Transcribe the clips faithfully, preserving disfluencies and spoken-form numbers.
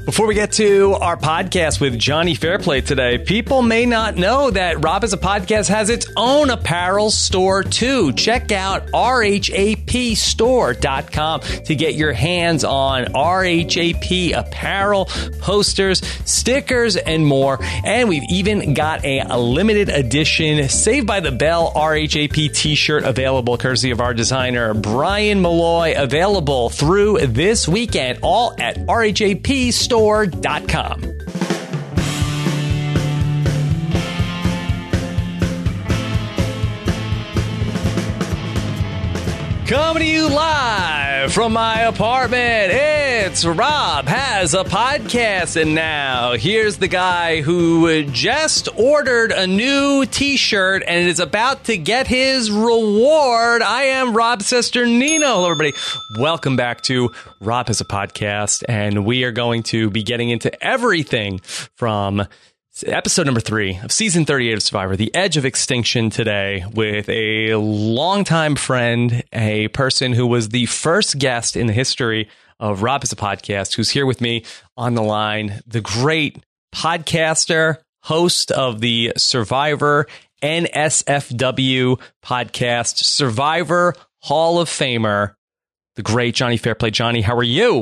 Before we get to our podcast with Johnny Fairplay today, people may not know that Rob Has a Podcast has its own apparel store too. Check out R H A P store dot com to get your hands on R H A P apparel, posters, stickers, and more. And we've even got a, a limited edition Saved by the Bell R H A P t-shirt available courtesy of our designer Brian Malloy, available through this weekend, all at R H A P store dot com. Coming to you live from my apartment, it's Rob Has a Podcast. And now, here's the guy who just ordered a new t-shirt and is about to get his reward. I am Rob Cesternino. Hello, everybody. Welcome back to Rob Has a Podcast. And we are going to be getting into everything from episode number three of season thirty-eight of Survivor, The Edge of Extinction, today with a longtime friend, a person who was the first guest in the history of Rob Has a Podcast, who's here with me on the line, the great podcaster, host of the Survivor N S F W podcast, Survivor Hall of Famer, the great Johnny Fairplay. Johnny, how are you?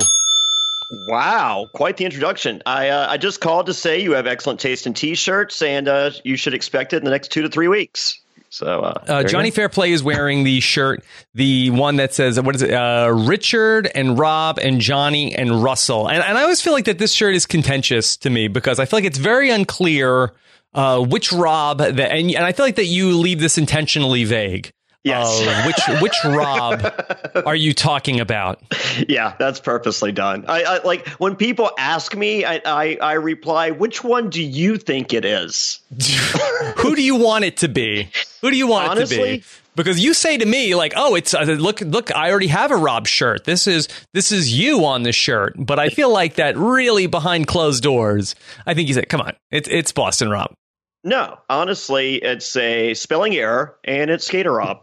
Wow, quite the introduction. I uh, I just called to say you have excellent taste in T-shirts, and uh, you should expect it in the next two to three weeks. So uh, uh, Johnny Fairplay is wearing the shirt, the one that says, what is it, uh, Richard and Rob and Johnny and Russell. And, and I always feel like that this shirt is contentious to me because I feel like it's very unclear uh, which Rob, that, and, and I feel like that you leave this intentionally vague. Yes. Uh, which which Rob are you talking about? Yeah, that's purposely done. I, I like when people ask me, I, I I reply, "Which one do you think it is?" Who do you want it to be? Who do you want Honestly, it to be? Because you say to me, like, "Oh, it's uh, look, look, I already have a Rob shirt. This is this is you on the shirt." But I feel like that really behind closed doors. I think you said, "Come on, it's it's Boston Rob." No, honestly, it's a spelling error, and it's Skater Rob.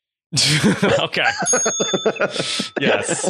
Okay. Yes.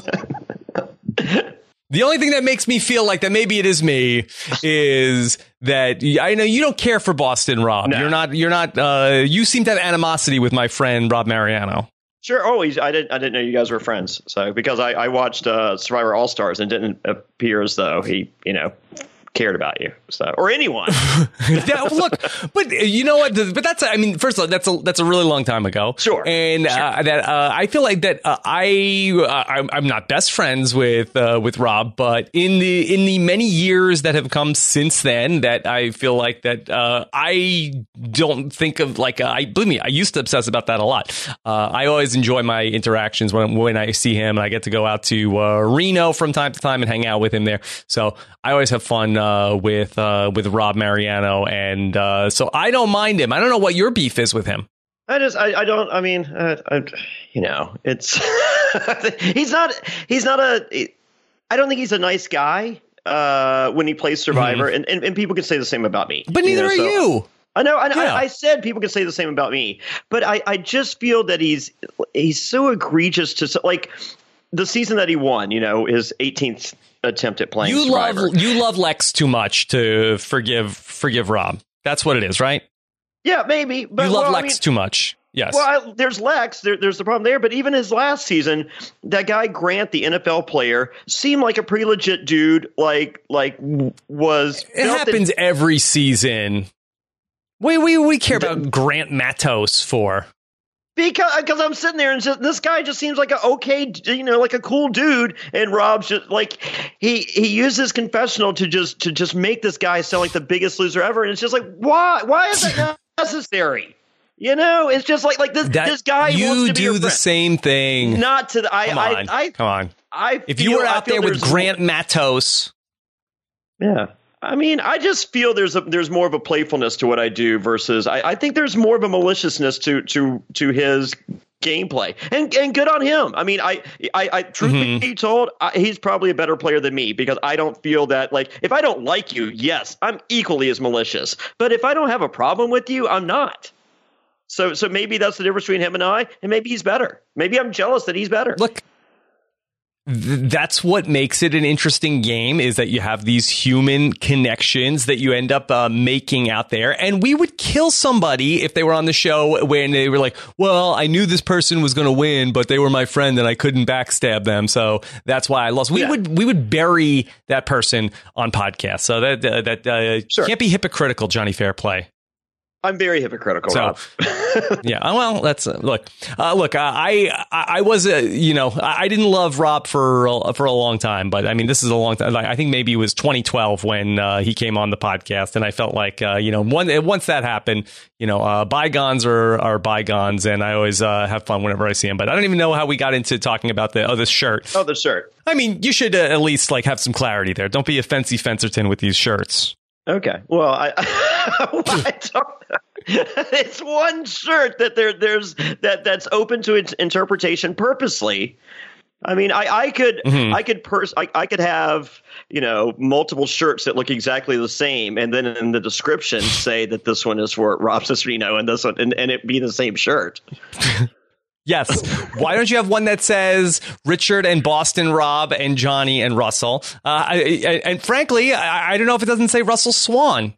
The only thing that makes me feel like that maybe it is me is that I know you don't care for Boston Rob. No. You're not. You're not. Uh, you seem to have animosity with my friend Rob Mariano. Sure. Always. I didn't. I didn't know you guys were friends. So because I, I watched uh, Survivor All Stars and didn't appear as though he, you know, cared about you, so or anyone. Yeah, look, but you know what? But that's, I mean, first of all, that's a that's a really long time ago. Sure, and sure. Uh, that uh, I feel like that uh, I uh, I'm, I'm not best friends with uh, with Rob, but in the in the many years that have come since then, that I feel like that uh, I don't think of like uh, I believe me, I used to obsess about that a lot. Uh, I always enjoy my interactions when when I see him, and I get to go out to uh, Reno from time to time and hang out with him there. So I always have fun. Uh, with uh, with Rob Mariano, and uh, so I don't mind him. I don't know what your beef is with him. I just I, I don't. I mean, uh, I, you know, it's he's not he's not a. I don't think he's a nice guy uh, when he plays Survivor, mm-hmm. and, and and people can say the same about me. But neither you know, are so, you. I know. I, yeah. I, I said people can say the same about me, but I, I just feel that he's he's so egregious to like the season that he won. You know, his eighteenth attempt at playing you Survivor. love you love Lex too much to forgive forgive Rob. That's what it is, right? Yeah, maybe. But, you love well, Lex I mean, too much. Yes. Well, I, there's Lex. There, there's the problem there. But even his last season, that guy Grant, the N F L player, seemed like a pretty legit dude. Like, like was. It happens that, every season. We we we care the, about Grant Matos for. Because because I'm sitting there and just, this guy just seems like a okay, you know, like a cool dude, and Rob's just like he he used his confessional to just to just make this guy sound like the biggest loser ever, and it's just like why why is that necessary? You know, it's just like like this that, this guy. You wants to be do your the friend. same thing. Not to the I come I, on, I come on. I if feel, you were out there with Grant more, Matos, yeah. I mean, I just feel there's a there's more of a playfulness to what I do versus I, I think there's more of a maliciousness to to to his gameplay, and and good on him. I mean, I I, I truth mm-hmm. be told, I, he's probably a better player than me because I don't feel that like if I don't like you, yes, I'm equally as malicious. But if I don't have a problem with you, I'm not. So so maybe that's the difference between him and I, and maybe he's better. Maybe I'm jealous that he's better. Look. That's what makes it an interesting game, is that you have these human connections that you end up uh, making out there. And we would kill somebody if they were on the show when they were like, well, I knew this person was going to win, but they were my friend and I couldn't backstab them. So that's why I lost. We yeah. would we would bury that person on podcasts. So that uh, that uh, sure. can't be hypocritical, Johnny Fairplay. I'm very hypocritical. So, Rob. yeah, well, that's uh, look, uh, look. Uh, I, I, I was, uh, you know, I didn't love Rob for uh, for a long time, but I mean, this is a long time. I think maybe it was twenty twelve when uh, he came on the podcast, and I felt like, uh, you know, one, once that happened, you know, uh, bygones are are bygones, and I always uh, have fun whenever I see him. But I don't even know how we got into talking about the oh, this shirt. Oh, the shirt. I mean, you should uh, at least like have some clarity there. Don't be a Fancy Fencerton with these shirts. Okay. Well, I, I don't. It's one shirt that there there's that that's open to its interpretation purposely. I mean, I, I could mm-hmm. I could pers- I, I could have, you know, multiple shirts that look exactly the same, and then in the description say that this one is for Rob Cesternino and this one, and, and it be the same shirt. Yes. Why don't you have one that says Richard and Boston Rob and Johnny and Russell? Uh, I, I, and frankly, I, I don't know if it doesn't say Russell Swan.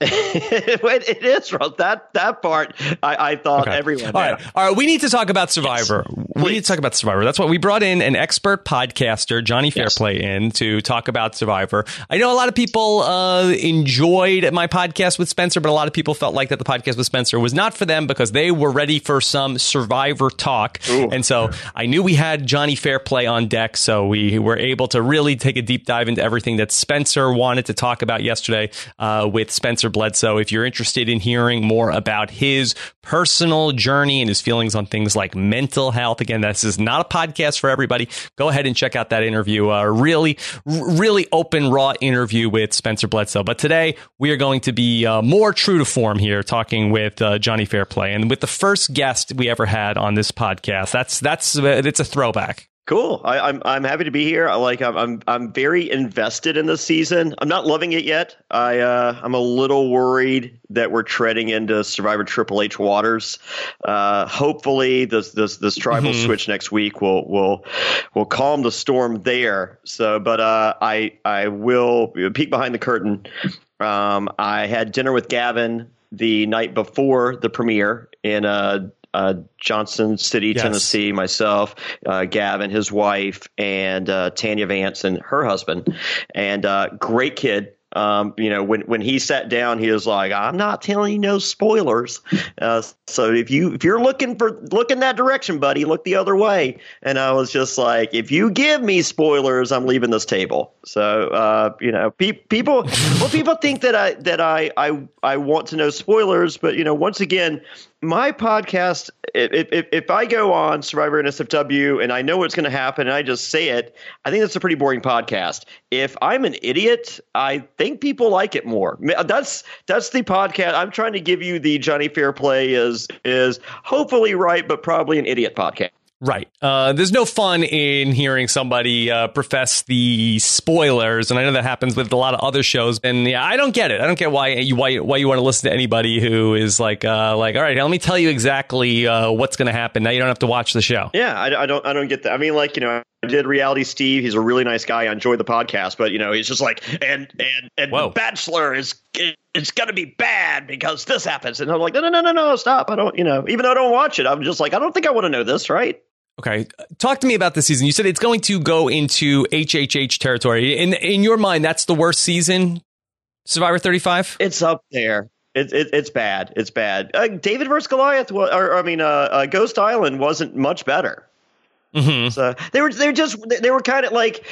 It is, Russ. That that part, I, I thought okay. everyone. All right. All right. We need to talk about Survivor. Yes. We need to talk about Survivor. That's why we brought in an expert podcaster, Johnny Fairplay, yes. in to talk about Survivor. I know a lot of people uh, enjoyed my podcast with Spencer, but a lot of people felt like that the podcast with Spencer was not for them because they were ready for some Survivor talk. Ooh. And so I knew we had Johnny Fairplay on deck, so we were able to really take a deep dive into everything that Spencer wanted to talk about yesterday uh, with Spencer Bledsoe. If you're interested in hearing more about his personal journey and his feelings on things like mental health, again, this is not a podcast for everybody. Go ahead and check out that interview. A uh, really, really open, raw interview with Spencer Bledsoe. But today we are going to be uh, more true to form here, talking with uh, Johnny Fairplay, and with the first guest we ever had on this podcast. That's that's uh, it's a throwback. Cool. I, I'm I'm happy to be here. I like I'm I'm I'm very invested in this season. I'm not loving it yet. I uh, I'm a little worried that we're treading into Survivor Triple H waters. Uh, hopefully, this this this tribal mm-hmm. switch next week will will will calm the storm there. So, but uh, I I will peek behind the curtain. Um, I had dinner with Gavin the night before the premiere in uh. Uh, Johnson City, yes. Tennessee, myself, uh, Gavin, his wife, and uh, Tanya Vance and her husband. And uh, great kid. Um, you know, when, when he sat down, he was like, I'm not telling you no spoilers. Uh, so if you if you're looking for looking that direction, buddy, look the other way. And I was just like, if you give me spoilers, I'm leaving this table. So uh, you know, pe- people well, people think that I that I, I I want to know spoilers, but you know, once again, my podcast, if, if, if I go on Survivor and S F W and I know what's going to happen and I just say it, I think that's a pretty boring podcast. If I'm an idiot, I think people like it more. That's that's the podcast. I'm trying to give you the Johnny Fairplay is is hopefully right, but probably an idiot podcast. Right. Uh, there's no fun in hearing somebody uh, profess the spoilers, and I know that happens with a lot of other shows. And yeah, I don't get it. I don't get why you why, why you want to listen to anybody who is like uh, like, all right, let me tell you exactly uh, what's going to happen. Now you don't have to watch the show. Yeah, I, I don't I don't get that. I mean, like, you know, I did Reality Steve. He's a really nice guy. I enjoy the podcast, but you know, he's just like, and and and Whoa. The Bachelor is it's going to be bad because this happens, and I'm like, no, no, no, no, no, stop. I don't, you know, even though I don't watch it, I'm just like, I don't think I want to know this, right? Okay. Talk to me about this season. You said it's going to go into H H H territory. In in your mind, that's the worst season, Survivor thirty-five? It's up there. It, it, it's bad. It's bad. Uh, David versus Goliath, or, or I mean, uh, uh, Ghost Island wasn't much better. Mm-hmm. So they were they were just they were kind of like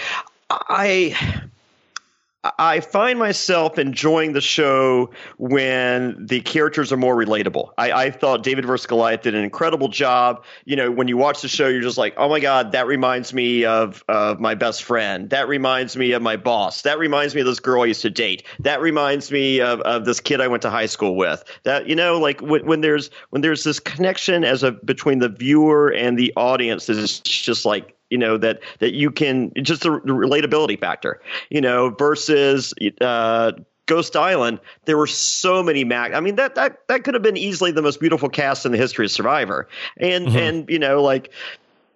I. I find myself enjoying the show when the characters are more relatable. I, I thought David versus Goliath did an incredible job. You know, when you watch the show, you're just like, oh my God, that reminds me of, of my best friend. That reminds me of my boss. That reminds me of this girl I used to date. That reminds me of, of this kid I went to high school with. That, you know, like when, when there's when there's this connection as a between the viewer and the audience, is just like, you know, that that you can just the, the relatability factor, you know, versus uh, Ghost Island. There were so many Mac. I mean, that that that could have been easily the most beautiful cast in the history of Survivor. And mm-hmm. and, you know, like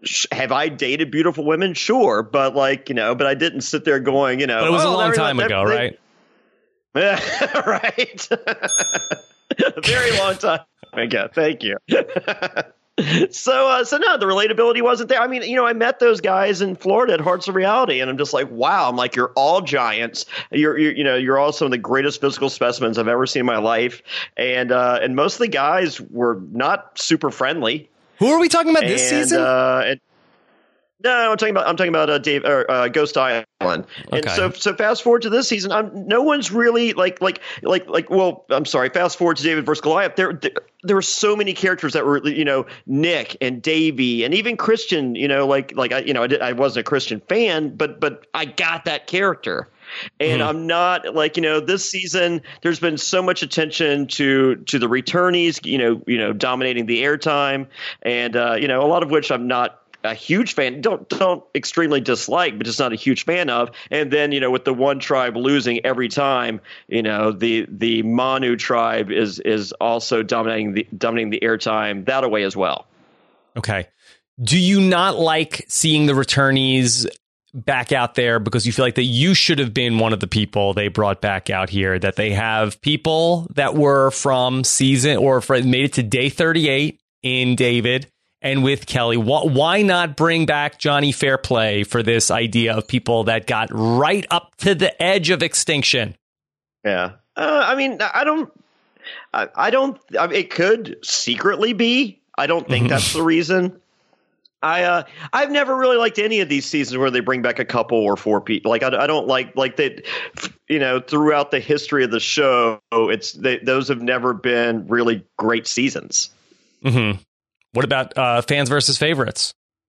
sh- have I dated beautiful women? Sure, but like you know, but I didn't sit there going, you know, but it was oh, a long Larry, time that, ago, that, right? Yeah, right. A very long time ago. Thank you. So, uh, so no, the relatability wasn't there. I mean, you know, I met those guys in Florida at Hearts of Reality, and I'm just like, wow. I'm like, you're all giants. You're, you're you know, you're all some of the greatest physical specimens I've ever seen in my life. And uh, and most of the guys were not super friendly. Who are we talking about this and, season? Uh, and, no, I'm talking about I'm talking about uh, Dave or uh, Ghost Island, and Okay. so so fast forward to this season, I'm, no one's really like like like like well, I'm sorry. Fast forward to David versus Goliath. There, there there were so many characters that were you know Nick and Davey and even Christian. You know, like like I you know I did, I wasn't a Christian fan, but but I got that character. And mm-hmm. I'm not like, you know, this season, there's been so much attention to to the returnees, you know, you know, dominating the airtime and, uh, you know, a lot of which I'm not a huge fan, don't don't extremely dislike, but just not a huge fan of. And then, you know, with the one tribe losing every time, you know, the the Manu tribe is is also dominating the dominating the airtime that away as well. Okay. Do you not like seeing the returnees back out there because you feel like that you should have been one of the people they brought back out here, that they have people that were from season or from, made it to day thirty-eight in David and with Kelly? Why not bring back Johnny Fairplay for this idea of people that got right up to the edge of extinction? Yeah. Uh, I mean, I don't, I, I don't, I mean, it could secretly be. I don't think that's the reason. I, uh, I've never really liked any of these seasons where they bring back a couple or four people. Like, I, I don't like, like that, you know, throughout the history of the show, it's, they, those have never been really great seasons. Mm-hmm. What about uh, fans versus favorites?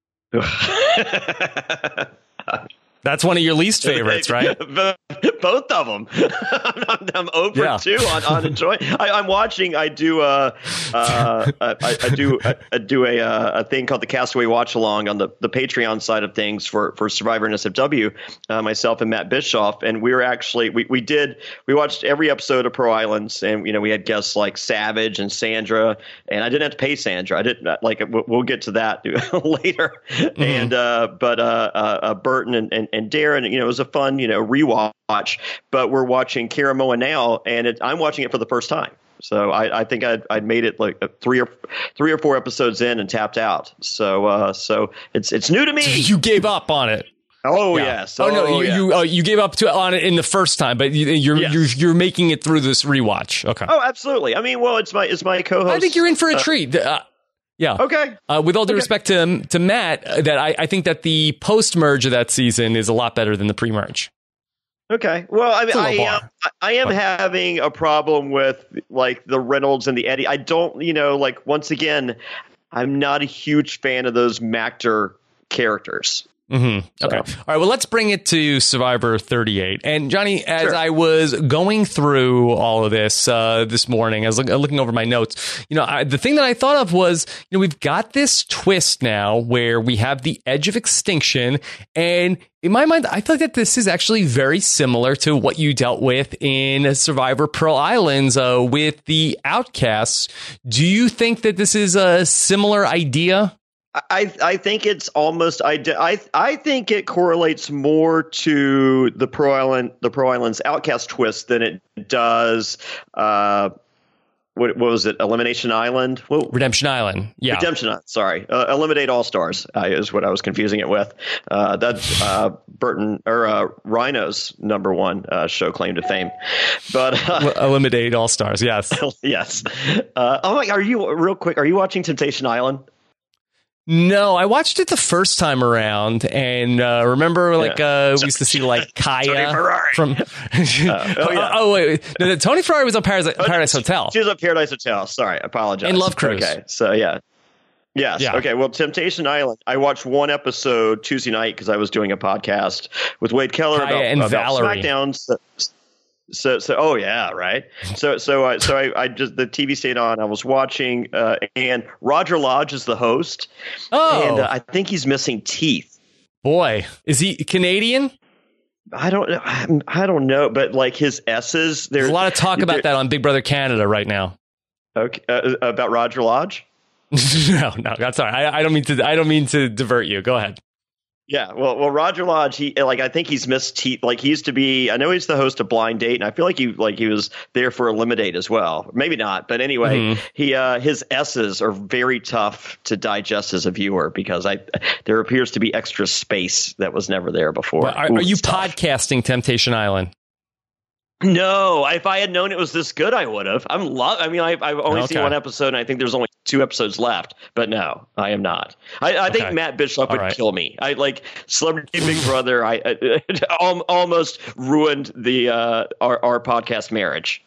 That's one of your least favorites, right? Both of them. I'm, I'm over yeah. two on, on enjoying. I, I'm watching. I do. Uh, uh, I, I do. I, I do a a thing called the Castaway Watch Along on the, the Patreon side of things for, for Survivor and S F W. Uh, myself and Matt Bischoff, and we were actually we, we did we watched every episode of Pro Islands, and you know we had guests like Savage and Sandra, and I didn't have to pay Sandra. I didn't like. We'll get to that later. Mm-hmm. And uh, but uh, uh, Burton and, and and Darren, you know, it was a fun you know rewatch. But we're watching Cara Moa now, and it, I'm watching it for the first time. So I, I think I'd, I'd made it like three or three or four episodes in and tapped out. So uh, so it's it's new to me. You gave up on it. Oh yeah. yes. Oh, oh no, you yes. you, uh, you gave up to on it in the first time, but you, you're yes. you're you're making it through this rewatch. Okay. Oh, absolutely. I mean, well, it's my it's my co-host. I think you're in for a uh, treat. Uh, yeah. Okay. Uh, with all due okay. respect to to Matt, uh, that I, I think that the post merge of that season is a lot better than the pre merge. Okay. Well, I mean, I am, I am but. having a problem with like the Reynolds and the Eddie. I don't, you know, like once again, I'm not a huge fan of those Mactor characters. Mm-hmm. So. Okay. All right. Well, let's bring it to Survivor thirty-eight. And Johnny, as sure. I was going through all of this uh, this morning, I was look, looking over my notes. You know, I, the thing that I thought of was, you know, we've got this twist now where we have the edge of extinction. And in my mind, I thought that this is actually very similar to what you dealt with in Survivor Pearl Islands uh, with the Outcasts. Do you think that this is a similar idea? I I think it's almost I I I think it correlates more to the Pro Island the Pro Islands Outcast twist than it does. Uh, what, what was it? Elimination Island, what? Redemption Island. Yeah, Redemption Island. Sorry, uh, Eliminate All Stars uh, is what I was confusing it with. Uh, that's uh, Burton or uh, Rhino's number one uh, show claim to fame. But uh, Eliminate All Stars. Yes, yes. Uh, oh my! Are you real quick? Are you watching Temptation Island? No, I watched it the first time around, and uh, remember, like yeah. uh, we used to see like Kaya from. uh, oh, yeah. oh wait, wait. No, no, Tony Ferrari was on Paradise, Paradise Hotel. She was on Paradise Hotel. Sorry, I apologize. And Love Cruise. Okay, so yeah, yes. Yeah. Okay. Well, Temptation Island. I watched one episode Tuesday night because I was doing a podcast with Wade Keller Kaya about, and about Valerie. SmackDown. So, so, so, oh yeah, right. So, so, I, so I, I just the T V stayed on. I was watching, uh, and Roger Lodge is the host. Oh, and uh, I think he's missing teeth. Boy, is he Canadian? I don't know. I don't know, but like his S's, there's a lot of talk about that on Big Brother Canada right now. Okay, uh, about Roger Lodge. no, no, that's all right. I, I don't mean to. I don't mean to divert you. Go ahead. Yeah, well, well, Roger Lodge, he like I think he's missed te- like he used to be. I know he's the host of Blind Date, and I feel like he like he was there for Eliminate as well. Maybe not, but anyway, mm-hmm. he uh, his S's are very tough to digest as a viewer because I there appears to be extra space that was never there before. Well, are, Ooh, are you tough. podcasting Temptation Island? No, if I had known it was this good, I would have. I'm love. I mean, I, I've only okay. seen one episode, and I think there's only two episodes left. But no, I am not. I, I think okay. Matt Bishop would right. kill me. I like Celebrity Big Brother. I, I almost ruined the uh, our our podcast marriage.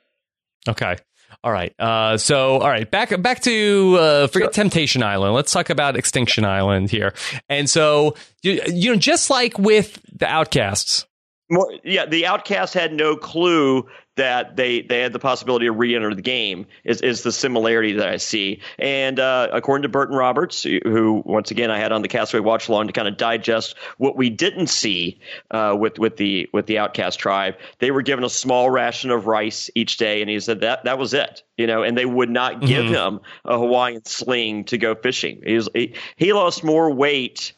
Okay. All right. Uh, so, all right. Back back to uh, forget sure. Temptation Island. Let's talk about Extinction Island here. And so, you, you know, just like with the Outcasts. More, yeah, the Outcast had no clue that they, they had the possibility to re-enter the game is, is the similarity that I see. And uh, according to Burton Roberts, who, once again, I had on the Castaway Watch Along to kind of digest what we didn't see uh, with, with the with the Outcast tribe, they were given a small ration of rice each day, and he said that that was it, you know, and they would not give mm-hmm. him a Hawaiian sling to go fishing. He, was, he, he lost more weight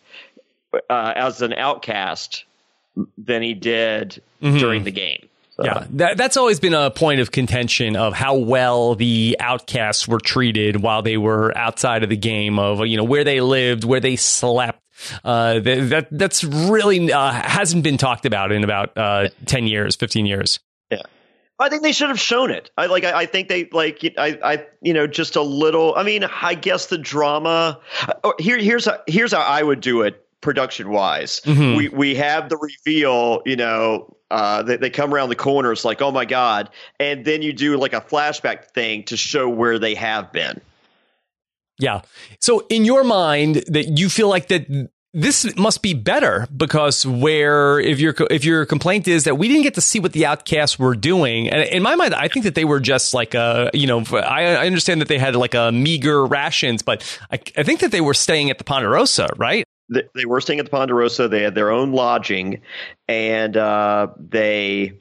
uh, as an outcast than he did mm-hmm. during the game. So. Yeah, that, that's always been a point of contention of how well the Outcasts were treated while they were outside of the game, of, you know, where they lived, where they slept. Uh, that, that that's really uh, hasn't been talked about in about uh, ten years, fifteen years. Yeah. I think they should have shown it. I like. I, I think they like. I, I. You know, just a little. I mean, I guess the drama. Here, here's how, here's how I would do it. Production wise, mm-hmm. we we have the reveal, you know, uh, they, they come around the corner. It's like, oh my God. And then you do like a flashback thing to show where they have been. Yeah. So in your mind that you feel like that this must be better because where if your if your complaint is that we didn't get to see what the Outcasts were doing. And in my mind, I think that they were just like a, you know, I, I understand that they had like a meager rations, but I, I think that they were staying at the Ponderosa, right? They were staying at the Ponderosa. They had their own lodging, and uh, they,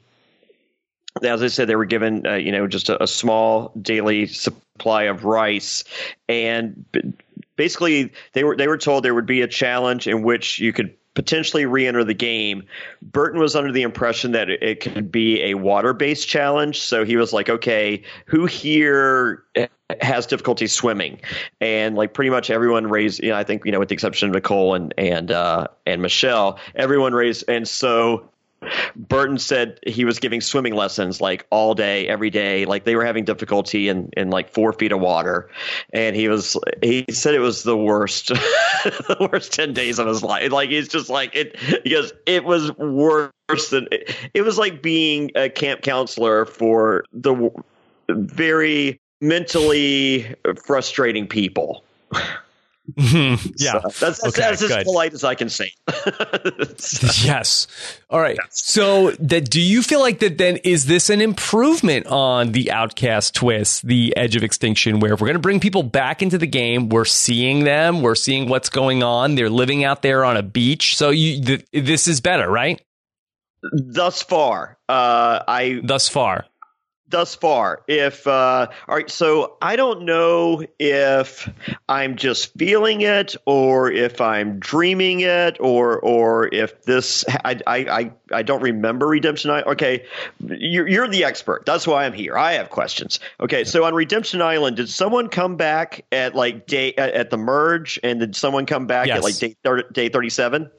as I said, they were given, uh, you know, just a, a small daily supply of rice, and basically they were they were told there would be a challenge in which you could potentially re-enter the game. Burton was under the impression that it, it could be a water-based challenge, so he was like, okay, who here has difficulty swimming? And like pretty much everyone raised, you know, I think, you know, with the exception of Nicole and and uh, and Michelle, everyone raised, and so Burton said he was giving swimming lessons like all day, every day. Like they were having difficulty in, in like four feet of water. And he was, he said it was the worst, the worst ten days of his life. Like he's just like it, because it was worse than it, it was like being a camp counselor for the very mentally frustrating people. Mm-hmm. Yeah, so that's, that's, okay, that's as good. polite as I can say. So. Yes. All right. So, that do you feel like that? Then is this an improvement on the Outcast twist, the Edge of Extinction, where if we're going to bring people back into the game, we're seeing them, we're seeing what's going on. They're living out there on a beach. So, you th- this is better, right? Thus far, uh, I thus far. Thus far, if uh, all right, so I don't know if I'm just feeling it, or if I'm dreaming it, or or if this I I I, I don't remember Redemption Island. Okay, you're you're the expert. That's why I'm here. I have questions. Okay, so on Redemption Island, did someone come back at like day at, at the merge, and did someone come back yes. at like day thirty, day thirty-seven?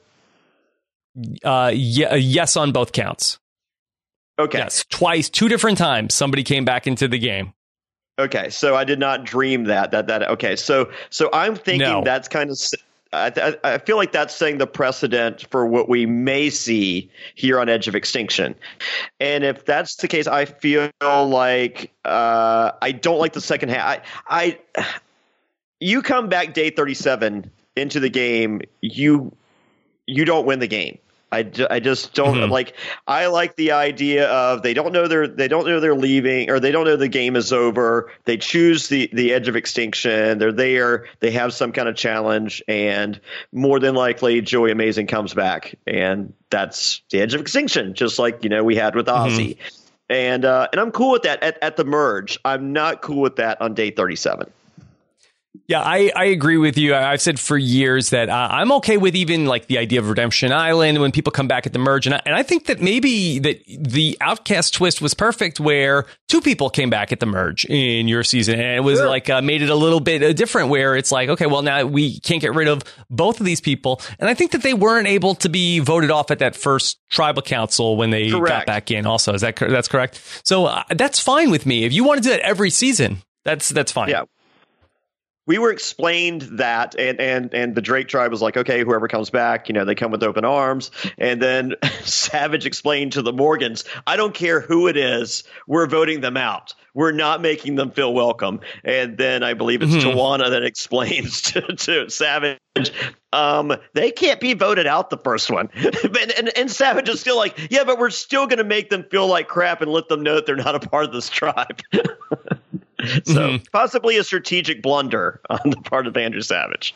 Uh, yeah, yes, on both counts. Okay. Yes, twice, two different times, somebody came back into the game. Okay, so I did not dream that. That that. Okay, so so I'm thinking no. that's kind of. I, I feel like that's setting the precedent for what we may see here on Edge of Extinction, and if that's the case, I feel like uh, I don't like the second half. I, I you come back day thirty-seven into the game, you you don't win the game. I, I just don't mm-hmm. like. I like the idea of they don't know they're they don't know they're leaving, or they don't know the game is over. They choose the the Edge of Extinction. They're there. They have some kind of challenge, and more than likely, Joey Amazing comes back, and that's the Edge of Extinction, just like, you know, we had with Ozzy. Mm-hmm. And uh, and I'm cool with that at, at the merge. I'm not cool with that on day thirty-seven. Yeah, I, I agree with you. I've said for years that uh, I'm okay with even like the idea of Redemption Island when people come back at the merge. And I, and I think that maybe that the Outcast twist was perfect where two people came back at the merge in your season. And it was sure. like uh, made it a little bit uh, different where it's like, OK, well, now we can't get rid of both of these people. And I think that they weren't able to be voted off at that first tribal council when they correct. got back in also. Is that that's correct? So uh, that's fine with me. If you want to do that every season, that's that's fine. Yeah. We were explained that, and, and and the Drake tribe was like, okay, whoever comes back, you know, they come with open arms. And then Savage explained to the Morgans, I don't care who it is, we're voting them out. We're not making them feel welcome. And then I believe it's mm-hmm. Tawana that explains to, to Savage, um, they can't be voted out the first one. and, and, and Savage is still like, yeah, but we're still going to make them feel like crap and let them know that they're not a part of this tribe. So mm-hmm. possibly a strategic blunder on the part of Andrew Savage.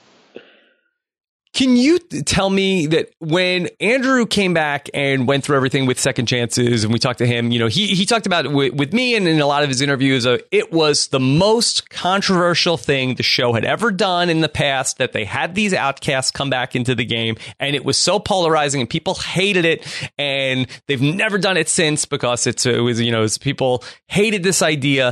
Can you tell me that when Andrew came back and went through everything with Second Chances and we talked to him, you know, he he talked about it with, with me and in a lot of his interviews, uh, it was the most controversial thing the show had ever done in the past, that they had these outcasts come back into the game, and it was so polarizing and people hated it, and they've never done it since because it's, it was, you know, it's, people hated this idea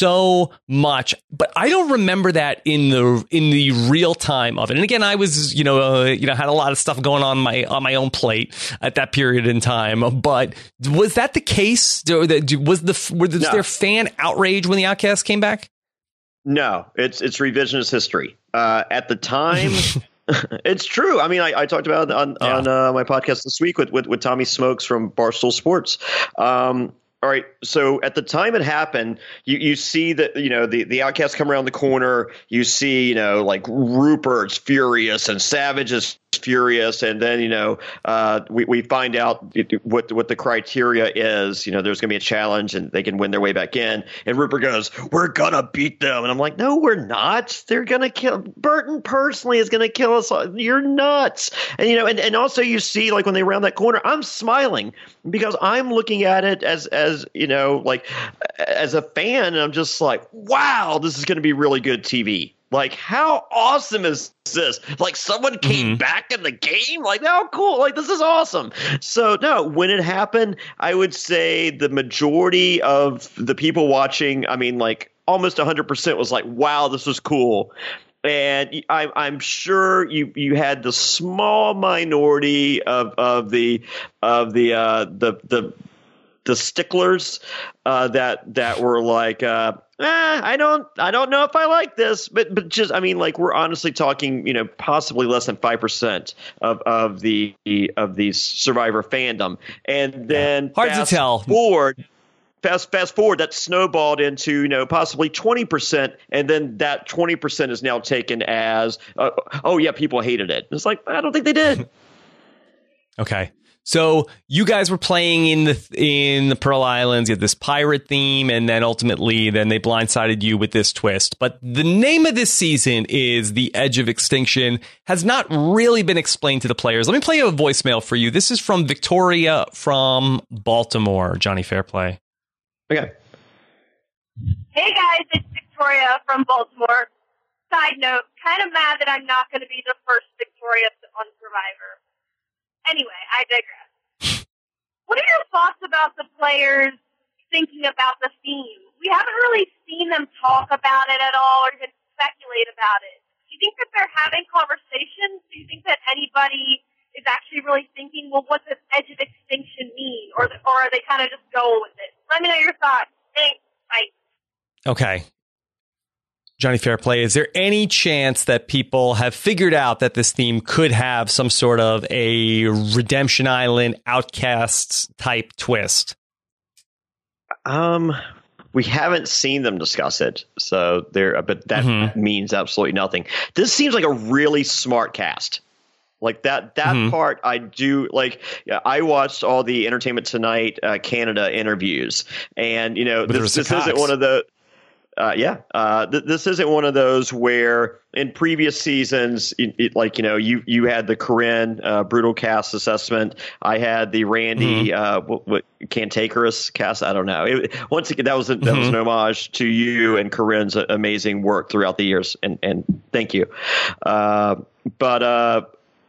so much. But I don't remember that in the in the real time of it. And again, I was, you know, Uh, you know, had a lot of stuff going on my on my own plate at that period in time. But was that the case? Was the was no. there fan outrage when the Outcasts came back? No, it's it's revisionist history. Uh, at the time, it's true. I mean, I, I talked about it on yeah. on uh, my podcast this week with, with with Tommy Smokes from Barstool Sports. Um, All right. So at the time it happened, you, you see that, you know, the, the Outcasts come around the corner. You see, you know, like Rupert's furious and Savage is furious. And then, you know, uh, we, we find out what what the criteria is. You know, there's going to be a challenge and they can win their way back in. And Rupert goes, we're going to beat them. And I'm like, no, we're not. They're going to kill. Burton personally is going to kill us. You're nuts. And, you know, and, and also you see, like, when they round that corner, I'm smiling because I'm looking at it as, as you know, like as a fan. And I'm just like, wow, this is going to be really good T V. Like, how awesome is this? Like, someone came mm-hmm. back in the game? Like, oh, cool. Like, this is awesome. So, no, when it happened, I would say the majority of the people watching, I mean, like, almost one hundred percent was like, wow, this was cool. And I, I'm sure you you had the small minority of of the of the uh, the the the sticklers uh, that that were like, uh, eh, I don't I don't know if I like this, but but just I mean, like, we're honestly talking, you know, possibly less than five percent of of the of the Survivor fandom, and then hard to tell. Forward, fast fast forward, that snowballed into, you know, possibly twenty percent, and then that twenty percent is now taken as, uh, oh yeah, people hated it. It's like, I don't think they did. Okay. So you guys were playing in the in the Pearl Islands. You had this pirate theme, and then ultimately, then they blindsided you with this twist. But the name of this season is The Edge of Extinction. Has not really been explained to the players. Let me play a voicemail for you. This is from Victoria from Baltimore. Johnny Fairplay. Okay. Hey guys, it's Victoria from Baltimore. Side note, kind of mad that I'm not going to be the first Victoria on Survivor. Anyway, I digress. What are your thoughts about the players thinking about the theme? We haven't really seen them talk about it at all or even speculate about it. Do you think that they're having conversations? Do you think that anybody is actually really thinking, well, what does Edge of Extinction mean? Or, or are they kind of just going with it? Let me know your thoughts. Thanks. Bye. Okay. Johnny Fairplay, is there any chance that people have figured out that this theme could have some sort of a Redemption Island Outcasts type twist? Um, we haven't seen them discuss it, so there. But that mm-hmm. means absolutely nothing. This seems like a really smart cast. Like that, that mm-hmm. part I do like. Yeah, I watched all the Entertainment Tonight uh, Canada interviews, and you know, but this, this isn't one of the. Uh, yeah, uh, th- this isn't one of those where in previous seasons, it, it, like, you know, you, you had the Corinne uh, brutal cast assessment. I had the Randy, mm-hmm. uh, what, what Cantankerous cast. I don't know. It, once again, that was a, that mm-hmm. was an homage to you and Corinne's amazing work throughout the years. And, and thank you. Uh, but uh,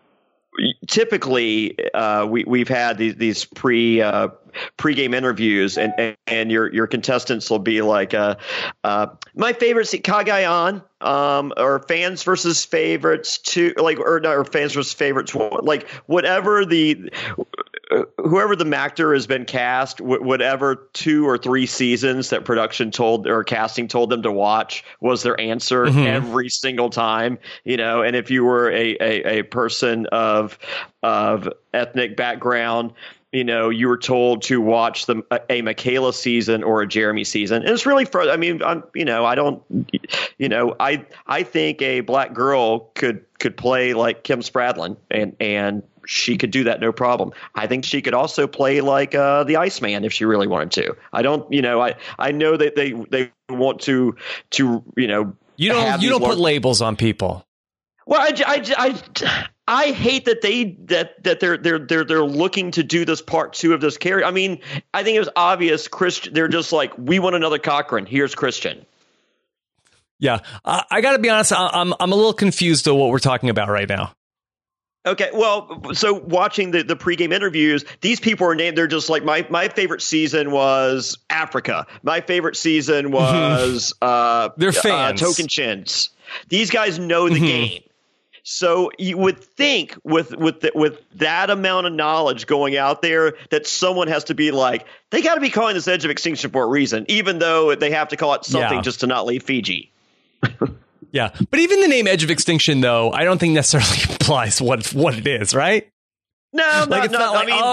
typically, uh, we, we've had these, these pre uh, pregame interviews, and, and, and your your contestants will be like, uh, uh, my favorite Kagayan, um, or fans versus favorites, to like, or no, or fans versus favorites, like whatever the whoever the actor has been cast, whatever two or three seasons that production told or casting told them to watch was their answer mm-hmm. every single time, you know. And if you were a a, a person of of ethnic background, you know, you were told to watch the a Michaela season or a Jeremy season. And it's really fr- I mean, I'm, you know, I don't, you know, I I think a black girl could could play like Kim Spradlin, and and she could do that no problem. I think she could also play like uh, the Iceman if she really wanted to. I don't, you know, I I know that they they want to to you know. You don't you don't large- put labels on people. Well, I, I, I, I hate that they that that they're they're they're they're looking to do this part two of this character. I mean, I think it was obvious. Christian, they're just like, we want another Cochran. Here's Christian. Yeah, uh, I got to be honest. I'm I'm a little confused of what we're talking about right now. Okay, well, so watching the, the pregame interviews, these people are named. They're just like, my my favorite season was Africa. My favorite season was uh, they're fans. Uh, Token Chins. These guys know the mm-hmm. game. So you would think with with the, with that amount of knowledge going out there that someone has to be like, they got to be calling this Edge of Extinction for a reason, even though they have to call it something yeah. just to not leave Fiji. Yeah, but even the name Edge of Extinction, though, I don't think necessarily implies what what it is, right? No, like no, it's no, not like, I mean,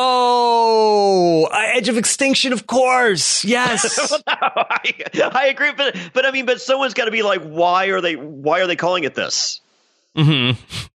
oh, Edge of Extinction, of course, yes. well, no, I, I agree, but but I mean, but someone's got to be like, why are they why are they calling it this? Hmm.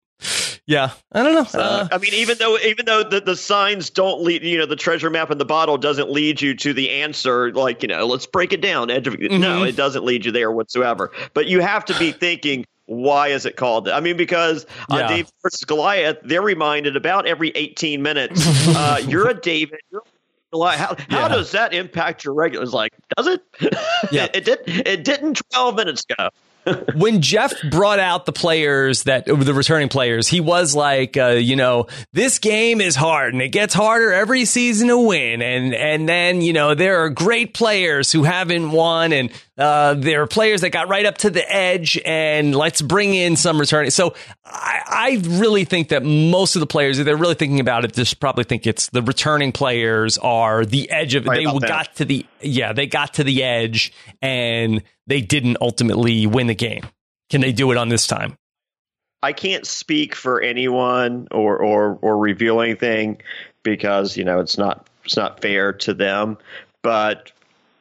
Yeah, I don't know. So, uh, I mean, even though even though the, the signs don't lead, you know, the treasure map in the bottle doesn't lead you to the answer. Like, you know, let's break it down. Edge of, mm-hmm. No, it doesn't lead you there whatsoever. But you have to be thinking, why is it called that? I mean, because on yeah. David versus Goliath, they're reminded about every eighteen minutes. uh, you're a David. You're a Goliath. How, how yeah. does that impact your regulars? Like, does it? Yeah. it did. It didn't twelve minutes ago. When Jeff brought out the players that the returning players, he was like, uh, you know, this game is hard and it gets harder every season to win. And and then, you know, there are great players who haven't won, and uh, there are players that got right up to the edge, and let's bring in some returning. So I, I really think that most of the players, if they're really thinking about it, just probably think it's the returning players are the edge of it. Right, they got to the yeah, they got to the edge, and they didn't ultimately win the game. Can they do it on this time? I can't speak for anyone or, or, or reveal anything because, you know, it's not, it's not fair to them, but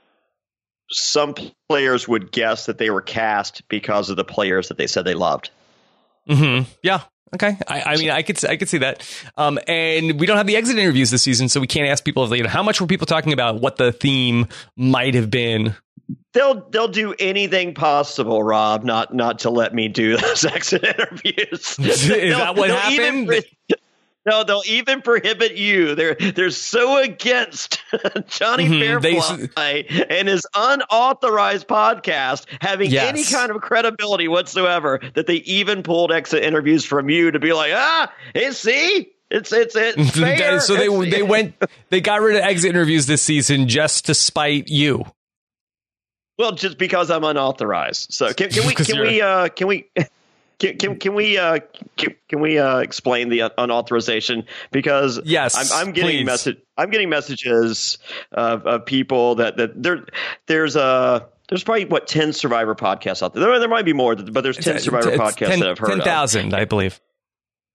some players would guess that they were cast because of the players that they said they loved. Mm-hmm. Yeah. Okay. I, I mean, I could I could see that. Um, and we don't have the exit interviews this season, so we can't ask people, you know, how much were people talking about what the theme might have been. They'll they'll do anything possible, Rob, not not to let me do those exit interviews. Is that what happened? Even, no, they'll even prohibit you. They're they're so against Johnny mm-hmm. Fairfly and his unauthorized podcast having yes. any kind of credibility whatsoever that they even pulled exit interviews from you to be like, ah, hey, see. It's it's it's fair. So they it's, they went they got rid of exit interviews this season just to spite you. Well, just because I'm unauthorized. So can, can we can we uh, can we can can, can we uh, can, can we uh, explain the unauthorization? Because yes, I'm, I'm getting please. message I'm getting messages of, of people that that there there's a there's probably what ten Survivor podcasts out there. There, there might be more, but there's ten Survivor it's, podcasts ten, that I've heard. Ten thousand, I believe.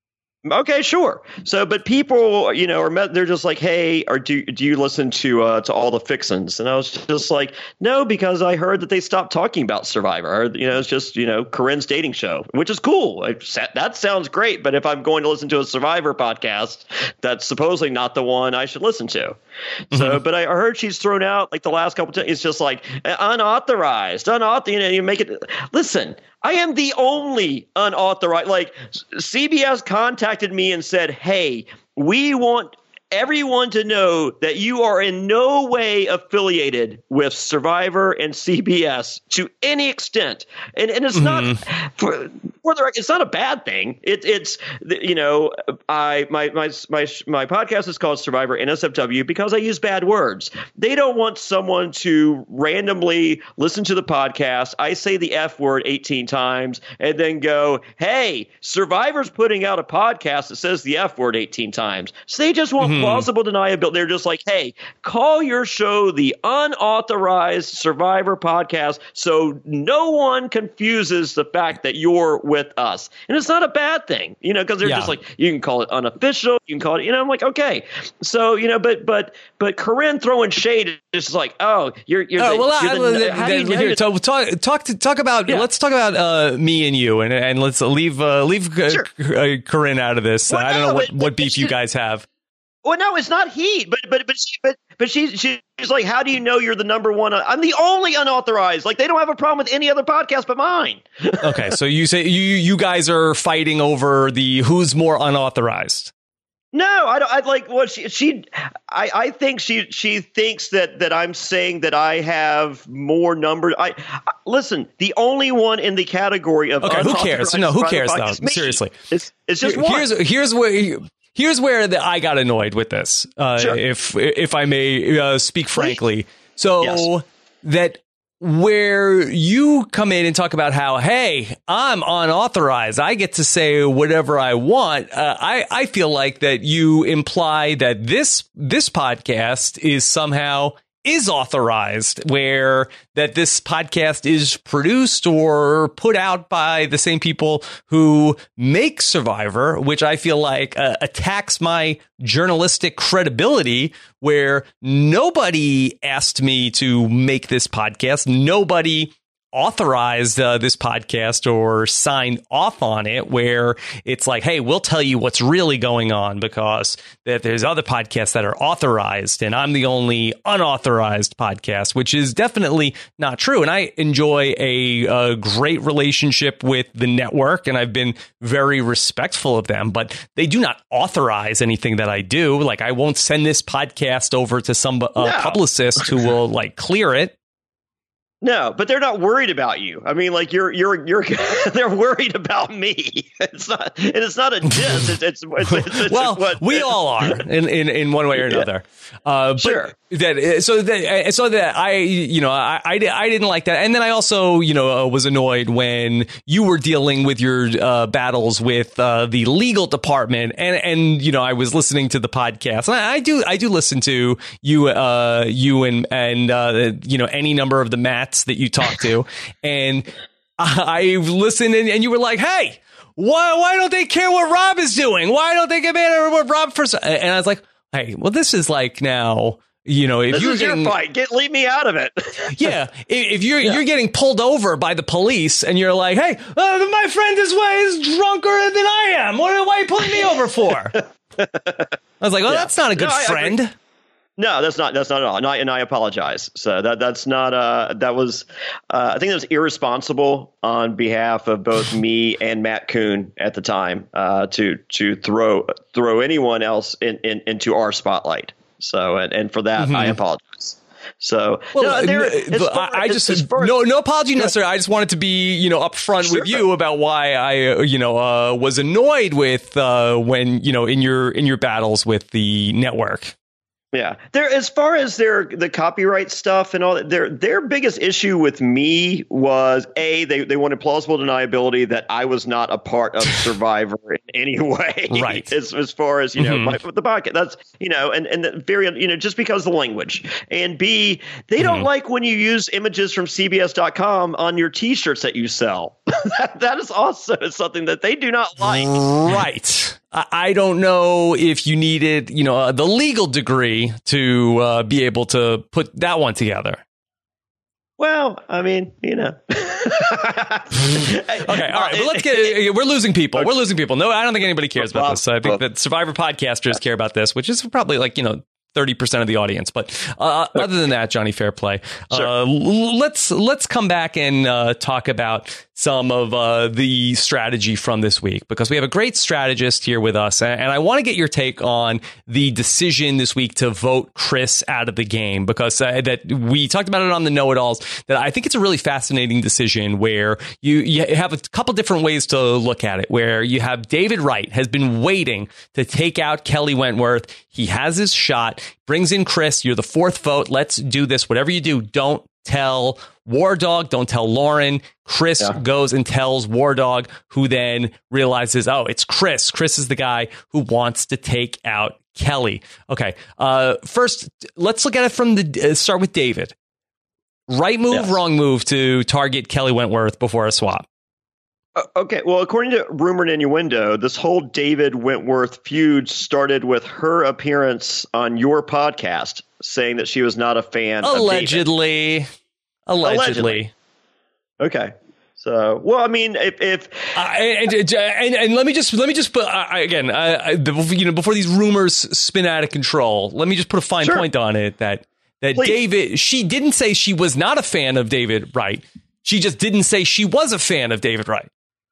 Okay, sure. So, but people, you know, are they're just like, hey, or do do you listen to uh, to all the fixins? And I was just like, no, because I heard that they stopped talking about Survivor. Or, you know, it's just, you know, Corinne's dating show, which is cool. Like, that sounds great. But if I'm going to listen to a Survivor podcast, that's supposedly not the one I should listen to. Mm-hmm. So, but I heard she's thrown out like the last couple of times. It's just like unauthorized, unauthorized. You know, you make it. Listen. I am the only unauthorized. Like, C B S contacted me and said, hey, we want everyone to know that you are in no way affiliated with Survivor and C B S to any extent. And and it's mm-hmm. not for, for the record, it's not a bad thing. It, it's, you know, I my my my my podcast is called Survivor N S F W because I use bad words. They don't want someone to randomly listen to the podcast. I say the F word eighteen times and then go, hey, Survivor's putting out a podcast that says the F word eighteen times. So they just want mm-hmm. plausible deniability. They're just like, hey, call your show the Unauthorized Survivor Podcast so no one confuses the fact that you're with us. And it's not a bad thing, you know, because they're yeah. just like, you can call it unofficial, you can call it, you know, I'm like, okay. So, you know, but but but Corinne throwing shade is just like, oh, you're you're, oh, the, well, you're I, the, I, then, here, talk talk talk, to, talk about yeah. let's talk about uh, me and you, and and let's leave uh, leave uh, sure. uh, Corinne out of this. Well, I don't no, know what, but, what beef you guys have. Well, no, it's not heat, but but but she, but but she's she's like, how do you know you're the number one? I'm the only unauthorized. Like, they don't have a problem with any other podcast but mine. Okay, so you say you you guys are fighting over the who's more unauthorized. No, I don't. I'd like what she she. I, I think she she thinks that that I'm saying that I have more numbers. I, I listen. The only one in the category of okay, who cares? No, who cares? No, seriously, it's it's just Here, one. Here's here's where. Here's where the, I got annoyed with this, uh, sure. if if I may uh, speak frankly. So yes. that where you come in and talk about how, hey, I'm unauthorized, I get to say whatever I want. Uh, I I feel like that you imply that this this podcast is somehow is authorized, where that this podcast is produced or put out by the same people who make Survivor, which I feel like uh, attacks my journalistic credibility, where nobody asked me to make this podcast. Nobody authorized uh, this podcast or signed off on it, where it's like, hey, we'll tell you what's really going on because that there's other podcasts that are authorized and I'm the only unauthorized podcast, which is definitely not true. And I enjoy a, a great relationship with the network, and I've been very respectful of them, but they do not authorize anything that I do. Like, I won't send this podcast over to some uh, no. publicist who will like clear it. No, but they're not worried about you. I mean, like, you're, you're, you're. They're worried about me. It's not, and it's not a diss. It's, it's, it's, it's well, what, we all are in, in, in one way or another. Yeah. Uh, but sure. That so that so that I you know I, I I didn't like that, and then I also you know was annoyed when you were dealing with your uh, battles with uh, the legal department, and and you know I was listening to the podcast. And I, I do I do listen to you uh, you and and uh, you know any number of the Matts that you talk to, and I listened and, and you were like, hey, why why don't they care what Rob is doing? Why don't they get mad at what Rob for? And I was like, hey, well, this is like now. You know, if this you're is getting, your fight, get leave me out of it. yeah, if, if you're yeah. you're getting pulled over by the police and you're like, hey, uh, my friend is way is drunker than I am. What why are you pulling me over for? I was like, well, yeah. that's not a good no, friend. I, I no, that's not that's not at all. And I, and I apologize. So that that's not uh that was uh, I think that was irresponsible on behalf of both me and Matt Kuhn at the time uh, to to throw throw anyone else in, in into our spotlight. So, and, and for that, mm-hmm. I apologize. So, well, no, there, I, I just as, as no no apology necessary. I just wanted to be you know upfront sure. with you about why I you know uh, was annoyed with uh, when you know in your in your battles with the network. Yeah, there. As far as their the copyright stuff and all that, their their biggest issue with me was a they they wanted plausible deniability that I was not a part of Survivor in any way. Right. As as far as you know, mm-hmm. my, the podcast. That's you know, and and the very you know just because of the language, and B they mm-hmm. don't like when you use images from C B S dot com on your T-shirts that you sell. that, that is also something that they do not like. Right. I, I don't know if you needed, you know, uh, the legal degree to uh, be able to put that one together. Well, I mean, you know. Okay, all right. But let's get. We're losing people. We're losing people. No, I don't think anybody cares about this. I think that Survivor podcasters care about this, which is probably like, you know, thirty percent of the audience. But uh, other than that, Johnny Fairplay, sure. uh, let's let's come back and uh, talk about some of uh, the strategy from this week, because we have a great strategist here with us. And I want to get your take on the decision this week to vote Chris out of the game, because uh, that we talked about it on the Know-It-Alls, that I think it's a really fascinating decision where you, you have a couple different ways to look at it, where you have David Wright has been waiting to take out Kelly Wentworth. He has his shot, brings in Chris. You're the fourth vote. Let's do this. Whatever you do, don't tell War Dog, don't tell Lauren. Chris yeah. goes and tells War Dog, who then realizes, oh, it's Chris. Chris is the guy who wants to take out Kelly. Okay. Uh, first, let's look at it from the uh, start with David. Right move, yes. wrong move to target Kelly Wentworth before a swap. Uh, okay. Well, according to Rumor and Innuendo, this whole David Wentworth feud started with her appearance on your podcast saying that she was not a fan Allegedly. of David. Allegedly. Allegedly. Okay. So, well, I mean, if, if uh, and, and, and and let me just let me just put uh, again, uh, you know, before these rumors spin out of control, let me just put a fine sure. point on it that that Please. David, she didn't say she was not a fan of David Wright. She just didn't say she was a fan of David Wright.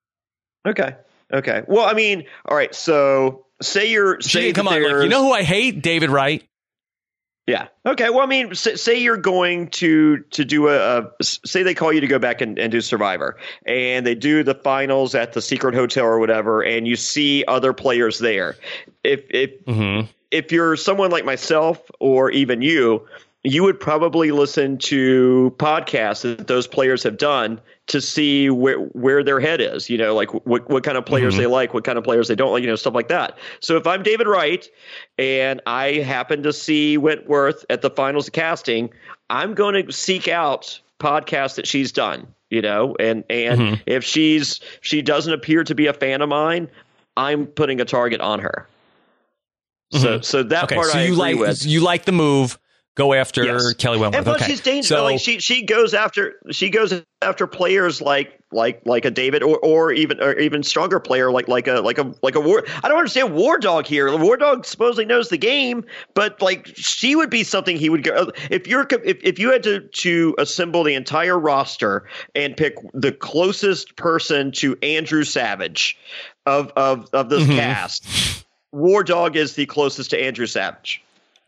Okay. Okay. Well, I mean, all right. So, say you're she say didn't come on, like, you know who I hate? David Wright. Yeah. Okay. Well, I mean, say, say you're going to to do a, a say they call you to go back and, and do Survivor, and they do the finals at the secret hotel or whatever, and you see other players there. If if mm-hmm. if you're someone like myself or even you, you would probably listen to podcasts that those players have done to see where where their head is, you know, like what what kind of players mm-hmm. they like, what kind of players they don't like, you know, stuff like that. So if I'm David Wright and I happen to see Wentworth at the finals of casting, I'm going to seek out podcasts that she's done, you know, and and mm-hmm. if she's she doesn't appear to be a fan of mine, I'm putting a target on her. Mm-hmm. So so that okay, part so I you agree like with. You like the move. Go after yes. Kelly Wentworth. And plus, okay. she's dangerous. So, like she she goes after she goes after players like like like a David or or even or even stronger player like like a like a like a War. I don't understand War Dog here. War Dog supposedly knows the game, but like she would be something he would go if you're if, if you had to to assemble the entire roster and pick the closest person to Andrew Savage of of of this mm-hmm. cast. War Dog is the closest to Andrew Savage.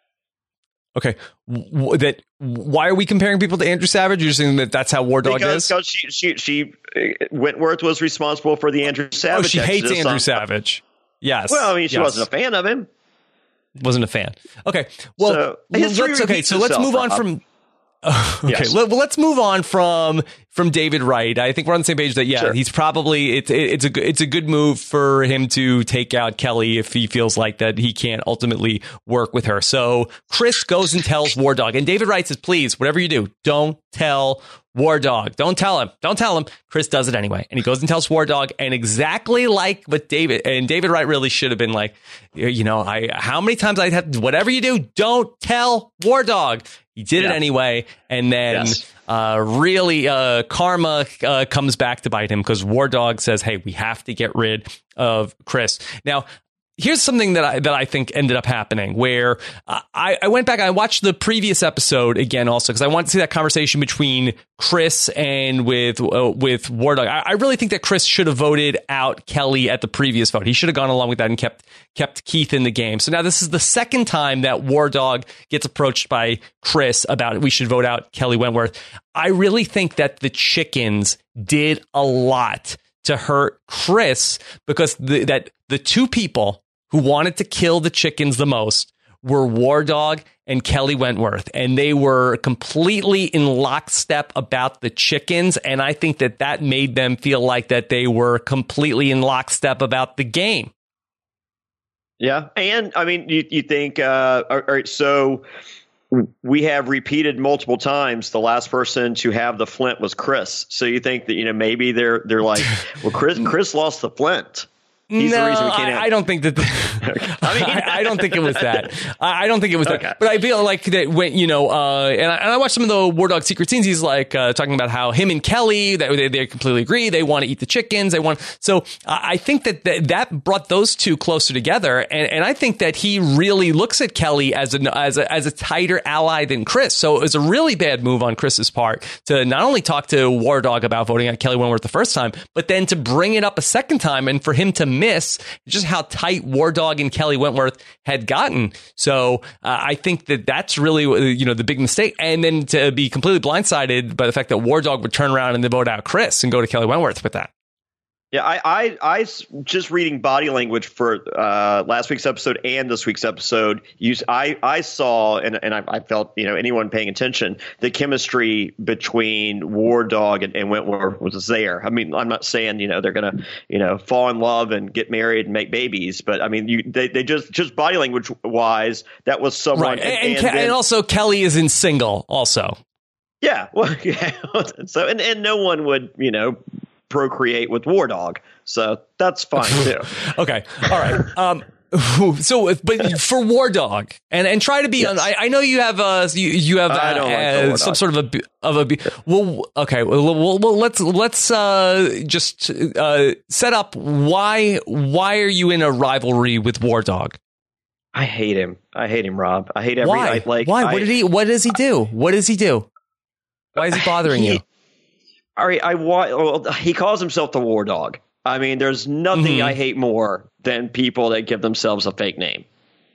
Okay, w- that why are we comparing people to Andrew Savage? You're saying that that's how War Dog because, is? Because she, she, she, Wentworth was responsible for the Andrew Savage. Oh, she hates Andrew on, Savage. Yes. Well, I mean, she yes. wasn't a fan of him. Wasn't a fan. Okay. Well, so, let's, okay. So let's move on Rob. from. Uh, okay, yes. well, let's move on from from David Wright. I think we're on the same page that yeah, sure. he's probably it's it's a it's a good move for him to take out Kelly if he feels like that he can't ultimately work with her. So Chris goes and tells War Dog, and David Wright says, "Please, whatever you do, don't tell War Dog. Don't tell him. Don't tell him." Chris does it anyway, and he goes and tells War Dog, and exactly like what David and David Wright really should have been like, you know, I how many times I have whatever you do, don't tell War Dog. He did yeah. it anyway, and then yes. uh, really uh, karma uh, comes back to bite him because War Dog says, "Hey, we have to get rid of Chris." Now, here's something that I that I think ended up happening where uh, I, I went back. I watched the previous episode again also because I wanted to see that conversation between Chris and with uh, with War Dog. I, I really think that Chris should have voted out Kelly at the previous vote. He should have gone along with that and kept kept Keith in the game. So now this is the second time that War Dog gets approached by Chris about we should vote out Kelly Wentworth. I really think that the chickens did a lot to hurt Chris because the, that the two people who wanted to kill the chickens the most were War Dog and Kelly Wentworth, and they were completely in lockstep about the chickens, and I think that that made them feel like that they were completely in lockstep about the game. Yeah, and I mean, you, you think, uh, all right, so we have repeated multiple times the last person to have the flint was Chris. So you think that, you know, maybe they're they're like, well, Chris Chris lost the flint. He's no, the reason we can't. I, I don't think that. The, I mean, I, I don't think it was that. I, I don't think it was okay. that. But I feel like that when you know, uh, and, I, and I watched some of the War Dog secret scenes. He's like uh, talking about how him and Kelly that they, they completely agree. They want to eat the chickens. They want. So uh, I think that th- that brought those two closer together, and, and I think that he really looks at Kelly as a as a as a tighter ally than Chris. So it was a really bad move on Chris's part to not only talk to War Dog about voting out Kelly Wentworth the first time, but then to bring it up a second time, and for him to miss just how tight War Dog and Kelly Wentworth had gotten. So uh, I think that that's really, you know, the big mistake. And then to be completely blindsided by the fact that War Dog would turn around and then vote out Chris and go to Kelly Wentworth with that. Yeah, I, I, I just reading body language for uh, last week's episode and this week's episode. You, I, I saw and and I, I felt, you know, anyone paying attention, the chemistry between War Dog and, and Wentworth was there. I mean, I'm not saying, you know, they're gonna, you know, fall in love and get married and make babies, but I mean, you they, they just just body language wise, that was someone. Right, and, and, and, and, and then, also Kelly is in single also. Yeah, well, yeah. So and and no one would, you know, procreate with War Dog, so that's fine too. Okay, all right. Um, so, but for War Dog, and and try to be. Yes. I, I know you have uh you you have uh, I don't like uh, some sort of a of a. Well, okay. Well, well, well let's let's uh just uh set up why why are you in a rivalry with War Dog? I hate him. I hate him, Rob. I hate every. Why? I, like why? I, What did he? What does he do? What does he do? Why is he bothering he, you? All right, I well, he calls himself the War Dog. I mean, there's nothing Mm-hmm. I hate more than people that give themselves a fake name.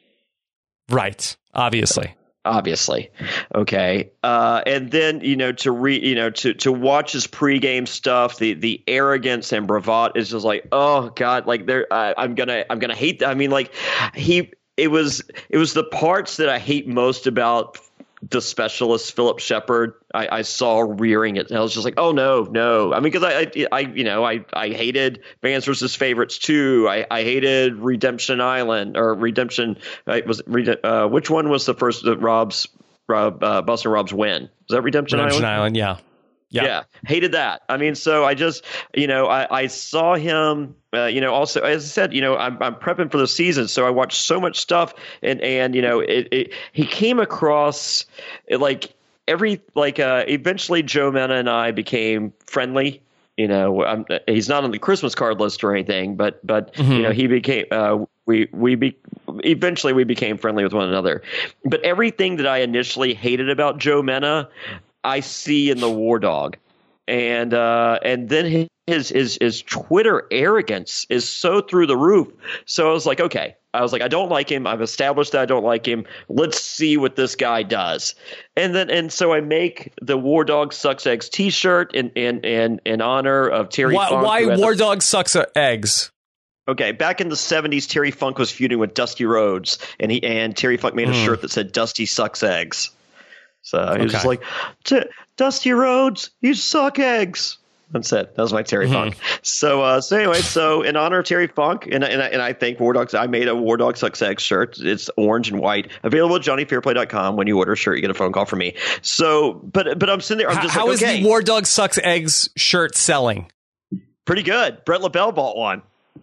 Right. Obviously. Obviously. Okay. Uh, and then, you know, to read, you know, to, to watch his pregame stuff, the, the arrogance and bravado is just like, oh God, like there, uh, I'm gonna, I'm gonna hate that. I mean, like he, it was, it was the parts that I hate most about the specialist Philip Shepard. I, I saw rearing it. And I was just like, oh no, no. I mean, because I, I, I, you know, I, I hated Fans versus Favorites too. I, I hated Redemption Island or Redemption. Right, was it, uh, which one was the first that Rob's Rob uh, Buster Rob's win? Was that Redemption, Redemption Island? Island, yeah. Yeah. yeah, hated that. I mean, so I just, you know, I, I saw him, uh, you know, also, as I said, you know, I'm, I'm prepping for the season, so I watched so much stuff, and, and you know, it, it he came across it, like every, like, uh, eventually Joe Mena and I became friendly. You know, I'm, he's not on the Christmas card list or anything, but, but mm-hmm. you know, he became, uh, we, we be, eventually we became friendly with one another. But everything that I initially hated about Joe Mena, I see in the War Dog, and uh, and then his his his Twitter arrogance is so through the roof. So I was like, okay, I was like, I don't like him. I've established that I don't like him. Let's see what this guy does. And then and so I make the War Dog Sucks Eggs T-shirt in in in, in honor of Terry why, Funk. Why War the, Dog Sucks Eggs? Okay, back in the seventies, Terry Funk was feuding with Dusty Rhodes, and he and Terry Funk made a mm. shirt that said "Dusty Sucks Eggs." So he was okay. just like, Dusty Rhodes, you suck eggs. That's it. That was my Terry mm-hmm. Funk. So, uh, so anyway, so in honor of Terry Funk, and and, and I think War Dogs, I made a War Dog Sucks Eggs shirt. It's orange and white, available at Johnny Fairplay dot com. When you order a shirt, you get a phone call from me. So, but but I'm sitting there. I'm just how like, is okay. the War Dog Sucks Eggs shirt selling? Pretty good. Brett LaBelle bought one.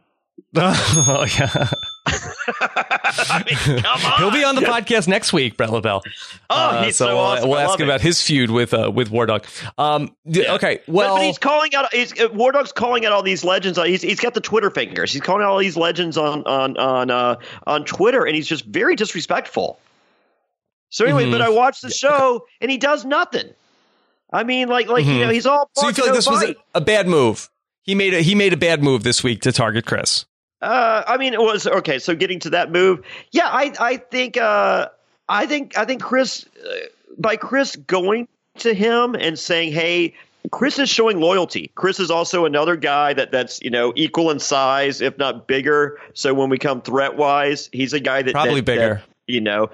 Oh yeah. I mean, come on. He'll be on the podcast next week, Brett LaBelle. Oh, uh, he's so, so awesome. We'll I ask love about it. his feud with uh, with War Dog. Um, yeah. Okay, well, but, but he's calling out. He's, War Dog's calling out all these legends. He's he's got the Twitter fingers. He's calling out all these legends on on on uh, on Twitter, and he's just very disrespectful. So anyway, mm-hmm. but I watched the show, and he does nothing. I mean, like like mm-hmm. you know, he's all. So you feel like no this was a, a bad move? He made a he made a bad move this week to target Chris. Uh, I mean, it was okay. So getting to that move, yeah, I, I think, uh, I think, I think Chris, uh, by Chris going to him and saying, "Hey," Chris is showing loyalty. Chris is also another guy that that's you know equal in size, if not bigger. So when we come threat wise, he's a guy that probably that, bigger. That, you know,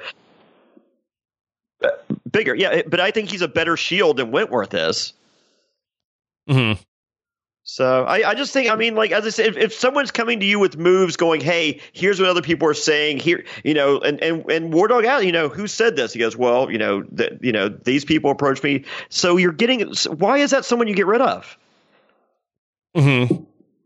uh, bigger. Yeah, but I think he's a better shield than Wentworth is. Hmm. So I, I just think, I mean, like, as I said, if, if someone's coming to you with moves going, "Hey, here's what other people are saying here," you know, and, and, and War Dog out, you know, who said this? He goes, well, you know, that, you know, these people approach me. So you're getting, why is that someone you get rid of? Mm-hmm.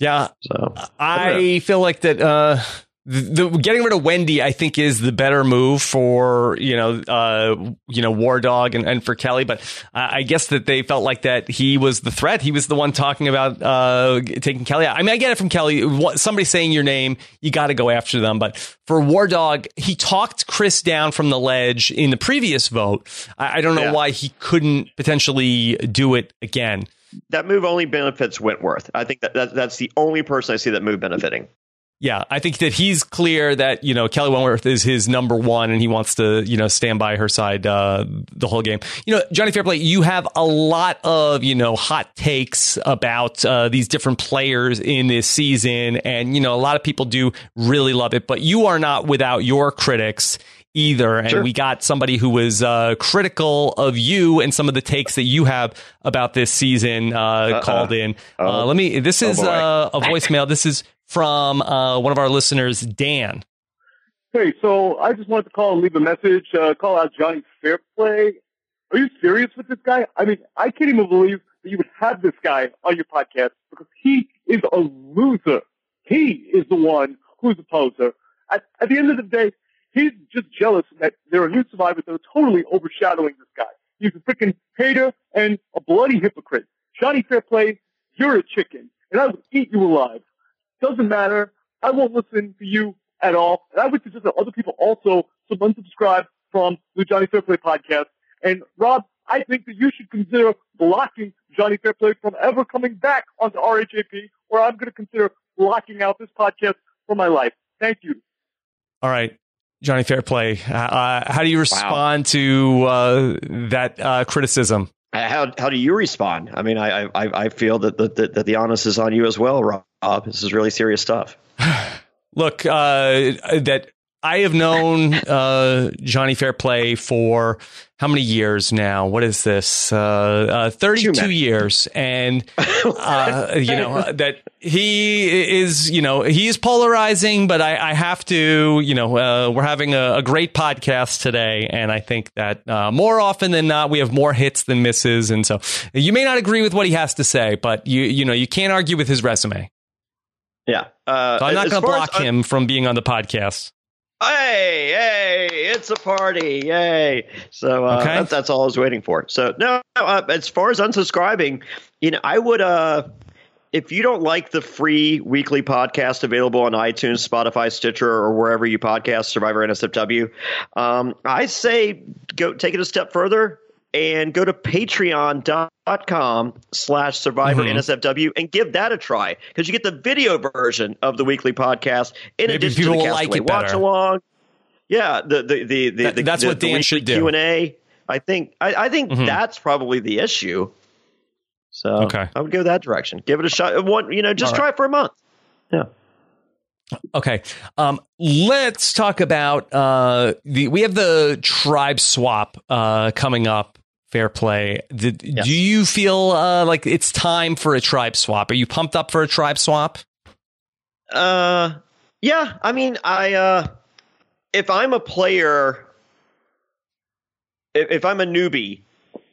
Yeah. So I, I feel like that. Uh, The, the getting rid of Wendy, I think, is the better move for you know, uh, you know, War Dog and, and for Kelly. But I, I guess that they felt like that he was the threat. He was the one talking about uh, taking Kelly out. I mean, I get it from Kelly. What, somebody saying your name, you got to go after them. But for War Dog, he talked Chris down from the ledge in the previous vote. I, I don't know Yeah. why he couldn't potentially do it again. That move only benefits Wentworth. I think that, that that's the only person I see that move benefiting. Yeah, I think that he's clear that, you know, Kelly Wentworth is his number one and he wants to, you know, stand by her side uh, the whole game. You know, Johnny Fairplay, you have a lot of, you know, hot takes about uh, these different players in this season. And, you know, a lot of people do really love it, but you are not without your critics either. And Sure. we got somebody who was uh, critical of you and some of the takes that you have about this season uh, Uh-uh. called in. Oh. Uh, let me, this is Oh, boy. uh, a voicemail. This is from uh, one of our listeners, Dan. Hey, so I just wanted to call and leave a message, uh, call out Johnny Fairplay. Are you serious with this guy? I mean, I can't even believe that you would have this guy on your podcast because he is a loser. He is the one who's a poser. At, at the end of the day, he's just jealous that there are new survivors that are totally overshadowing this guy. He's a freaking hater and a bloody hypocrite. Johnny Fairplay, you're a chicken, and I will eat you alive. Doesn't matter. I won't listen to you at all. And I would suggest that other people also unsubscribe from the Johnny Fairplay podcast. And Rob, I think that you should consider blocking Johnny Fairplay from ever coming back onto R H A P, or I'm going to consider blocking out this podcast for my life. Thank you. All right, Johnny Fairplay. Uh, how do you respond wow. to uh, that uh, criticism? How how do you respond? I mean, I I, I feel that the, that, that the onus is on you as well, Rob. This is really serious stuff. Look, uh, that I have known uh, Johnny Fairplay for how many years now? What is this? Uh, uh, thirty-two years. And, uh, you know, that he is, you know, he is polarizing, but I, I have to, you know, uh, we're having a, a great podcast today. And I think that uh, more often than not, we have more hits than misses. And so you may not agree with what he has to say, but you, you know, you can't argue with his resume. Yeah. Uh, so I'm not going to block as, him uh, from being on the podcast. Hey, hey, it's a party. Yay. So uh, okay. that, that's all I was waiting for. So no, uh, as far as unsubscribing, you know, I would, uh, if you don't like the free weekly podcast available on iTunes, Spotify, Stitcher, or wherever you podcast, Survivor N S F W, um, I say go take it a step further and go to patreon.com slash survivor mm-hmm. N S F W and give that a try because you get the video version of the weekly podcast in Maybe addition to the Castaway like watch along. Yeah, the the the, the, that, the that's the, what Dan the should do. Q and A. I think I, I think mm-hmm. that's probably the issue. So okay. I would go that direction. Give it a shot. One, you know, just All try right. it for a month. Yeah. Okay, um, let's talk about uh, the. We have the tribe swap uh, coming up. Fairplay. Did, yes. Do you feel uh, like it's time for a tribe swap? Are you pumped up for a tribe swap? Uh, yeah. I mean, I uh, if I'm a player, if, if I'm a newbie,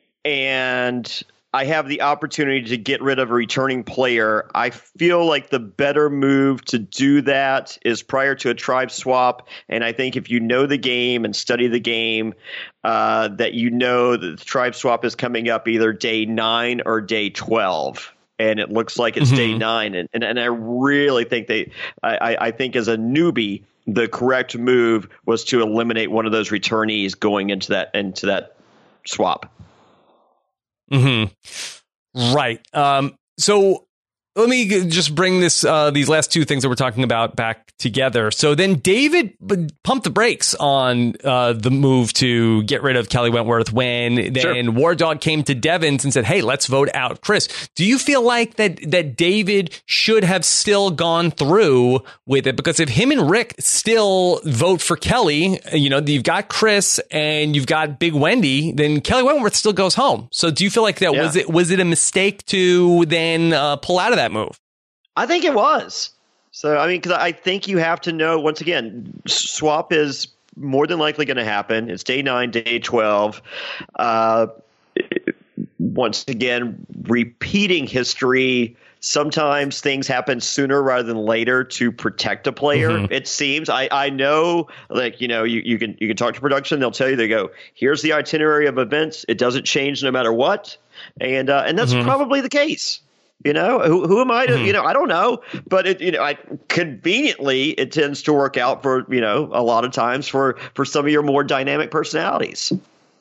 and I have the opportunity to get rid of a returning player, I feel like the better move to do that is prior to a tribe swap. And I think if you know the game and study the game, uh, that you know that the tribe swap is coming up either day nine or day twelve. And it looks like it's mm-hmm. day nine. And, and and I really think they I, I think as a newbie, the correct move was to eliminate one of those returnees going into that into that swap. Mm-hmm. Right. Um, so let me just bring this uh, these last two things that we're talking about back together. So then David pumped the brakes on uh, the move to get rid of Kelly Wentworth when then sure. War Dog came to Devins and said, hey, let's vote out Chris. Do you feel like that that David should have still gone through with it? Because if him and Rick still vote for Kelly, you know, you've got Chris and you've got Big Wendy, then Kelly Wentworth still goes home. So do you feel like that yeah. was it was it a mistake to then uh, pull out of that move? I think it was. So, I mean, because I think you have to know, once again, swap is more than likely going to happen. It's day nine, day twelve. Uh, once again, repeating history. Sometimes things happen sooner rather than later to protect a player. Mm-hmm. It seems. I, I know, like, you know, you, you can you can talk to production. They'll tell you, they go, here's the itinerary of events. It doesn't change no matter what. And uh, and that's mm-hmm. probably the case. You know, who who am I to, mm-hmm. you know, I don't know. But, it, you know, I, conveniently, it tends to work out for, you know, a lot of times for, for some of your more dynamic personalities.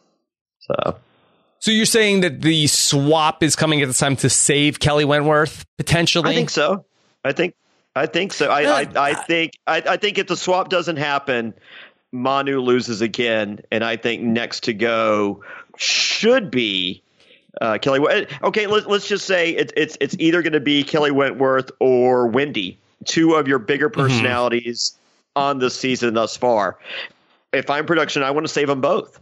So. So you're saying that the swap is coming at the time to save Kelly Wentworth potentially? I think so. I think I think so. I I, I think I, I think if the swap doesn't happen, Manu loses again, and I think next to go should be uh, Kelly. Okay, let's let's just say it, it's it's either going to be Kelly Wentworth or Wendy, two of your bigger personalities mm-hmm. on this season thus far. If I'm production, I want to save them both.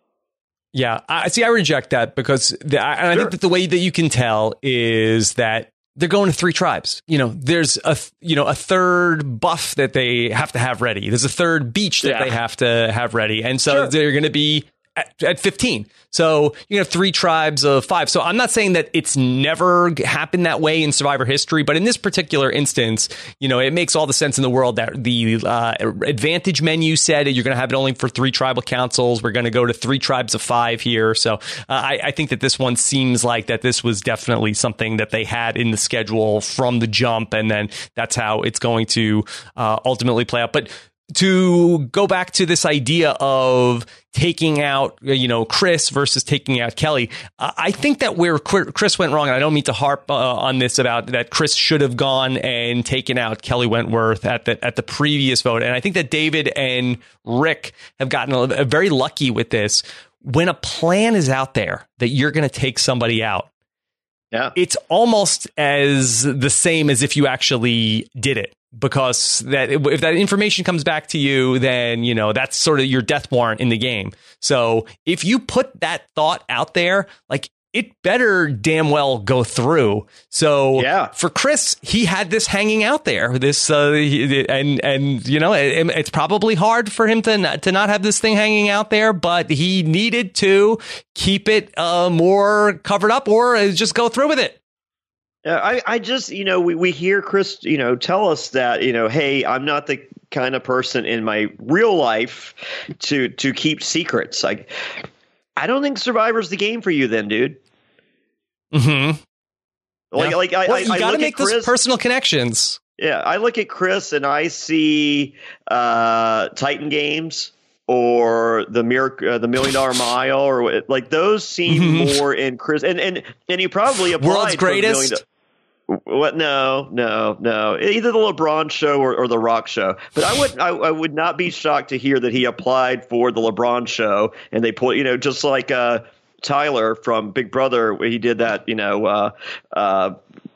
Yeah, I see. I reject that because the, I, and I sure. think that the way that you can tell is that they're going to three tribes. You know, there's a you know a third buff that they have to have ready. There's a third beach that yeah. they have to have ready, and so sure. they're going to be at, at fifteen. So you have three tribes of five. So I'm not saying that it's never happened that way in Survivor history, but in this particular instance, you know, it makes all the sense in the world that the uh, advantage menu said you're going to have it only for three tribal councils. We're going to go to three tribes of five here. So uh, I, I think that this one seems like that this was definitely something that they had in the schedule from the jump, and then that's how it's going to uh, ultimately play out. But to go back to this idea of taking out, you know, Chris versus taking out Kelly, uh, I think that where Chris went wrong, and I don't mean to harp uh, on this about that Chris should have gone and taken out Kelly Wentworth at the at the previous vote, and I think that David and Rick have gotten a, a very lucky with this. When a plan is out there that you're going to take somebody out, yeah, it's almost as the same as if you actually did it. Because that if that information comes back to you, then, you know, that's sort of your death warrant in the game. So if you put that thought out there, like, it better damn well go through. So yeah. for Chris, he had this hanging out there. This uh, and and you know, it, it's probably hard for him to not, to not have this thing hanging out there, but he needed to keep it uh, more covered up or just go through with it. Yeah, I, I just, you know, we, we hear Chris, you know, tell us that, you know, hey, I'm not the kind of person in my real life to to keep secrets. Like, I don't think Survivor's the game for you then, dude. Mm-hmm. Like, yeah. like I, well, I, you got to make Chris, those personal connections. Yeah, I look at Chris and I see uh, Titan Games or the miracle, uh, the Million Dollar Mile, or like those seem mm-hmm. more in Chris, and and and he probably applied World's Greatest. For What? No, no, no. Either the LeBron Show or, or the Rock Show. But I would, I, I would not be shocked to hear that he applied for the LeBron Show, and they put, you know, just like uh, Tyler from Big Brother, where he did that, you know, uh, uh,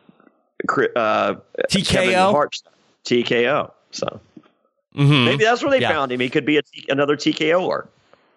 uh, T K O, T K O. So mm-hmm. maybe that's where they yeah. found him. He could be a, another T K O-er.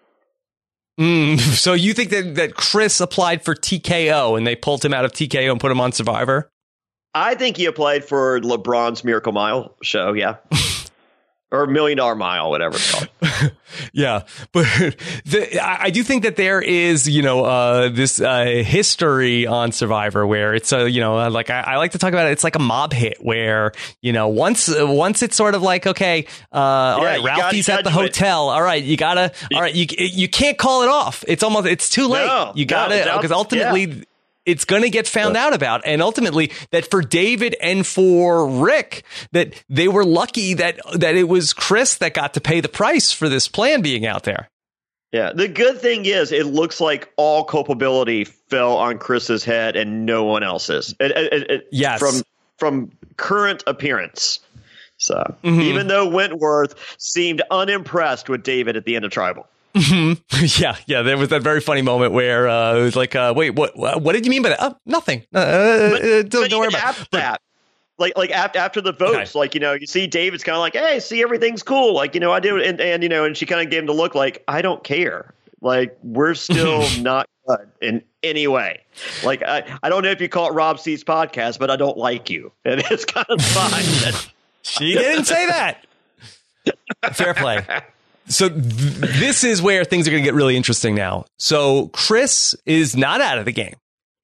Mm, so you think that that Chris applied for T K O and they pulled him out of T K O and put him on Survivor? I think he applied for LeBron's Miracle Mile show, yeah. Or Million Dollar Mile, whatever it's called. Yeah. But the, I, I do think that there is, you know, uh, this uh, history on Survivor where it's, a, you know, like I, I like to talk about it. It's like a mob hit where, you know, once uh, once it's sort of like, okay, uh, all yeah, right, Ralphie's gotta, at the hotel. It. All right, you gotta, all right, you you can't call it off. It's almost, it's too late. No, you gotta, because no, ultimately, yeah. it's going to get found out about. And ultimately that for David and for Rick, that they were lucky that that it was Chris that got to pay the price for this plan being out there. Yeah. The good thing is it looks like all culpability fell on Chris's head and no one else's. It, it, it, yes. From, from current appearance. So mm-hmm. even though Wentworth seemed unimpressed with David at the end of Tribal. Mm-hmm. Yeah, yeah. There was that very funny moment where uh, it was like, uh, "Wait, what? What did you mean by that? Oh, nothing. Uh, but, don't, but don't worry about after that." Like, like after after the votes, okay. like you know, you see David's kind of like, "Hey, see, everything's cool." Like you know, I do, and and you know, and she kind of gave him the look, like, "I don't care. Like we're still not good in any way. Like I, I don't know if you call it Rob C's podcast, but I don't like you, and it's kind of fine." She didn't say that. Fair play. So th- this is where things are going to get really interesting now. So Chris is not out of the game.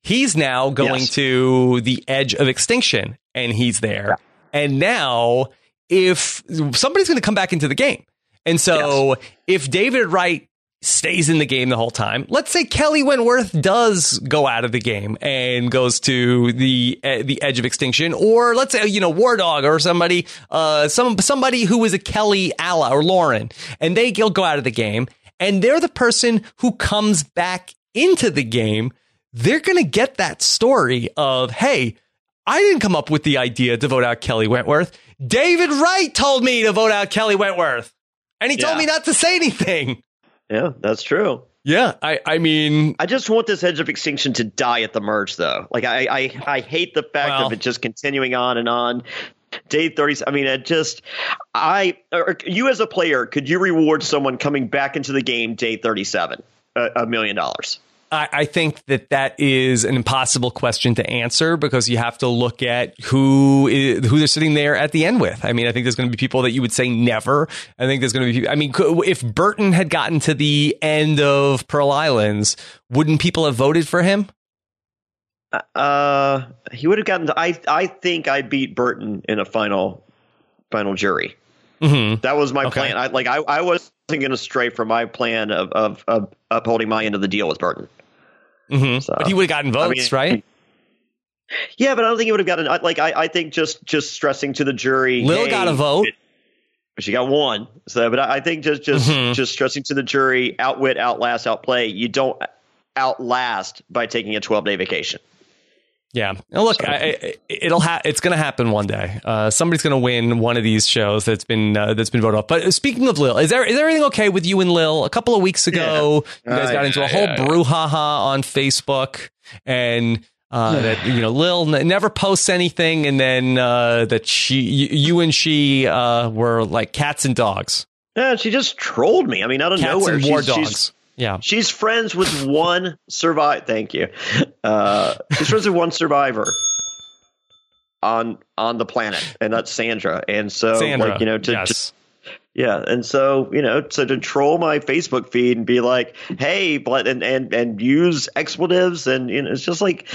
He's now going Yes. to the edge of extinction, and he's there. Yeah. And now, if somebody's going to come back into the game, and so yes. if David Wright stays in the game the whole time, let's say Kelly Wentworth does go out of the game and goes to the uh, the edge of extinction, or let's say, you know, War Dog or somebody, uh, some somebody who is a Kelly ally or Lauren, and they go out of the game, and they're the person who comes back into the game. They're going to get that story of, hey, I didn't come up with the idea to vote out Kelly Wentworth. David Wright told me to vote out Kelly Wentworth, and he yeah. told me not to say anything. Yeah, that's true. Yeah, I, I mean... I just want this edge of extinction to die at the merge, though. Like, I I, I hate the fact well, of it just continuing on and on. Day thirty, I mean, it just... I, or you as a player, could you reward someone coming back into the game day thirty-seven a, a million dollars? I, I think that that is an impossible question to answer, because you have to look at who is, who they're sitting there at the end with. I mean, I think there's going to be people that you would say never. I think there's going to be, I mean, if Burton had gotten to the end of Pearl Islands, wouldn't people have voted for him? Uh, he would have gotten to, I, I think I beat Burton in a final, final jury. Mm-hmm. That was my okay. plan. I, like, I, I wasn't going to stray from my plan of, of, of upholding my end of the deal with Burton. Mm-hmm. So, but he would have gotten votes, I mean, right? Yeah, but I don't think he would have gotten. Like, I, I think just just stressing to the jury, Lil hey, got a vote. It, she got one. So, but I, I think just just mm-hmm. just stressing to the jury, outwit, outlast, outplay. You don't outlast by taking a twelve day vacation. Yeah. Now look, I, I, it'll ha- it's going to happen one day. Uh, somebody's going to win one of these shows that's been uh, that's been voted off. But speaking of Lil, is there is everything okay with you and Lil? A couple of weeks ago, yeah. you guys uh, got into yeah, a whole yeah, brouhaha yeah. on Facebook, and uh, that you know Lil n- never posts anything, and then uh, that she, you, you and she uh, were like cats and dogs. Yeah, she just trolled me. I mean, out of cats nowhere, and war she's, dogs. She's, Yeah, she's friends with one survivor. Thank you. Uh, she's friends with one survivor on on the planet, and that's Sandra. And so, Sandra, like, you know, to, yes. to yeah, and so you know, so to troll my Facebook feed and be like, "Hey," but and and and use expletives, and you know, it's just like,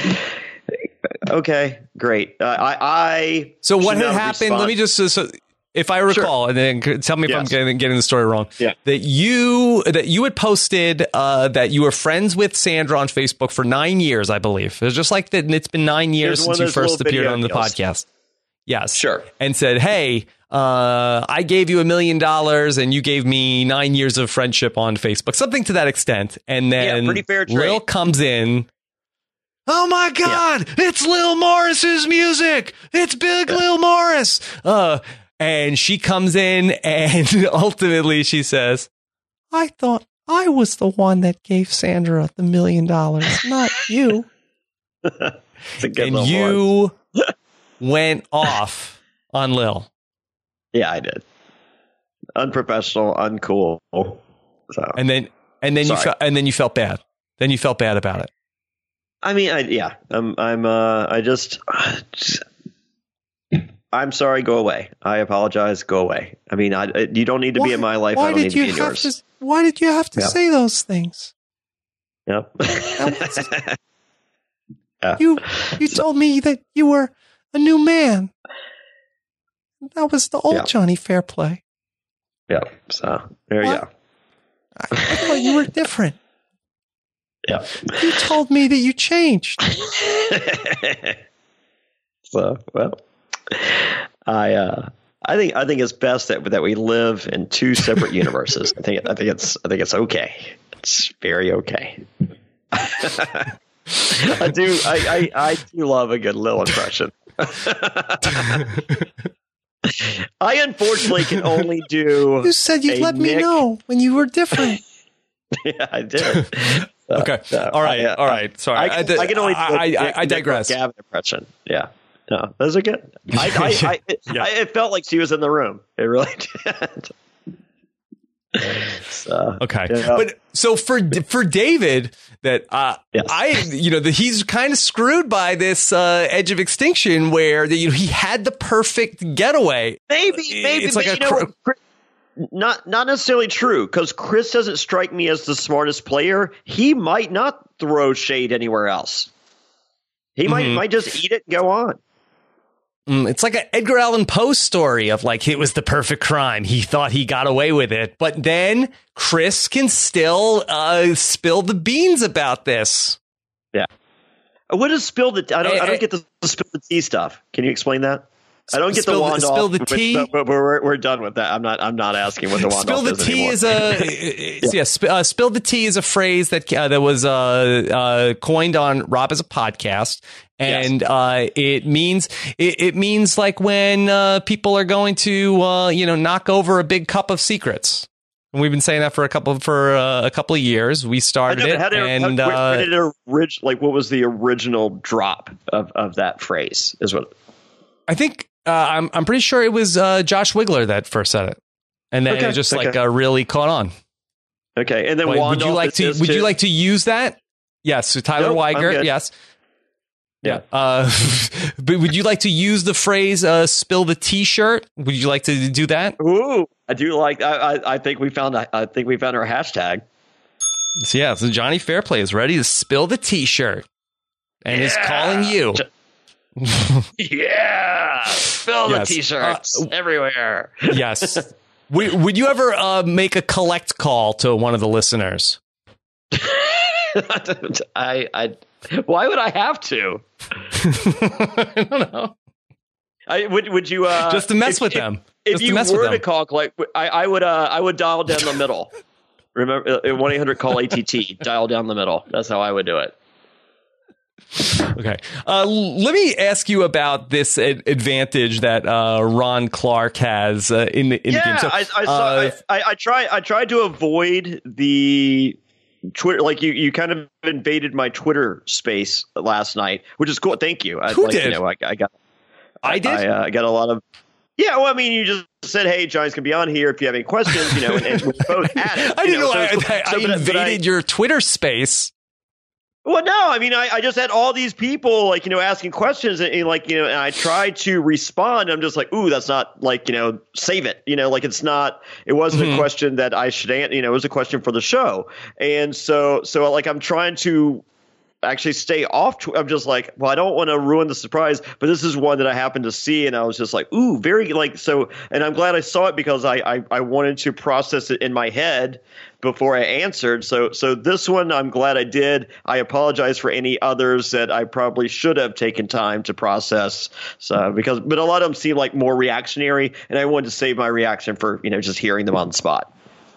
okay, great. Uh, I I so what had happened? Respond. Let me just. Uh, so, If I recall, sure. and then tell me if yes. I'm getting, getting the story wrong, yeah. that you that you had posted uh, that you were friends with Sandra on Facebook for nine years, I believe. It was just like that. It's been nine years Here's since you first appeared on the deals. podcast. Yes, sure. And said, "Hey, uh, I gave you a million dollars, and you gave me nine years of friendship on Facebook, something to that extent." And then yeah, pretty fair trade. Lil comes in. Oh my God! Yeah. It's Lil Morris's music. It's Big yeah. Lil Morris. Uh, And she comes in, and ultimately she says, I thought I was the one that gave Sandra the million dollars, not you. And you went off on Lil. Yeah, I did. Unprofessional, uncool. So and then and then Sorry. you felt and then you felt bad. Then you felt bad about it. I mean, I, yeah, I'm I'm uh, I just. just I'm sorry, go away. I apologize, go away. I mean, I, you don't need to why, be in my life. I don't need to be in yours. To, why did you have to yep. say those things? Yep. yeah. You you told me that you were a new man. That was the old yeah. Johnny Fairplay. Yeah, so there what? you go. I, I thought you were different. Yeah. You told me that you changed. So, well. I uh, I think I think it's best that that we live in two separate universes. I think I think it's I think it's okay. It's very okay. I do I, I, I do love a good Lil impression. I unfortunately can only do. You said you'd let Nick. me know when you were different. Yeah, I did. Uh, okay. Uh, all right. I, uh, all right. Sorry. I, I, I can only. Do I, Nick, I, I digress. Gavin impression. Yeah. No, those are good. I, I, I, it, yeah. I, it felt like she was in the room. It really did. So, okay, you know. But so for for David, that uh, yes. I you know that he's kind of screwed by this uh, edge of extinction, where the, you know he had the perfect getaway. Maybe, maybe it's like but, a you know, cr- not not necessarily true, because Chris doesn't strike me as the smartest player. He might not throw shade anywhere else. He Mm-hmm. might might just eat it and go on. Mm, it's like an Edgar Allan Poe story of like, it was the perfect crime. He thought he got away with it. But then Chris can still uh, spill the beans about this. Yeah. What is spill the? I don't. Hey, I don't hey. get the, the spill the tea stuff. Can you explain that? I don't get Spill the the- wand spill off. the which- tea? But, but we're we're done with that. I'm not. I'm not asking what the wand Spill off the is tea anymore. is a it's- yeah. sp- uh, spill the tea is a phrase that uh, that was uh, uh, coined on Rob as a podcast, and Yes. uh, it means it, it means like when uh, people are going to uh, you know knock over a big cup of secrets. And we've been saying that for a couple for uh, a couple of years. We I started know, it, how did, and how, where, uh, where did it orig- like what was the original drop of, of that phrase? Is what I think uh, I'm I'm pretty sure it was uh, Josh Wigler that first said it, and then Okay, it just okay. like uh, really caught on. okay. And then Wait, wand would you off like is to? this Would you too? like to use that? Yes, so Tyler Nope, I'm Weiger. good. Yes. Yeah. Uh, but would you like to use the phrase uh, "spill the T-shirt"? Would you like to do that? Ooh, I do like. I, I, I think we found. a- I think we found our hashtag. So yeah, so Johnny Fairplay is ready to spill the T-shirt, and is Yeah. calling you. Yeah, spill Yes. the t-shirts Uh, everywhere. Yes. would, would you ever uh, make a collect call to one of the listeners? I, I, why would I have to? I don't know. I would. Would you? Uh, Just to mess if- with if- them. If Just to you mess with were them. to call, like, I, I would. Uh, I would dial down the middle. Remember, one eight hundred call A T T. Dial down the middle. That's how I would do it. Okay. Uh, let me ask you about this ad- advantage that uh, Ron Clark has uh, in the in the game. Yeah, So, I, I saw. uh, I, I, I try. I tried to avoid the Twitter. Like you, you kind of invaded my Twitter space last night, which is cool. Thank you. I, Who like, did? You know, I, I got. I did? I, uh, I got a lot of. Yeah, well, I mean, you just said, "Hey, Johnny's gonna be on here if you have any questions." You know, and, and we're both at it. I you didn't know, so I, it's cool. I, I So, but- but invaded your Twitter space. Well, no, I mean, I, I just had all these people, like, you know, asking questions, and, and like, you know, and I tried to respond. I'm just like, ooh, that's not like, you know, save it. You know, like it's not. It wasn't Mhm. a question that I should answer. You know, it was a question for the show, and so, so like, I'm trying to actually stay off. Tw- I'm just like, well, I don't want to ruin the surprise, but this is one that I happened to see, and I was just like, ooh, very like so. And I'm glad I saw it because I I, I wanted to process it in my head before I answered. So so this one I'm glad I did. I apologize for any others that I probably should have taken time to process. So because but a lot of them seem like more reactionary, and I wanted to save my reaction for, you know, just hearing them on the spot.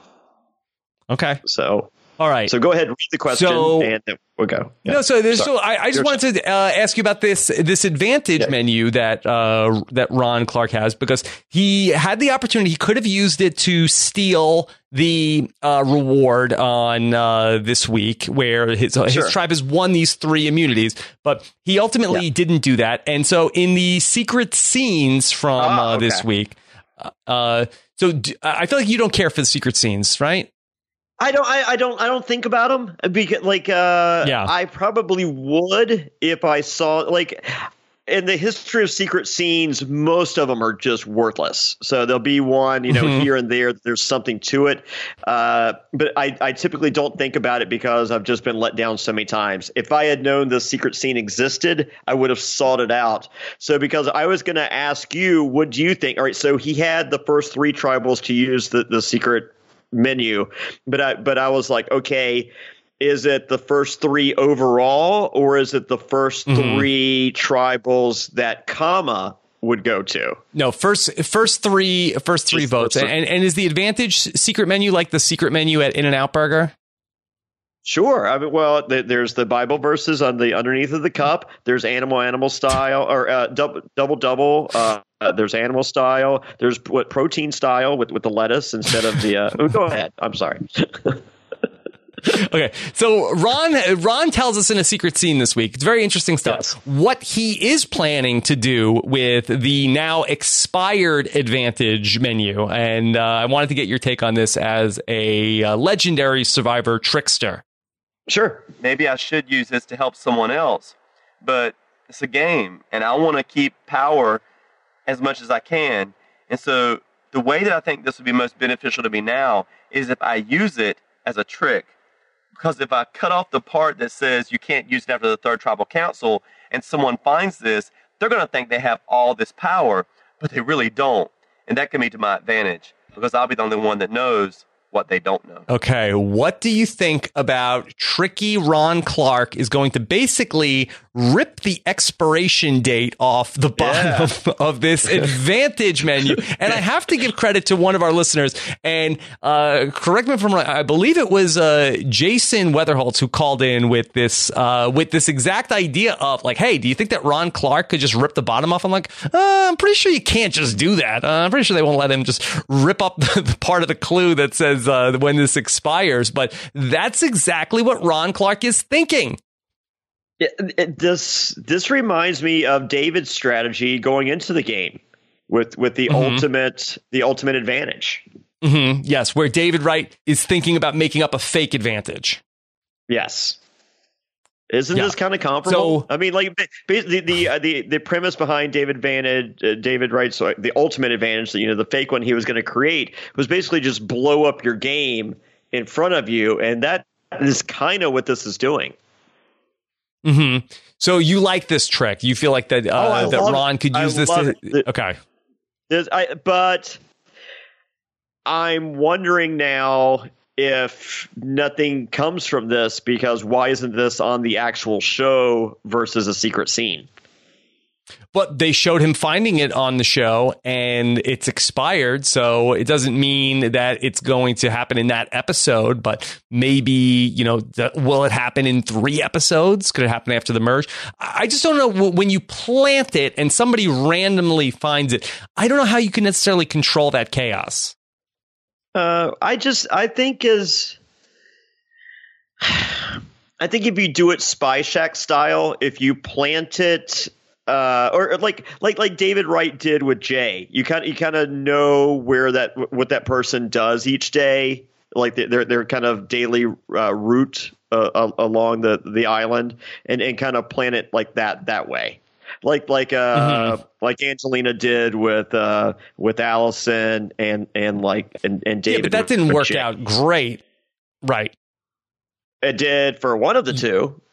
Okay. So All right. so go ahead, read the question, So- and then we'll go. Yeah. No, so there's Sorry. still. I, I just Your wanted to uh, ask you about this this advantage Yeah. menu that uh, that Ron Clark has, because he had the opportunity. He could have used it to steal the uh, reward on uh, this week, where his Sure. his tribe has won these three immunities, but he ultimately Yeah. didn't do that. And so, in the secret scenes from Ah, uh, this okay. week, uh, so d- I feel like you don't care for the secret scenes, right? I don't. I, I don't. I don't think about them because, like, uh, Yeah. I probably would if I saw, like, in the history of secret scenes, most of them are just worthless. So there'll be one, you know, Mhm. here and there. There's something to it, uh, but I, I typically don't think about it because I've just been let down so many times. If I had known the secret scene existed, I would have sought it out. So because I was going to ask you, what do you think? All right, so he had the first three tribals to use the the secret menu, but I but I was like, okay, is it the first three overall, or is it the first Mhm. three tribals that Kama would go to? No, first first three first three Just votes. first And three. and is the advantage secret menu like the secret menu at In-N-Out Burger? Sure. I mean, well, th- there's the Bible verses on the underneath of the cup. There's animal animal style, or uh, double double double. Uh, uh, there's animal style. There's what protein style with, with the lettuce instead of the. Uh, oh, go ahead. I'm sorry. Okay, so Ron Ron tells us in a secret scene this week. It's very interesting stuff. Yes. What he is planning to do with the now expired advantage menu, and uh, I wanted to get your take on this as a uh, legendary Survivor trickster. Sure. Maybe I should use this to help someone else, but it's a game, and I want to keep power as much as I can. And so the way that I think this would be most beneficial to me now is if I use it as a trick. Because if I cut off the part that says you can't use it after the third tribal council and someone finds this, they're going to think they have all this power, but they really don't. And that can be to my advantage because I'll be the only one that knows what they don't know. Okay, what do you think about tricky Ron Clark is going to basically rip the expiration date off the bottom yeah. of, of this advantage menu? And I have to give credit to one of our listeners, and uh, correct me if I'm wrong, I believe it was uh, Jason Weatherholtz who called in with this uh, with this exact idea of like, hey, do you think that Ron Clark could just rip the bottom off? I'm like, uh, I'm pretty sure you can't just do that. Uh, I'm pretty sure they won't let him just rip up the, the part of the clue that says Uh, when this expires, but that's exactly what Ron Clark is thinking. It, it, this this reminds me of David's strategy going into the game with with the mm-hmm. ultimate the ultimate advantage. Mm-hmm. Yes, where David Wright is thinking about making up a fake advantage. Yes. Isn't yeah. this kind of comparable? So, I mean, like the the uh, the the premise behind David Advantage, uh, David Wright's uh, the ultimate advantage, you know, the fake one he was going to create was basically just blow up your game in front of you, and that is kind of what this is doing. Mm-hmm. So you like this trick? You feel like that uh, oh, that Ron could use I this? To, it. Okay. There's, I, but I'm wondering now if nothing comes from this, because why isn't this on the actual show versus a secret scene? But they showed him finding it on the show and it's expired. So it doesn't mean that it's going to happen in that episode, but maybe, you know, th- will it happen in three episodes? Could it happen after the merge? I just don't know. When you plant it and somebody randomly finds it, I don't know how you can necessarily control that chaos. Uh, I just, I think is, I think if you do it Spy Shack style, if you plant it, uh, or like, like, like David Wright did with Jay, you kind of, you kind of know where that, what that person does each day, like their, their kind of daily uh, route uh, along the, the island, and, and kind of plant it like that, that way. Like like uh mm-hmm. like Angelina did with uh with Allison and and like and, and David. Yeah, but that didn't work Jay. out great, right? It did for one of the two.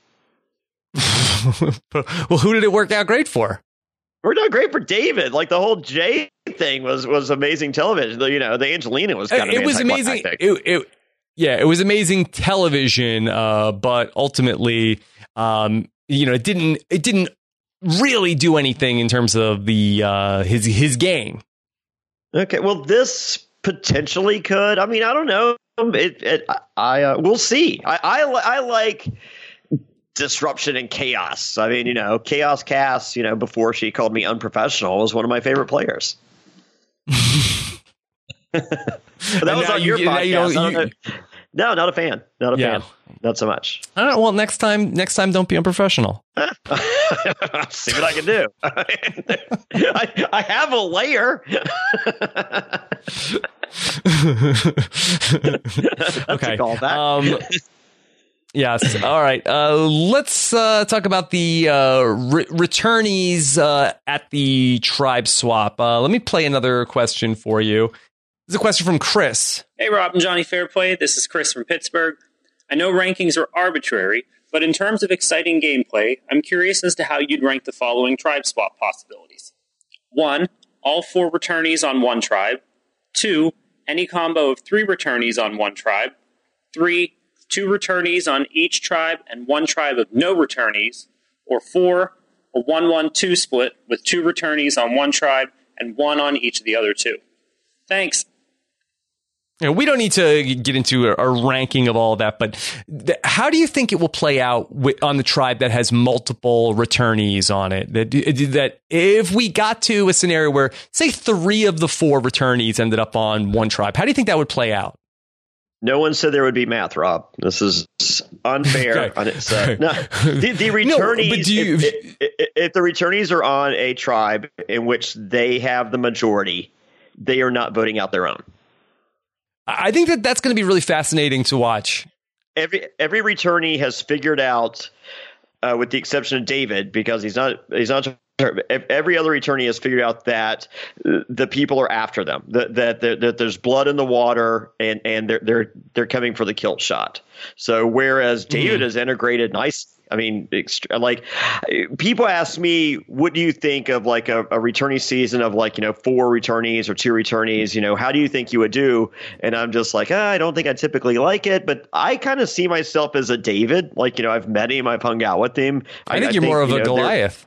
Well, who did it work out great for? We're not great for David. Like the whole Jay thing was was amazing television. You know, the Angelina was kind of it was amazing. It, it, yeah, it was amazing television, uh, but ultimately, um, you know, it didn't it didn't. really do anything in terms of the uh, his his game. Okay, well, this potentially could. I mean, I don't know. It, it, I uh, we'll see. I, I I like disruption and chaos. I mean, you know, Chaos Cass, you know, before she called me unprofessional, was one of my favorite players. That was on you, your podcast. You don't, you, don't no, not a fan. Not a yeah. fan. Not so much. All right, well, next time, next time, don't be unprofessional. I'll see what I can do. I, I have a layer. Okay. Um, yes. All right. Uh, let's uh, talk about the uh, re- returnees uh, at the tribe swap. Uh, let me play another question for you. This is a question from Chris. Hey, Rob and Johnny Fairplay. This is Chris from Pittsburgh. I know rankings are arbitrary, but in terms of exciting gameplay, I'm curious as to how you'd rank the following tribe swap possibilities. One, all four returnees on one tribe. Two, any combo of three returnees on one tribe. Three, two returnees on each tribe and one tribe of no returnees. Or four, a one one two split with two returnees on one tribe and one on each of the other two. Thanks. You know, we don't need to get into a, a ranking of all of that, but th- how do you think it will play out with, on the tribe that has multiple returnees on it? That, that if we got to a scenario where, say, three of the four returnees ended up on one tribe, how do you think that would play out? No one said there would be math, Rob. This is unfair. Okay. On its, uh, no, the, the returnees, no, but do you, if, if, if the returnees are on a tribe in which they have the majority, they are not voting out their own. I think that that's going to be really fascinating to watch. Every every returnee has figured out, uh, with the exception of David, because he's not he's not every other attorney has figured out that the people are after them, that that, that, that there's blood in the water, and, and they're they're they're coming for the kill shot. So whereas David mm. is integrated nicely. I mean, like people ask me, what do you think of like a, a returnee season of like, you know, four returnees or two returnees? You know, how do you think you would do? And I'm just like, ah, I don't think I typically like it, but I kind of see myself as a David. Like, you know, I've met him, I've hung out with him. I, I think I you're think, more of a know, Goliath.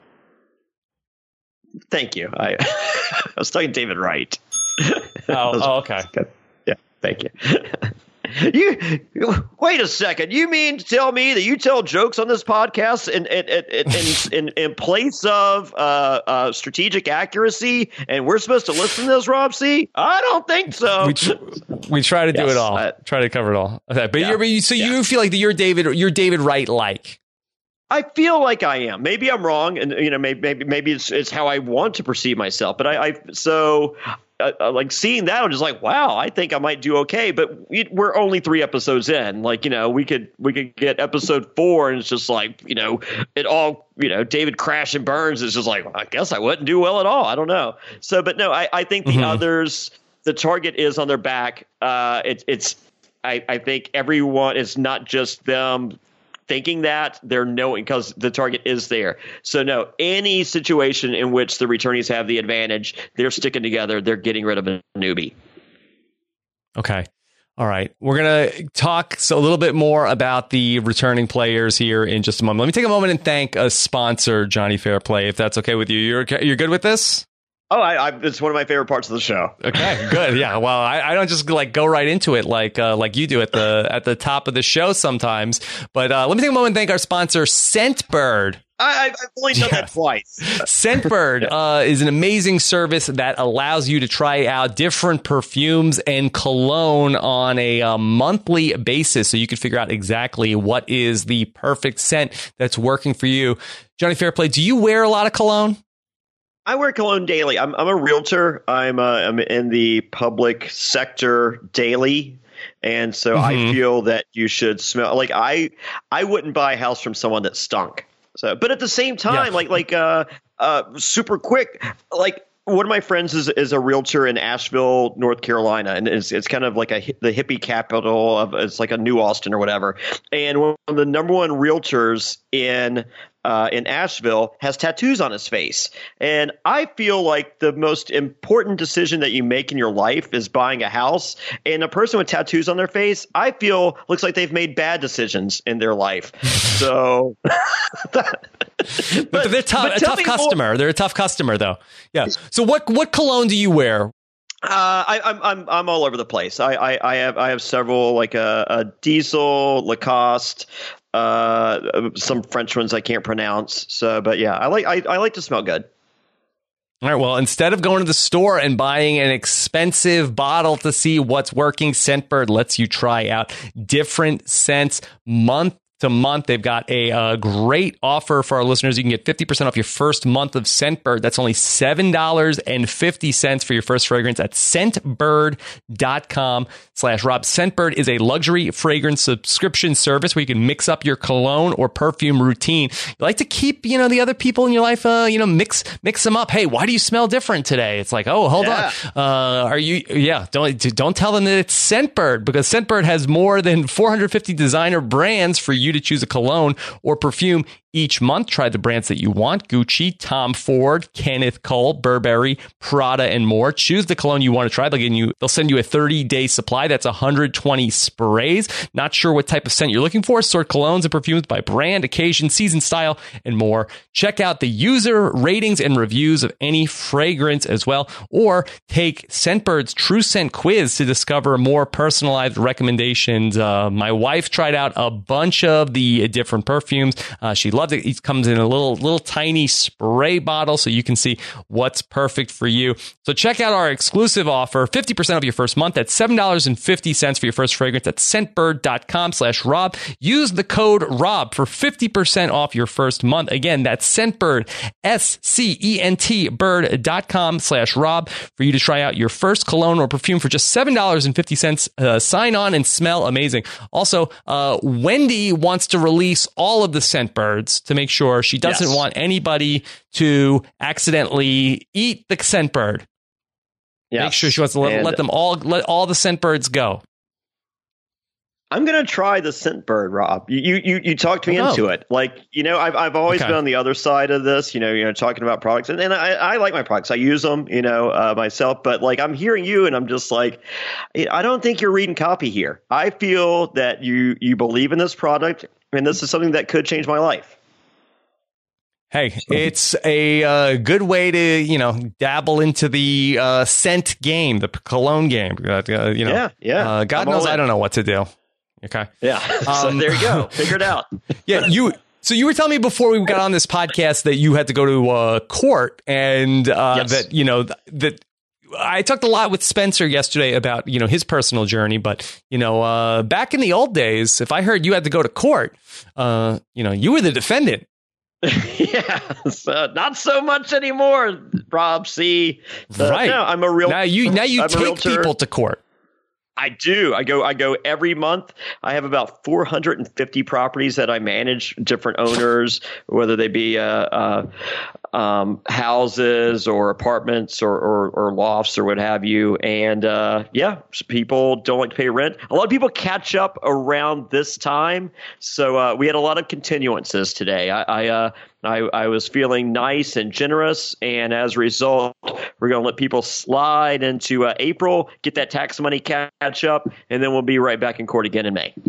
Thank you. I, I was talking David Wright. Oh, oh okay. Yeah, thank you. You wait a second. You mean to tell me that you tell jokes on this podcast in in in, in, in place of uh, uh, strategic accuracy, and we're supposed to listen to this, Rob C? I don't think so. We, tr- we try to do yes, it all. I, try to cover it all. Okay, but yeah, you're but you, so yeah. you feel like that you're David. You're David Wright like. I feel like I am. Maybe I'm wrong, and you know, maybe maybe maybe it's it's how I want to perceive myself. But I, I so. Uh, like seeing that, I'm just like, wow, I think I might do okay. But we, we're only three episodes in. Like, you know, we could we could get episode four, and it's just like, you know, it all, you know, David crash and burns. It's just like, well, I guess I wouldn't do well at all. I don't know. So, but no, I, I think the mm-hmm. others, the target is on their back. Uh, it, it's, I, I think everyone is not just them thinking that, they're knowing, because the target is there. So no, any situation in which the returnees have the advantage, they're sticking together. They're getting rid of a newbie. Okay. All right. We're going to talk so a little bit more about the returning players here in just a moment. Let me take a moment and thank a sponsor, Johnny Fairplay, if that's okay with you. You're okay? You're good with this? Oh, I, I, it's one of my favorite parts of the show. Okay, good. Yeah, well, I, I don't just like go right into it like uh, like you do at the at the top of the show sometimes. But uh, let me take a moment and thank our sponsor, Scentbird. I, I've only done yeah. that twice. Scentbird uh, is an amazing service that allows you to try out different perfumes and cologne on a uh, monthly basis, so you can figure out exactly what is the perfect scent that's working for you. Johnny Fairplay, do you wear a lot of cologne? I wear cologne daily. I'm I'm a realtor. I'm uh, I'm in the public sector daily, and so mm-hmm. I feel that you should smell like I I wouldn't buy a house from someone that stunk. So, but at the same time, yeah. like like uh uh super quick, like one of my friends is is a realtor in Asheville, North Carolina, and it's it's kind of like a the hippie capital of it's like a New Austin or whatever. And one of the number one realtors in Uh, in Asheville has tattoos on his face. And I feel like the most important decision that you make in your life is buying a house. And a person with tattoos on their face, I feel looks like they've made bad decisions in their life. So, but, but they're tough, but a tough customer. More. They're a tough customer, though. Yeah. So what what cologne do you wear? Uh, I, I'm I'm I'm all over the place. I, I, I have I have several, like a, a Diesel, Lacoste, uh, some French ones I can't pronounce. So, but yeah, I like I, I like to smell good. All right. Well, instead of going to the store and buying an expensive bottle to see what's working, Scentbird lets you try out different scents month to month. They've got a uh, great offer for our listeners. You can get fifty percent off your first month of Scentbird. That's only seven dollars and fifty cents for your first fragrance at scentbird.com slash Rob. Scentbird is a luxury fragrance subscription service where you can mix up your cologne or perfume routine. You like to keep, you know, the other people in your life, uh, you know, mix mix them up. Hey, why do you smell different today? It's like, oh, hold yeah. on. Uh, are you? Yeah, don't don't tell them that it's Scentbird, because Scentbird has more than four hundred fifty designer brands for you to choose a cologne or perfume each month. Try the brands that you want: Gucci, Tom Ford, Kenneth Cole, Burberry, Prada, and more. Choose the cologne you want to try. They'll give you, they'll send you a thirty day supply. That's one hundred twenty sprays. Not sure what type of scent you're looking for? Sort colognes and perfumes by brand, occasion, season, style, and more. Check out the user ratings and reviews of any fragrance as well, or take Scentbird's True Scent quiz to discover more personalized recommendations. Uh, my wife tried out a bunch of the different perfumes. Uh, she loved it. It comes in a little little tiny spray bottle, so you can see what's perfect for you. So check out our exclusive offer, fifty percent off your first month at seven dollars and fifty cents for your first fragrance at scentbird.com slash Rob. Use the code Rob for fifty percent off your first month. Again, that's Scentbird, S C E N T bird.com slash Rob for you to try out your first cologne or perfume for just seven dollars and fifty cents. Uh, sign on and smell amazing. Also, uh, Wendy wants to release all of the Scentbirds boards to make sure she doesn't Yes. want anybody to accidentally eat the scent bird. Yes. Make sure she wants to let, And let them all let all the scent birds go. I'm gonna try the scent bird, Rob. You you you talked me Oh. into it. Like, you know, I've I've always Okay. been on the other side of this. You know, you know, talking about products, and, and I I like my products. I use them, you know, uh, myself. But like, I'm hearing you, and I'm just like, I don't think you're reading copy here. I feel that you you believe in this product, and this is something that could change my life. Hey, it's a uh, good way to, you know, dabble into the uh, scent game, the cologne game. Uh, you know, Yeah, yeah. Uh, God I'm all knows I in. don't know what to do. Okay. Yeah. so Um, there you go. Figure it out. Yeah, you. So you were telling me before we got on this podcast that you had to go to uh, court, and uh, Yes. that you know th- that I talked a lot with Spencer yesterday about you know his personal journey. But you know, uh, back in the old days, if I heard you had to go to court, uh, you know, you were the defendant. yeah. So not so much anymore, Rob. See, Uh, Right. No, I'm a real. Now you now you I'm a take realtor. people to court. I do. I go. I go every month. I have about four hundred fifty properties that I manage, different owners, whether they be uh, uh, um, houses or apartments or, or, or lofts or what have you. And uh, yeah, people don't like to pay rent. A lot of people catch up around this time, so uh, we had a lot of continuances today. I. I uh, I, I was feeling nice and generous, and as a result, we're going to let people slide into uh, April, get that tax money catch up, and then we'll be right back in court again in May.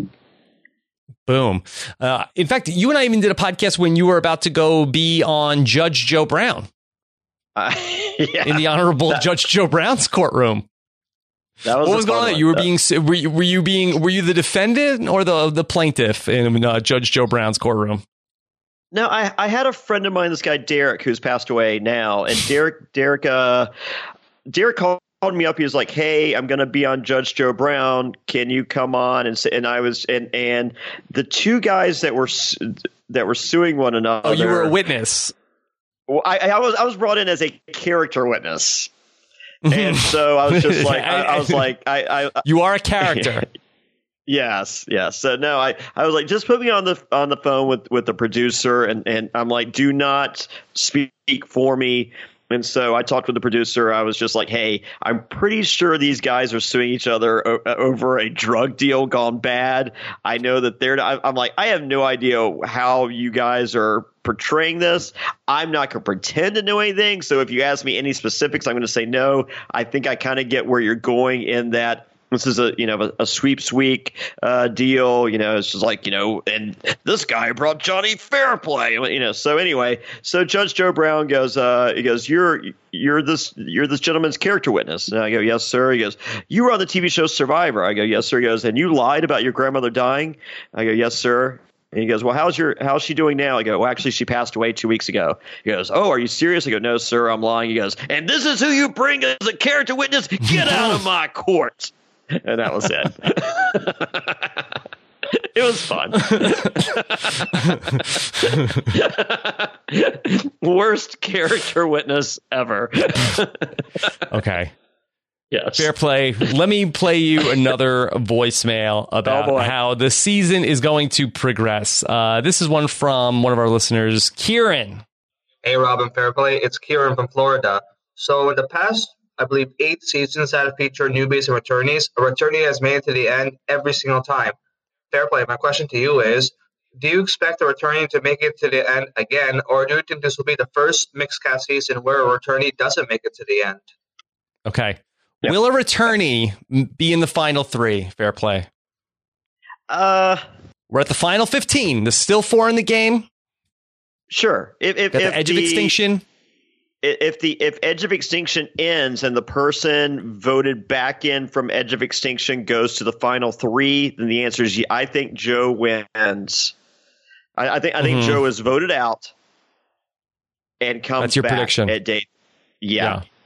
Boom. Uh, in fact, you and I even did a podcast when you were about to go be on Judge Joe Brown Uh, yeah, in the Honorable that- Judge Joe Brown's courtroom. that was What a was fun going on? one. You were Uh, being were you, were you being were you the defendant or the the plaintiff in uh, Judge Joe Brown's courtroom? No, I, I had a friend of mine, this guy Derek, who's passed away now, and Derek Derek uh, Derek called me up. He was like, "Hey, I'm going to be on Judge Joe Brown. Can you come on?" And say, and I was and and the two guys that were su- that were suing one another. Oh, you were a witness. Well, I, I was I was brought in as a character witness, and so I was just like I, I was like I, I You are a character. Yes, yes. So no, I, I was like, just put me on the on the phone with, with the producer, and, and I'm like, do not speak for me. And so I talked with the producer. I was just like, hey, I'm pretty sure these guys are suing each other o- over a drug deal gone bad. I know that they're not, I'm like, I have no idea how you guys are portraying this. I'm not going to pretend to know anything. So if you ask me any specifics, I'm going to say no. I think I kind of get where you're going in that. This is a you know a, a sweeps week uh, deal. You know, it's just like you know, and this guy brought Johnny Fairplay. You know, so anyway, so Judge Joe Brown goes. Uh, he goes, "You're you're this you're this gentleman's character witness." And I go, "Yes, sir." He goes, "You were on the T V show Survivor." I go, "Yes, sir." He goes, "And you lied about your grandmother dying." I go, "Yes, sir." And he goes, "Well, how's your how's she doing now?" I go, "Well, actually, she passed away two weeks ago." He goes, "Oh, are you serious?" I go, "No, sir, I'm lying." He goes, "And this is who you bring as a character witness? Get out of my court." And that was it. It was fun. Worst character witness ever. Okay. Yes. Fair play. Let me play you another voicemail about Oh, boy. how the season is going to progress. Uh, this is one from one of our listeners, Kieran. Hey, Robin Fairplay. It's Kieran from Florida. So in the past, I believe eight seasons that have featured newbies and returnees, a returnee has made it to the end every single time. Fairplay, my question to you is, do you expect a returnee to make it to the end again, or do you think this will be the first mixed cast season where a returnee doesn't make it to the end? Okay. Yep. Will a returnee be in the final three? Fair play. Uh, We're at the final fifteen. There's still four in the game. sure. If, if, Got if the Edge of the- Extinction. If the if Edge of Extinction ends and the person voted back in from Edge of Extinction goes to the final three, then the answer is I think Joe wins. I, I think I think Mhm. Joe is voted out and comes That's your back prediction. at date. Yeah.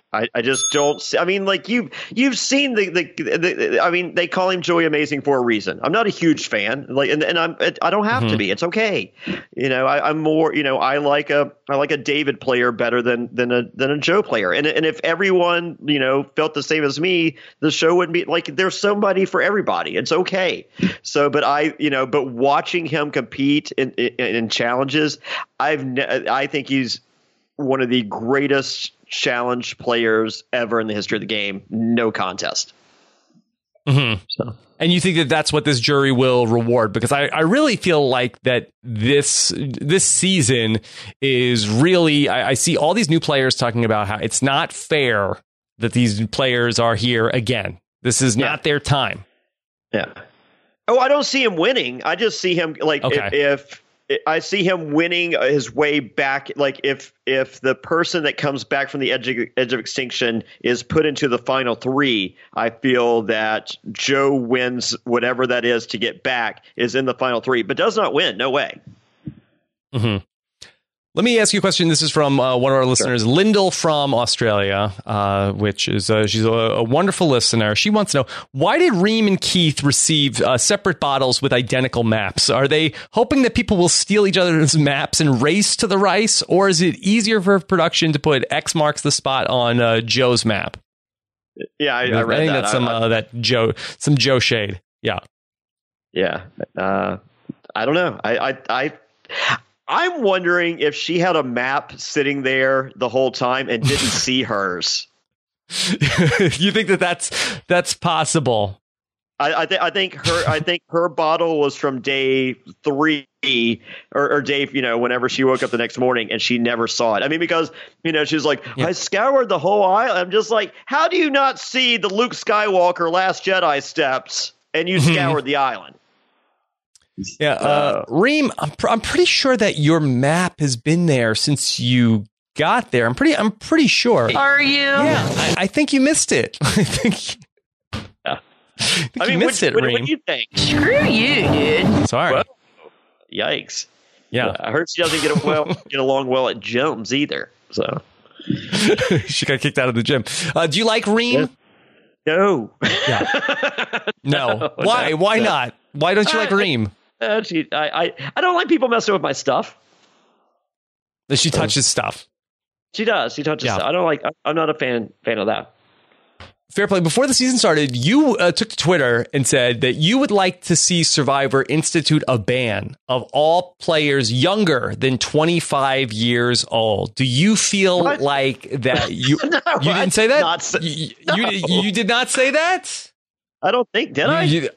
I, I just don't see, I mean, like you've you've seen the, the, the I mean, they call him Joey Amazing for a reason. I'm not a huge fan, like, and, and I'm I don't have mm-hmm. to be. It's okay. You know, I, I'm more. You know, I like a I like a David player better than than a than a Joe player. And and if everyone you know felt the same as me, the show wouldn't be like. There's somebody for everybody. It's okay. So, but I you know, but watching him compete in in, in challenges, I've ne- I think he's one of the greatest challenge players ever in the history of the game. No contest. Mm-hmm. So. And you think that that's what this jury will reward? Because I, I really feel like that this this season is really, I, I see all these new players talking about how it's not fair that these players are here again. This is not yeah. their time. Yeah. Oh, I don't see him winning. I just see him like okay. if, if I see him winning his way back. Like if if the person that comes back from the edge of, edge of extinction is put into the final three, I feel that Joe wins whatever that is to get back is in the final three, but does not win. No way. Mm-hmm. Let me ask you a question. This is from uh, one of our listeners, sure. Lyndall from Australia, uh, which is uh, she's a, a wonderful listener. She wants to know, why did Reem and Keith receive uh, separate bottles with identical maps? Are they hoping that people will steal each other's maps and race to the rice, or is it easier for production to put X marks the spot on uh, Joe's map? Yeah, I, I read I think that. that's some I, I, uh, that Joe some Joe shade. Yeah, yeah. Uh, I don't know. I I. I I'm wondering if she had a map sitting there the whole time and didn't see hers. You think that that's that's possible? I, I think I think her I think her bottle was from day three or, or day you know whenever she woke up the next morning and she never saw it. I mean, because you know she's like yeah. I scoured the whole island. I'm just like, how do you not see the Luke Skywalker Last Jedi steps and you scoured the island? Yeah, uh, Reem, I'm, pr- I'm pretty sure that your map has been there since you got there. I'm pretty, I'm pretty sure. Are you? Yeah, I, I think you missed it. I think, yeah. I think I mean, you missed what, it, what, Reem. What do you think? Screw you, dude. Sorry. Well, yikes. Yeah, I heard she doesn't get well get along well at gyms either. So she got kicked out of the gym. Uh, do you like Reem? Yeah. No. Yeah. No. no. Why? No, Why no. not? Why don't you like Reem? Uh, she, I, I, I don't like people messing with my stuff. That she touches stuff. She does. She touches yeah. stuff. I don't like. I'm not a fan fan of that. Fair play. Before the season started, you uh, took to Twitter and said that you would like to see Survivor institute a ban of all players younger than twenty-five years old. Do you feel what? like that? You no, you didn't say that. Not say, you, no. you you did not say that. I don't think did I. You,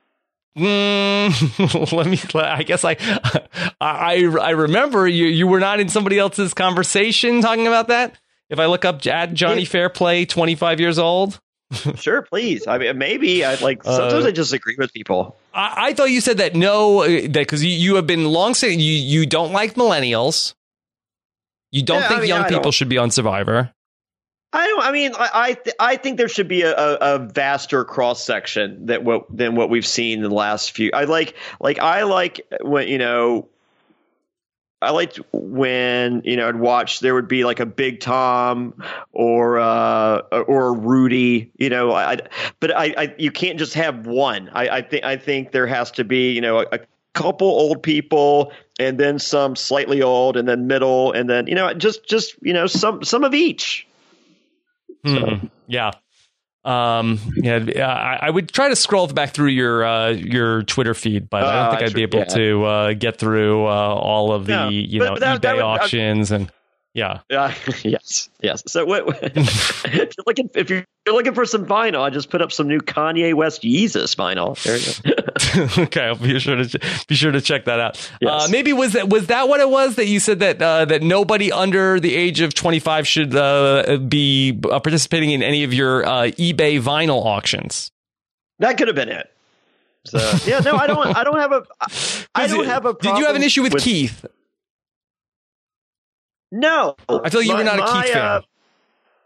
Mm, let me. I guess I, I, I remember you. You were not in somebody else's conversation talking about that. If I look up at Johnny Fairplay, twenty-five years old. Sure, please. I mean, maybe I like. Sometimes uh, I just agree with people. I, I thought you said that no, that because you, you have been long saying you you don't like millennials. You don't yeah, think I mean, young I people don't. should be on Survivor. I don't. I mean, I I, th- I think there should be a, a, a vaster cross section that what than what we've seen in the last few. I like like I like when you know. I liked when you know I'd watch. There would be like a Big Tom or uh, or a Rudy. You know, I, but I, I you can't just have one. I, I think I think there has to be you know a, a couple old people and then some slightly old and then middle and then you know just just you know some some of each. Hmm. So. Yeah. Um, yeah, I, I would try to scroll back through your uh, your Twitter feed, but I don't uh, think I'd should, be able yeah. to uh, get through uh, all of the no, you but, know but that, eBay that would, auctions I, and yeah. Uh, yes, yes. So what, if you're looking if you're looking for some vinyl, I just put up some new Kanye West Yeezus vinyl. There you go. Okay, I'll be sure to be sure to check that out. Yes. Uh, maybe was that was that what it was that you said that uh, that nobody under the age of twenty-five should uh, be uh, participating in any of your uh, eBay vinyl auctions? That could have been it. So yeah, no, I don't. I don't have a. I don't have a. Did you have an issue with, with Keith? No, I feel you my, were not a my, Keith fan. Uh,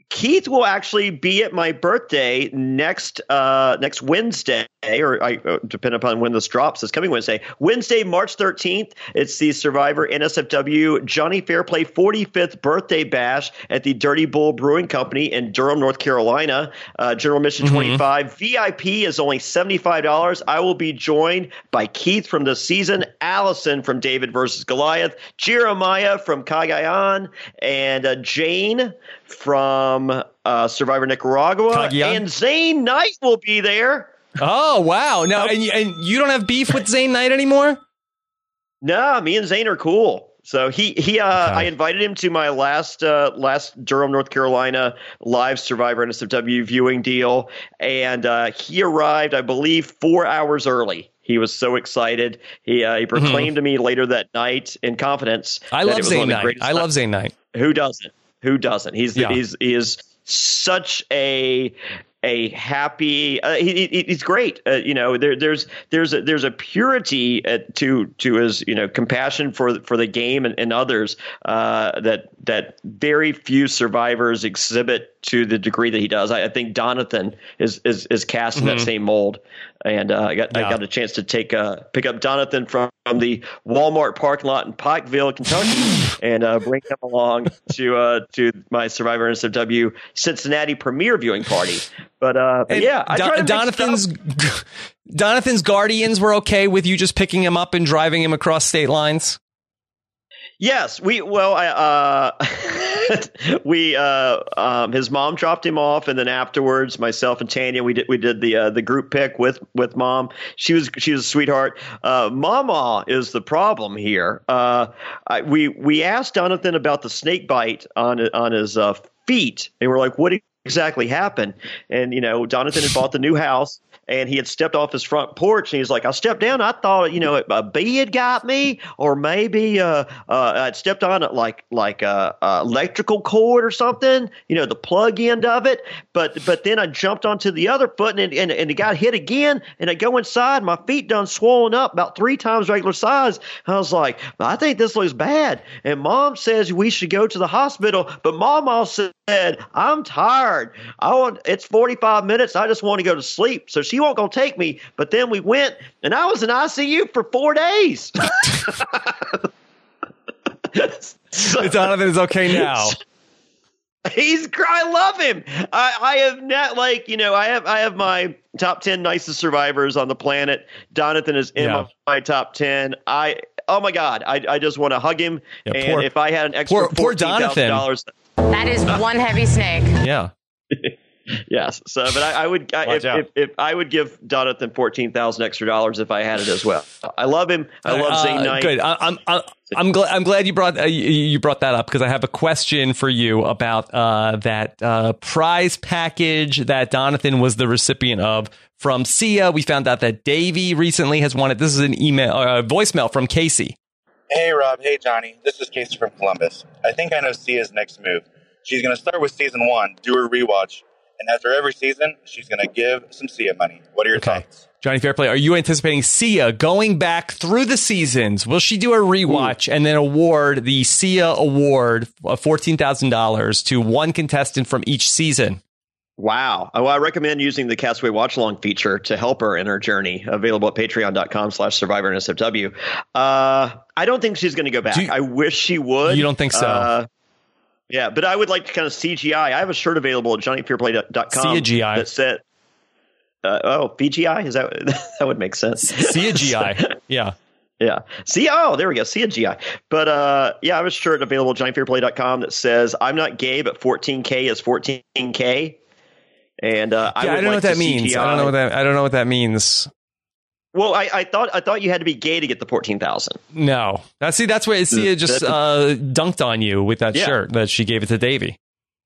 Keith will actually be at my birthday next uh, next Wednesday, or I, uh, depending upon when this drops, this coming Wednesday. Wednesday, March thirteenth. It's the Survivor N S F W Johnny Fairplay forty-fifth birthday bash at the Dirty Bull Brewing Company in Durham, North Carolina. Uh, general admission Mm-hmm. twenty-five. V I P is only seventy-five dollars. I will be joined by Keith from this season, Allison from David versus Goliath, Jeremiah from Cagayan, and uh, Jane from uh, Survivor Nicaragua, Cagayan? and Zane Knight will be there. Oh, wow. No, and, you- and you don't have beef with Zane Knight anymore? No, me and Zane are cool. So he he uh, Okay. I invited him to my last uh, last Durham, North Carolina live Survivor N S F W viewing deal, and uh, he arrived, I believe, four hours early. He was so excited. He uh, he proclaimed to me later that night in confidence. Mm-hmm. I that love it was Zane one of the Knight. greatest I love times. Zane Knight. Who doesn't? Who doesn't? He's Yeah. he's he is such a a happy. Uh, he, he he's great. Uh, you know, there there's there's a, there's a purity uh, to to his you know compassion for for the game and, and others uh, that that very few survivors exhibit to the degree that he does. I, I think Donathan is is is cast in Mhm. that same mold. And uh, I got Yeah. I got a chance to take uh, pick up Donathan from, from the Walmart parking lot in Pikeville, Kentucky, and uh, bring him along to uh, to my Survivor N S F W Cincinnati premiere viewing party. But, uh, but And yeah, I Don- try to mix Donathan's stuff. Donathan's guardians were okay with you just picking him up and driving him across state lines? Yes, we well, I uh, we uh, um, his mom dropped him off, and then afterwards, myself and Tanya, we did we did the uh, the group pick with with mom. She was she was a sweetheart. Uh, Mama is the problem here. Uh, I, we we asked Donathan about the snake bite on on his uh, feet, and we're like, what exactly happened? And you know, Donathan had bought the new house. And he had stepped off his front porch, and he was like, I stepped down. I thought, you know, a bee had got me, or maybe uh, uh, I'd stepped on it like like a, a electrical cord or something, you know, the plug end of it. But but then I jumped onto the other foot, and, and, and it got hit again. And I go inside, my feet done swollen up about three times regular size. I was like, I think this looks bad. And Mom says we should go to the hospital. But Mom also said, I'm tired. I want it's forty-five minutes. I just want to go to sleep. So she won't go take me. But then we went, and I was in I C U for four days. So- Donathan is okay now. He's I love him. I, I have not like you know I have I have my top ten nicest survivors on the planet. Donathan is in Yeah. my, my top ten. I oh my god, I I just want to hug him. Yeah, and poor- if I had an extra poor- poor fourteen thousand dollars, That is one heavy snake. Yeah. yes. So, but I, I would I, Watch if, out. if if I would give Donathan fourteen thousand extra dollars if I had it as well. I love him. I love Uh, Zane Knight. Good. I, I'm I'm I'm glad I'm glad you brought uh, you, you brought that up because I have a question for you about uh, that uh, prize package that Donathan was the recipient of from Sia. We found out that Davey recently has won it. This is an email, uh, voicemail from Casey. Hey, Rob. Hey, Johnny. This is Casey from Columbus. I think I know Sia's next move. She's going to start with season one, do her rewatch, and after every season, she's going to give some Sia money. What are your Okay. thoughts? Johnny Fairplay, are you anticipating Sia going back through the seasons? Will she do a rewatch and then award the Sia Award of fourteen thousand dollars to one contestant from each season? Wow. Well, I recommend using the Castaway Watch Along feature to help her in her journey, available at patreon.com slash survivor N S F W. Uh, I don't think she's going to go back. Do you- I wish she would. You don't think so? Uh, yeah, but I would like to kind of C G I. I have a shirt available at johnny fairplay dot com C G I. that said, uh, oh, V G I? Is that, that would make sense. Sia G I. Yeah. Yeah. See, oh, there we go. See a G I. But uh, yeah, I have a shirt available at johnny fairplay dot com that says, I'm not gay, but fourteen K is fourteen K. And uh, I, Yeah, I would don't know like what that to means. C G I. I don't know what that. I don't know what that means. Well, I, I thought I thought you had to be gay to get the fourteen thousand. No, that's see. That's where Sia just That's- uh, dunked on you with that Yeah. shirt that she gave it to Davey.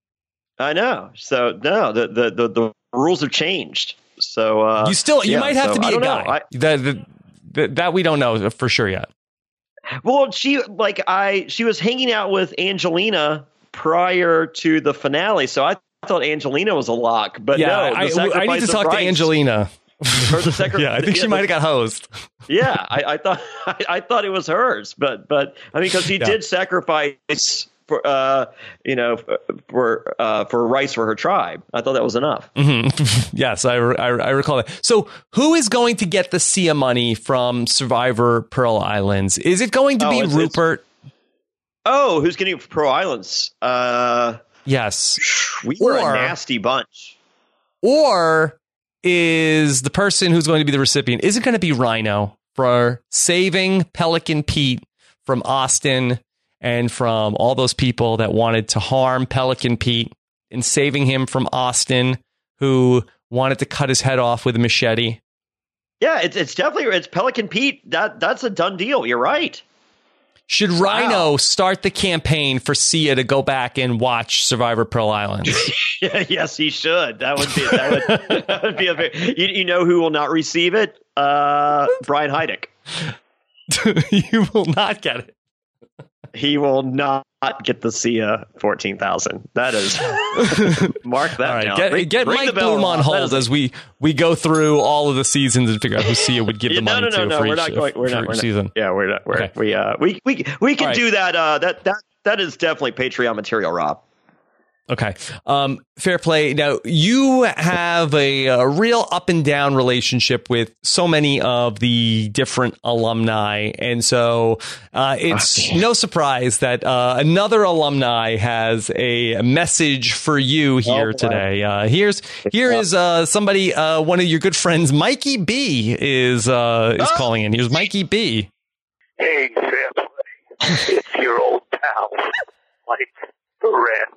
I know. So no, the the the, the rules have changed. So uh, You still, you yeah, might have so to be I a don't know. guy. I- that, that, that that we don't know for sure yet. Well, she like I she was hanging out with Angelina prior to the finale, so I thought Angelina was a lock. But Yeah, no, I, the I need sacrifice to of talk to rights- Angelina. Or the sacri- Yeah, I think she yeah, might the- have got hosed. Yeah, I, I thought I, I thought it was hers, but but I mean, because she Yeah. did sacrifice for uh, you know for uh, for rice for her tribe. I thought that was enough. Mm-hmm. Yes, I, I, I recall that. So, who is going to get the Sia money from Survivor Pearl Islands? Is it going to Oh, be it's- Rupert? Oh, who's getting Pearl Islands? Uh, Yes. we were Or- a nasty bunch. Or is the person who's going to be the recipient, is it going to be Rhino for saving Pelican Pete from Austin and from all those people that wanted to harm Pelican Pete, and saving him from Austin, who wanted to cut his head off with a machete? Yeah, it's it's definitely it's Pelican Pete. That that's a done deal. You're right. Should Rhino start the campaign for Sia to go back and watch Survivor Pearl Islands? Yes, he should. That would be that would, that would be a very, you, you know who will not receive it? Uh, Brian Heidick. You will not get it. He will not get the Sia fourteen thousand. That is mark that All right, down. get, Ring- get ring Mike the bell, Bloom on Rob. That hold is- as we, we go through all of the seasons and figure out who Sia would give Yeah, the no, money no, no, to no. for We're each, not going. We're for not. each We're not season. Yeah, we're not. We're, Okay. we uh we we we can All right. do that. Uh, that that that is definitely Patreon material, Rob. Okay. Um, fair play. Now, you have a, a real up and down relationship with so many of the different alumni. And so uh, it's no surprise that uh, another alumni has a message for you here boy. today. Uh, here's here is uh, somebody, uh, one of your good friends, Mikey B, is uh, is calling in. Here's Mikey B. Hey, family. It's your old pal, Mike Durant.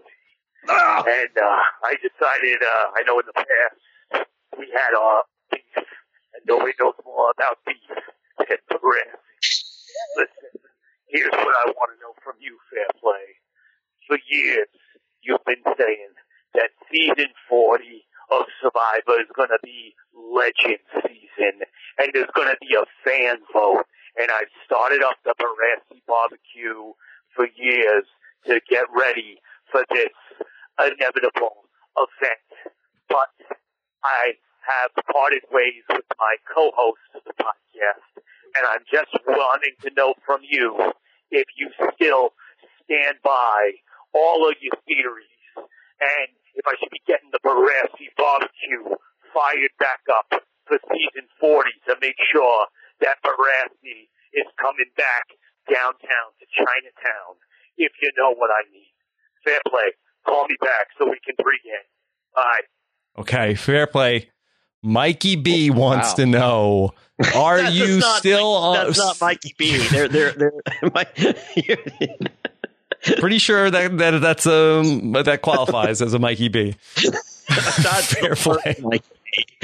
And uh, I decided, uh, I know in the past we had uh, beef, and nobody knows more about beef than Durant. Listen, here's what I want to know from you, Fair Play. For years, you've been saying that season forty of Survivor is going to be legend season, and there's going to be a fan vote. And I've started up the Barassi barbecue for years to get ready for this inevitable event. But I have parted ways with my co-host of the podcast, and I'm just wanting to know from you if you still stand by all of your theories, and if I should be getting the Barassi barbecue fired back up for season forty to make sure that Barassi is coming back downtown to Chinatown, if you know what I mean. Fair play. Call me back so we can pregame. Bye. Okay, fair play. Mikey B wants Wow. to know: are That's you not still? Mike- uh, that's not Mikey B. They're they're they're. Mike, Pretty sure that, that that's um that qualifies as a Mikey B. that's Fair play. Mikey B.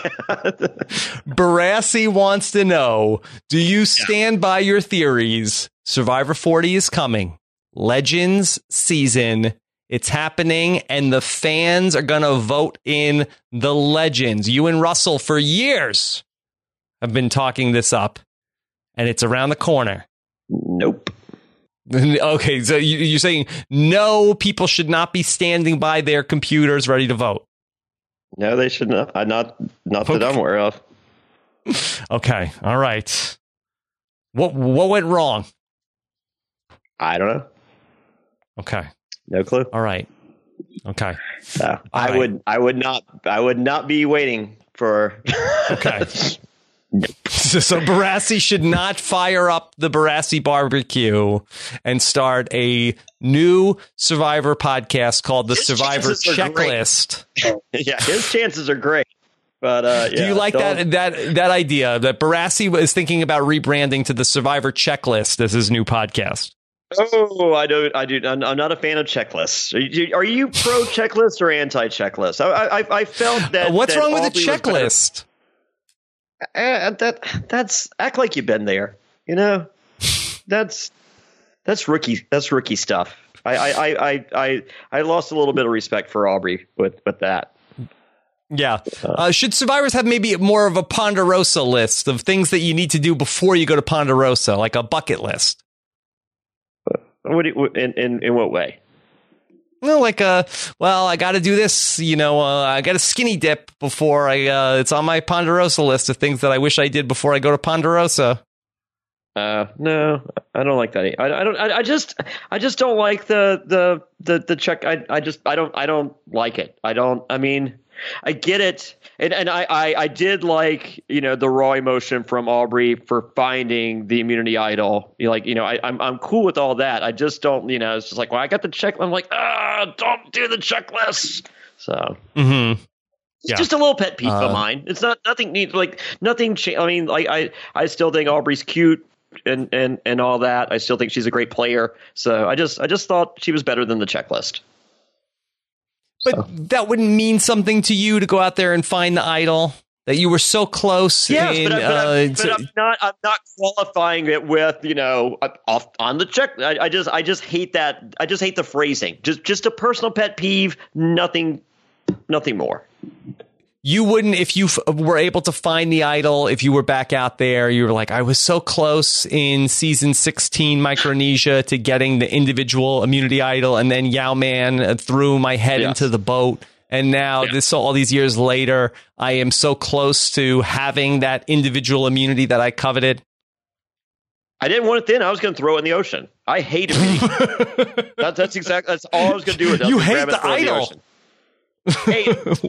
Barassi wants to know: do you stand by your theories? Survivor forty is coming. Legends season. It's happening, and the fans are going to vote in the legends. You and Russell, for years, have been talking this up, and it's around the corner. Nope. Okay, so you, you're saying no, people should not be standing by their computers ready to vote. No, they should not. Uh, not not that I'm aware of. Okay, all right. What what went wrong? I don't know. Okay, no clue. All right. Okay. No, I right. would I would not I would not be waiting for. Okay. So, so Barassi should not fire up the Barassi barbecue and start a new Survivor podcast called the His Survivor chances are great. Checklist. Yeah, his chances are great. But uh, Do yeah, you like don't- that that that idea that Barassi is thinking about rebranding to the Survivor Checklist as his new podcast? Oh, I do. I do. I'm, I'm not a fan of checklists. Are you, are you pro checklist or anti checklist? I, I I felt that. Uh, What's that wrong with a Aubrey was better- checklist? Uh, that that's act like you've been there. You know, that's that's rookie. That's rookie stuff. I I, I, I, I I lost a little bit of respect for Aubrey with with that. Yeah. Uh, should survivors have maybe more of a Ponderosa list of things that you need to do before you go to Ponderosa, like a bucket list? What do you, in, in in what way? No, like uh, well, I got to do this. You know, uh, I got a skinny dip before I. Uh, it's on my Ponderosa list of things that I wish I did before I go to Ponderosa. Uh, no, I don't like that. I, I don't. I, I just. I just don't like the the the the check. I I just. I don't. I don't like it. I don't. I mean, I get it, and and I I, I did like you know the raw emotion from Aubrey for finding the immunity idol. You know, like you know I I'm I'm cool with all that. I just don't. You know, it's just like well I got the check. I'm like ah, don't do the checklist. So. Mm-hmm. It's Yeah. just a little pet peeve Uh, of mine. It's not nothing neat like nothing. Cha- I mean, like I, I still think Aubrey's cute and, and, and all that. I still think she's a great player. So I just I just thought she was better than the checklist. But so. That wouldn't mean something to you to go out there and find the idol that you were so close. Yes, in, but, I, but, uh, I'm, but to, I'm not. I'm not qualifying it with you know off on the check. I, I just I just hate that. I just hate the phrasing. Just just a personal pet peeve. Nothing. Nothing more. You wouldn't, if you f- were able to find the idol, if you were back out there, you were like, I was so close in season sixteen Micronesia to getting the individual immunity idol, and then Yao Man threw my head yes. into the boat. And now, yeah. this all these years later, I am so close to having that individual immunity that I coveted. I didn't want it then. I was going to throw it in the ocean. I hate it. that, that's exactly. That's all I was going to do. With it. You hate the idol. Hey,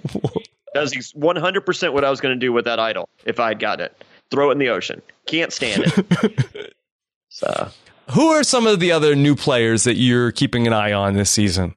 that's one hundred percent what I was going to do with that idol if I had got it. Throw it in the ocean. Can't stand it. So, who are some of the other new players that you're keeping an eye on this season?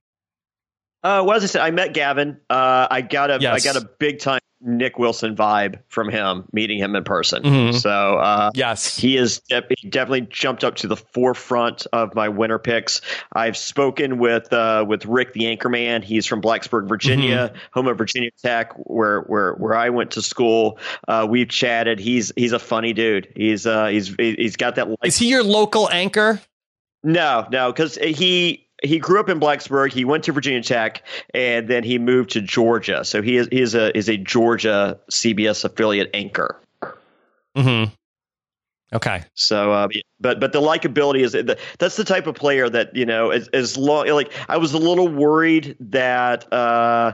Uh, well, as I said, I met Gavin. Uh, I got a yes. I got a big time Nick Wilson vibe from him meeting him in person. Mm-hmm. So uh, yes, he is de- he definitely jumped up to the forefront of my winner picks. I've spoken with uh, with Rick the Anchorman. He's from Blacksburg, Virginia, mm-hmm. home of Virginia Tech, where where where I went to school. Uh, we've chatted. He's he's a funny dude. He's uh, he's he's got that. Like- is he your local anchor? No, no, because he. He grew up in Blacksburg. He went to Virginia Tech, and then he moved to Georgia. So he is he is a is a Georgia C B S affiliate anchor. Mm-hmm. Okay. So, uh, but but the likability is that's the type of player that you know as, as long like I was a little worried that uh,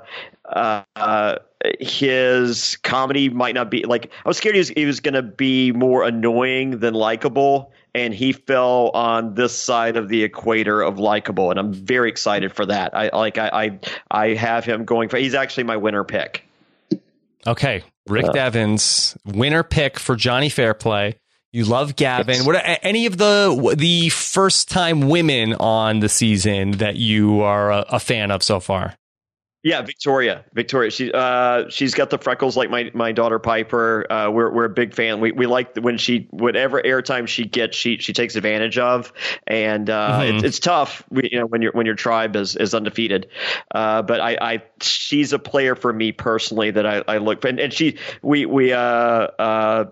uh, his comedy might not be like I was scared he was, he was going to be more annoying than likable. And he fell on this side of the equator of likable, and I'm very excited for that. I like I I, I have him going for. He's actually my winner pick. Okay, Rick uh, Devens, winner pick for Johnny Fairplay. You love Gavin. Yes. What are any of the the first time women on the season that you are a, a fan of so far? Yeah, Victoria. Victoria. She uh, she's got the freckles like my, my daughter Piper. Uh, we're we're a big fan. We we like when she whatever airtime she gets, she she takes advantage of, and uh, mm-hmm. it, it's tough. We, you know when your when your tribe is, is undefeated. Uh, but I, I she's a player for me personally that I, I look for, and, and she we we uh uh.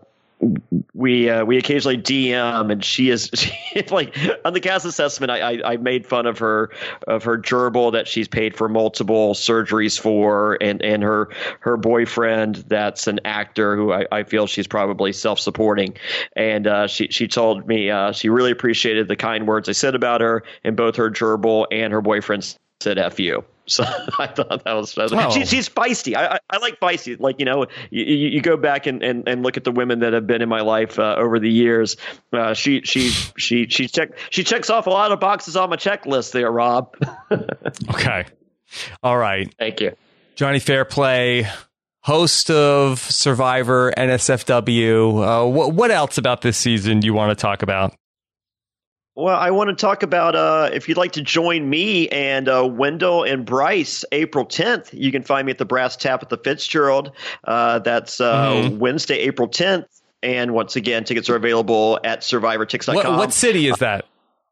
We uh, we occasionally D M, and she is she, like on the cast assessment. I, I I made fun of her of her gerbil that she's paid for multiple surgeries for, and, and her her boyfriend that's an actor who I, I feel she's probably self supporting, and uh, she she told me uh, she really appreciated the kind words I said about her, and both her gerbil and her boyfriend said F you. So I thought that was, that was oh. she, she's feisty. I, I, I like feisty. Like, you know, you, you go back and, and, and look at the women that have been in my life uh, over the years. Uh, she she she she check she checks off a lot of boxes on my checklist there, Rob. Okay. All right. Thank you. Johnny Fairplay, host of Survivor, N S F W. Uh, what, what else about this season do you want to talk about? Well, I want to talk about uh, if you'd like to join me and uh, Wendell and Bryce April tenth, you can find me at the Brass Tap at the Fitzgerald. Uh, that's uh, mm-hmm. Wednesday, April tenth. And once again, tickets are available at survivor tix dot com. What, what city is that?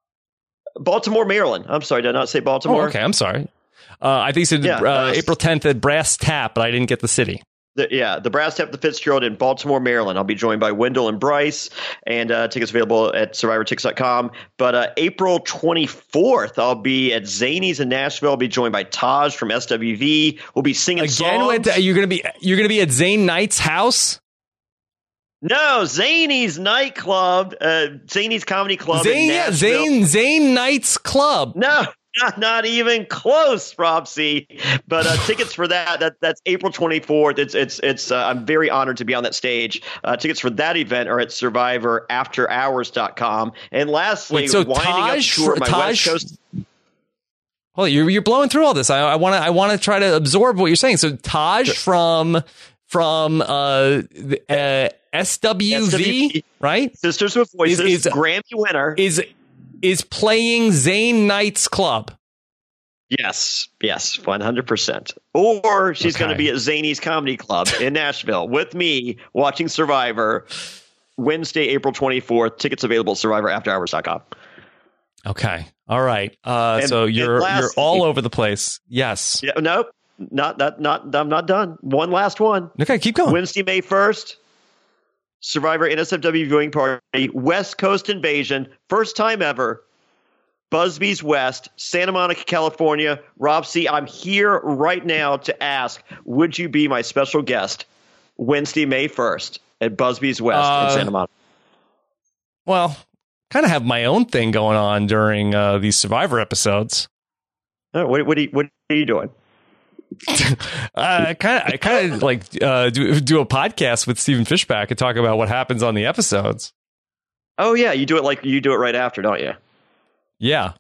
Uh, Baltimore, Maryland. I'm sorry, did I not say Baltimore? Oh, okay, I'm sorry. Uh, I think it said yeah, uh, uh, April tenth at Brass Tap, but I didn't get the city. The, yeah, the Brass Tap, the Fitzgerald in Baltimore, Maryland. I'll be joined by Wendell and Bryce, and uh, tickets available at survivor tix dot com. But uh, April twenty-fourth, I'll be at Zany's in Nashville. I'll be joined by Taj from S W V. We'll be singing again. songs. With, you're gonna be you're gonna be at Zane Knight's house. No, Zany's nightclub, uh, Zany's comedy club. Zane, in yeah, Zane, Zane Knight's club. No, Not, not even close, Rob C. But uh, tickets for that, that that's April twenty-fourth. It's it's it's. Uh, I'm very honored to be on that stage. Uh, tickets for that event are at survivor after hours dot com. And lastly, Wait, so winding Taj, up tour, my Taj, West Coast. Well, you're you're blowing through all this. I want to I want to try to absorb what you're saying. So Taj from from uh, uh S W V, S W V, right? Sisters with Voices, is, is, Grammy winner, is is playing Zane Knight's club. Yes, yes, one hundred percent. Or she's Okay. going to be at Zany's Comedy Club in Nashville with me watching Survivor Wednesday, April twenty-fourth. Tickets available at survivor after hours dot com. Okay. All right. Uh, And- so and you're lastly- you're all over the place. Yes. Yeah, nope, not that. Not I'm not done. One last one. Okay, keep going. Wednesday, May first. Survivor N S F W viewing party, West Coast Invasion, first time ever. Busby's West, Santa Monica, California. Rob C., I'm here right now to ask, would you be my special guest Wednesday, May first at Busby's West Uh, in Santa Monica? Well, kind of have my own thing going on during uh, these Survivor episodes. Oh, what, what, are you, what are you doing? I kind of, I kind of like uh, do do a podcast with Stephen Fishback and talk about what happens on the episodes. Oh, yeah, you do it like you do it right after, don't you? Yeah,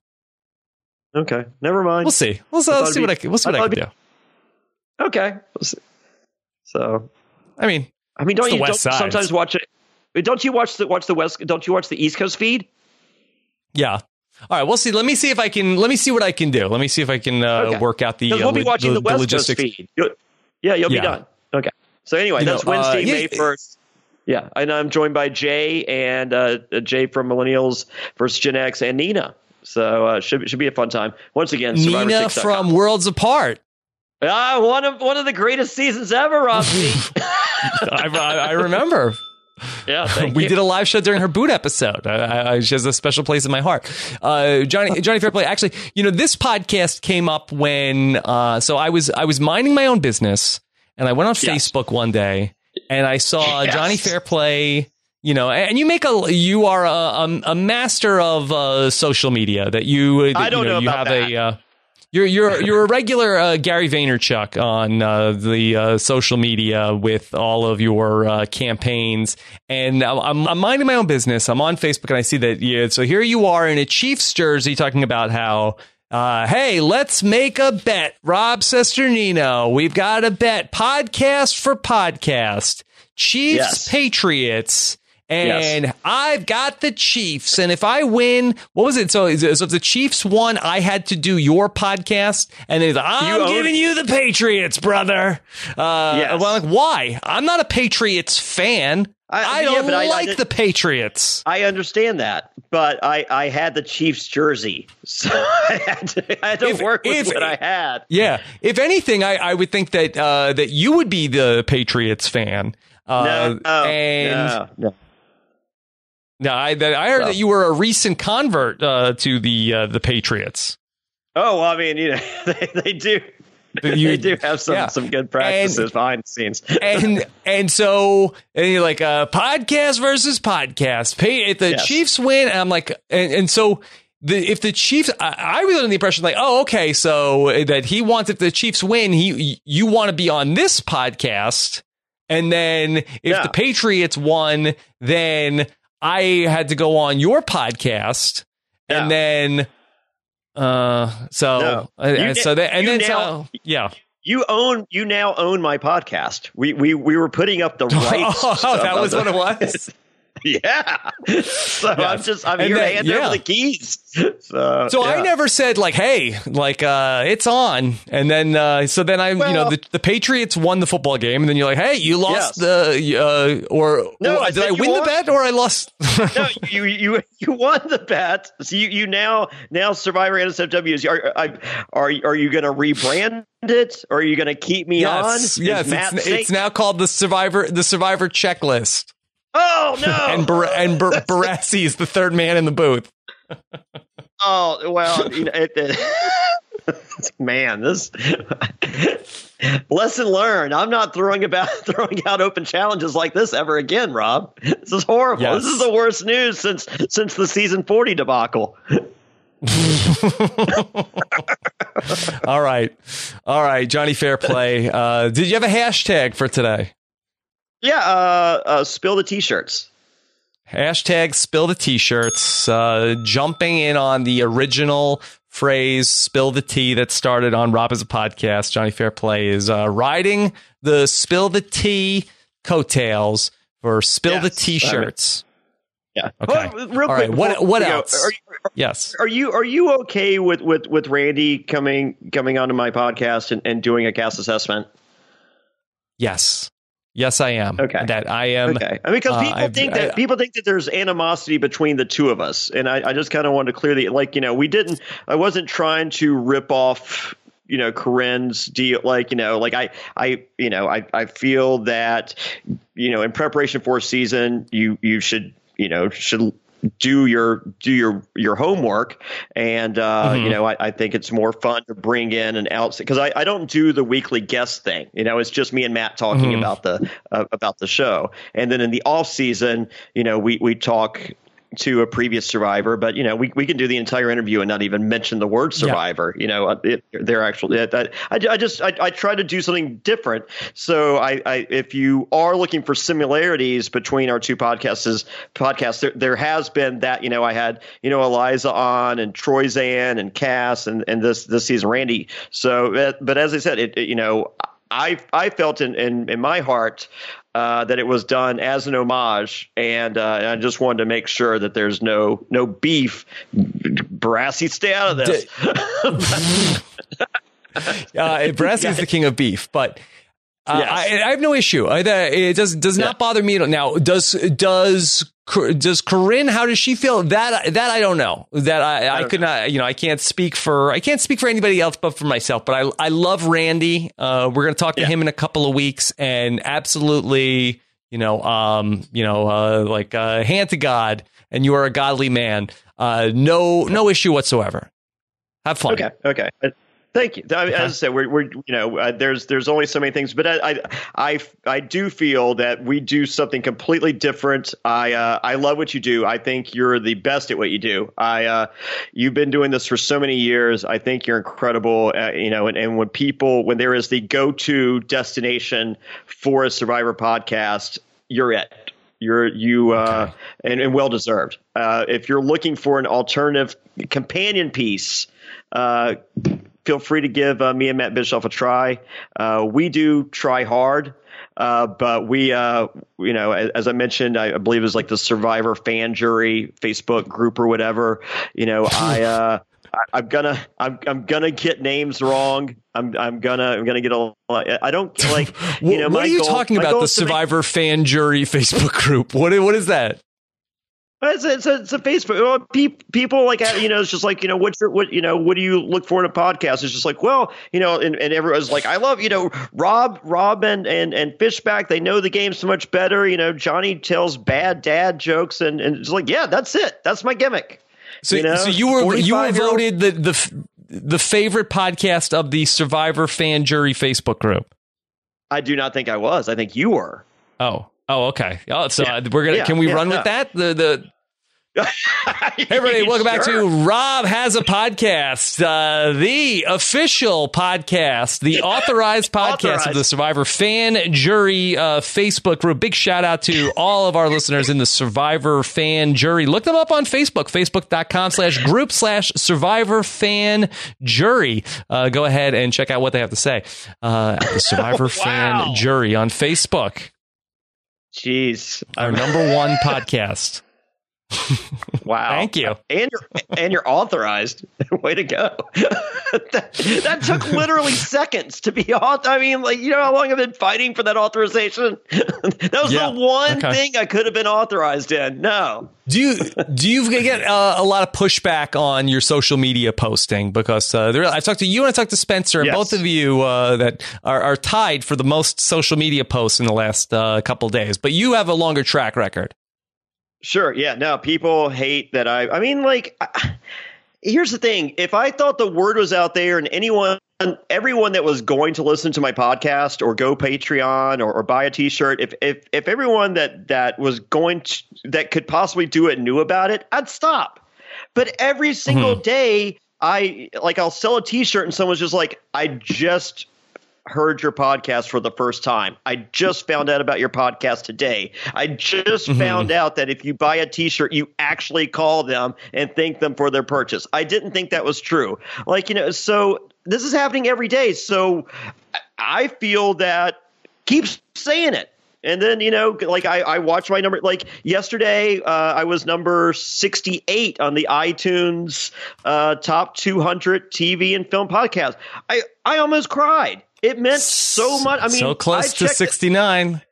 Okay, never mind. we'll see. We'll, see- I thought we'll see it'd what I be- can. We'll see what I I can thought do. Okay. We'll see. So, I mean, I mean, don't It's the you don't West Side. sometimes watch it? Don't you watch the watch the West? Don't you watch the East Coast feed? yeah. All right, we'll see. Let me see if I can. Let me see what I can do. Let me see if I can uh, Okay. work out the. Because Uh, we'll be lo- watching the, the West logistics. Coast feed. You'll, yeah, you'll Yeah. be done. Okay. So anyway, You that's know, uh, Wednesday, yeah, May first. Yeah, and I'm joined by Jay and uh, Jay from Millennials versus Gen X and Nina. So uh, should should be a fun time. Once again, Survivor Nina six dot com. from Worlds Apart. Ah, one of one of the greatest seasons ever, Robbie. I, I, I remember. Yeah, thank we you. did a live show during her boot episode. I, I, she has a special place in my heart. Uh, Johnny, Johnny Fairplay. Actually, you know, this podcast came up when. Uh, so I was I was minding my own business, and I went on Yes. Facebook one day, and I saw Yes. Johnny Fairplay. You know, and you make a you are a, a, a master of uh, social media. That you that, I don't you know, know you about have that. a. Uh, You're you're you're a regular uh, Gary Vaynerchuk on uh, the uh, social media with all of your uh, campaigns, and I'm, I'm minding my own business. I'm on Facebook and I see that. Yeah, so here you are in a Chiefs jersey talking about how, uh, hey, let's make a bet. Rob Sesternino, we've got a bet. Podcast for podcast. Chiefs Yes. Patriots. And Yes. I've got the Chiefs. And if I win, what was it? So, so if the Chiefs won, I had to do your podcast. And then I'm You own- giving you the Patriots, brother. Uh, Yes. Well, like, why? I'm not a Patriots fan. I, I- don't yeah, but I- I like did- the Patriots. I understand that, but I, I had the Chiefs jersey, so I had to, I had to If- work with if- what I had. Yeah. If anything, I, I would think that uh, that you would be the Patriots fan. Uh, No, no, and no, no. no, I, that, I heard So. that you were a recent convert uh, to the uh, the Patriots. Oh, well, I mean, you know, they, they do. You- they do have some, yeah. some good practices And- behind the scenes. and and so and you're like uh, podcast versus podcast. Pay if the Yes. Chiefs win, and I'm like, and, and so the if the Chiefs, I, I was under the impression like, oh, okay, so that he wants if the Chiefs win, he you want to be on this podcast, and then if Yeah. the Patriots won, then I had to go on your podcast, and Yeah. then. Uh, so, No. uh, You so na- then, and you then, now- so, yeah. You own, you now own my podcast. We we we were putting up the rights. Oh, that of was the- what it was. Yeah. So I'm Yes. just I'm And here then- to hand yeah. over the keys. So, So yeah. I never said like, hey, like, uh, it's on. And then, uh, so then I, you know, Well- the, the Patriots won the football game. And then you're like, hey, you lost Yes. the, uh, or, No, or I did said I you win the won. bet or I lost? No, you you you won the bet. So you, you now now Survivor N S F W is are are are, are you going to rebrand it or are you going to keep me yes. on? Is Yes. Matt It's, safe? it's now called the Survivor, the Survivor Checklist. Oh no! And, Bar- and Bar- Barassi is the third man in the booth. Oh well, you know, it, it, man, this lesson learned. I'm not throwing about throwing out open challenges like this ever again, Rob. This is horrible. Yes. This is the worst news since since the season forty debacle. All right. All right, Johnny Fairplay. Uh, did you have a hashtag for today? Yeah, uh, uh, spill the t-shirts. Hashtag spill the t-shirts. Uh, jumping in on the original phrase spill the tea that started on Rob as a podcast. Johnny Fairplay is uh, riding the spill the tea coattails for spill yes, the t-shirts. I mean, yeah. Okay. Well, real All quick, right. What what you else? Know, are, you, are, yes. Are you are you okay with, with, with Randy coming coming onto my podcast and, and doing a cast assessment? Yes. Yes, I am. Okay. That I am. Okay. I mean, because uh, people I've, think that I, people think that there's animosity between the two of us, and I, I just kind of wanted to clear the like. You know, we didn't. I wasn't trying to rip off, you know, Corinne's deal. Like, you know, like I, I, you know, I, I feel that, you know, in preparation for a season, you, you should, you know, should do your do your your homework, and uh mm-hmm. you know I, I think it's more fun to bring in an outside, because I, I don't do the weekly guest thing. You know, it's just me and Matt talking mm-hmm. about the uh, about the show, and then in the off season, you know, we we talk to a previous survivor, but you know, we, we can do the entire interview and not even mention the word survivor. Yeah. You know, it, they're actually. It, I, I just I, I try to do something different. So I, I if you are looking for similarities between our two podcasts, podcasts there, there has been that. You know, I had you know Eliza on and Troy Zan and Cass and and this this season Randy. So, but as I said, it, it you know I I felt in in, in my heart. Uh, that it was done as an homage, and uh, I just wanted to make sure that there's no no beef. Brassy, stay out of this. uh, Brassy is the king of beef, but uh, yes. I, I have no issue. I, it does does not yeah. bother me now. Does does does Corinne? How does she feel? That that I don't know. That I, I, I could know. not. You know, I can't speak for I can't speak for anybody else but for myself. But I I love Randy. Uh, we're gonna talk to yeah. him in a couple of weeks, and absolutely, you know, um, you know, uh, like uh, hand to God, and you are a godly man. Uh, no no issue whatsoever. Have fun. Okay. Okay. Thank you. As I said, we're, we're you know, uh, there's there's only so many things, but I, I I I do feel that we do something completely different. I uh, I love what you do. I think you're the best at what you do. I uh, you've been doing this for so many years. I think you're incredible. Uh, you know, and, and when people when there is the go-to destination for a Survivor podcast, you're it. You're you uh, okay. and, and well deserved. Uh, if you're looking for an alternative companion piece, uh, feel free to give uh, me and Matt Bischoff a try. Uh, we do try hard, uh, but we, uh, you know, as, as I mentioned, I believe it was like the Survivor fan jury Facebook group or whatever. You know, I, uh, I I'm gonna, I'm, I'm gonna get names wrong. I'm, I'm gonna, I'm gonna get a. I don't like. You know, what my are you goal, talking about? The Survivor make, fan jury Facebook group. What, what is that? It's a, it's a, it's a Facebook. Well, pe- people like, you know, it's just like, you know, what's your, what, you know, what do you look for in a podcast? It's just like, well, you know, and, and everyone's like, I love, you know, Rob, Rob and, and, and Fishback. They know the game so much better. You know, Johnny tells bad dad jokes, and, and it's like, yeah, that's it. That's my gimmick. So you know, so you were, you were voted the, the, the favorite podcast of the Survivor fan jury Facebook group. I do not think I was. I think you were. Oh. Oh, okay. Oh, so yeah. uh, we're gonna. Yeah, can we yeah, run no. with that? The the. Hey, everybody, welcome sure. back to Rob Has a Podcast, uh, the official podcast, the authorized podcast authorized. of the Survivor fan jury uh, Facebook group. Big shout out to all of our listeners in the Survivor fan jury. Look them up on Facebook, facebook.com slash group slash Survivor fan jury. Uh, go ahead and check out what they have to say. Uh, at the Survivor wow. fan jury on Facebook. Jeez. Our number one podcast. Wow. Thank you. And you're and you're authorized. Way to go. that, that took literally seconds to be authorized. I mean, like, you know how long I've been fighting for that authorization? That was yeah. the one okay. thing I could have been authorized in. No. Do you do you get uh, a lot of pushback on your social media posting? Because uh, there, I've talked to you and I talked to Spencer, and yes. both of you uh, that are, are tied for the most social media posts in the last uh, couple days. But you have a longer track record. Sure. Yeah. No, people hate that. I, I mean, like, I, here's the thing. If I thought the word was out there and anyone, everyone that was going to listen to my podcast or go Patreon or, or buy a t-shirt, if, if, if everyone that, that was going to, that could possibly do it knew about it, I'd stop. But every single mm-hmm. day, I like I'll sell a T-shirt and someone's just like, I just heard your podcast for the first time. I just found out about your podcast today. I just mm-hmm. found out that if you buy a T-shirt, you actually call them and thank them for their purchase. I didn't think that was true. Like, you know, so this is happening every day. So I feel that keep saying it. And then, you know, like I, I watch my number, like yesterday, uh, I was number sixty-eight on the iTunes uh, top two hundred T V and film podcast. I, I almost cried. It meant so much. I mean, so close to sixty-nine.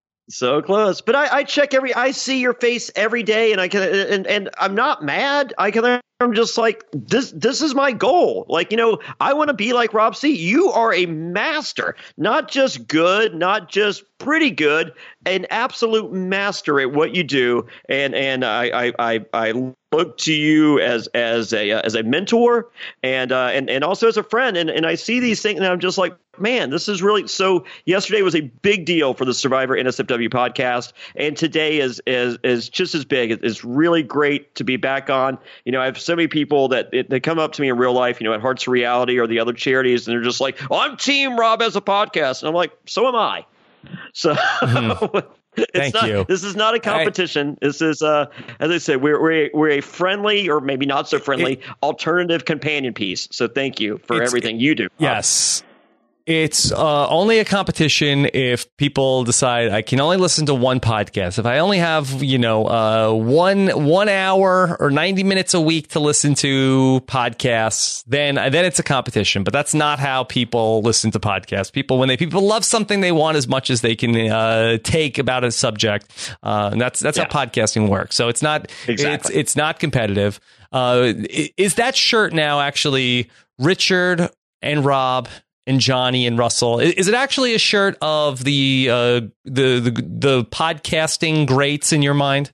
So close. But I, I check every, I see your face every day and I can, and, and I'm not mad. I can, I'm just like, this, this is my goal. Like, you know, I want to be like Rob C. You are a master, not just good, not just pretty good, an absolute master at what you do. And, and I, I, I, I look to you as, as a, uh, as a mentor and, uh, and, and also as a friend. And, and I see these things and I'm just like, man, this is really so. Yesterday was a big deal for the Survivor N S F W podcast, and today is is is just as big. It's really great to be back on. You know, I have so many people that they come up to me in real life, you know, at Hearts of Reality or the other charities, and they're just like, oh, "I'm Team Rob as a podcast," and I'm like, "So am I." So. Mm-hmm. It's Thank not, you. This is not a competition. I, this is, uh, as I said, we're we're a, we're a friendly or maybe not so friendly it, alternative companion piece. So thank you for everything you do. Yes. It's uh, only a competition if people decide I can only listen to one podcast. If I only have, you know, uh, one one hour or ninety minutes a week to listen to podcasts, then then it's a competition. But that's not how people listen to podcasts. People, when they people love something, they want as much as they can uh, take about a subject. Uh, and that's that's yeah. how podcasting works. So it's not exactly. it's it's not competitive. Uh, is that shirt now actually Richard and Rob and Johnny and Russell? Is it actually a shirt of the uh, the, the the podcasting greats in your mind?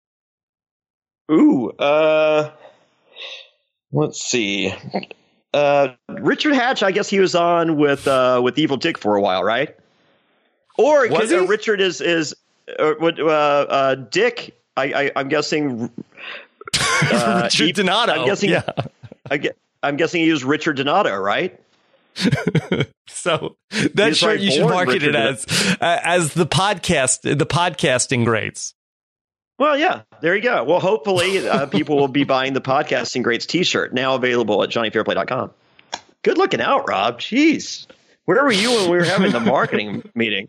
Ooh, uh, let's see. Uh, Richard Hatch, I guess he was on with uh, with Evil Dick for a while, right? Or was uh, Richard is is uh, uh, uh, Dick. I, I, I'm guessing uh, Richard he, Donato. I'm guessing. Yeah. I get, I'm guessing he was Richard Donato, right? So that He's shirt right you should market Richard it as uh, as the podcast, the podcasting greats. Well, yeah, there you go. Well, hopefully uh, people will be buying the podcasting greats T-shirt, now available at Johnny Fairplay dot com. Good looking out, Rob. Jeez, where were you when we were having the marketing meeting?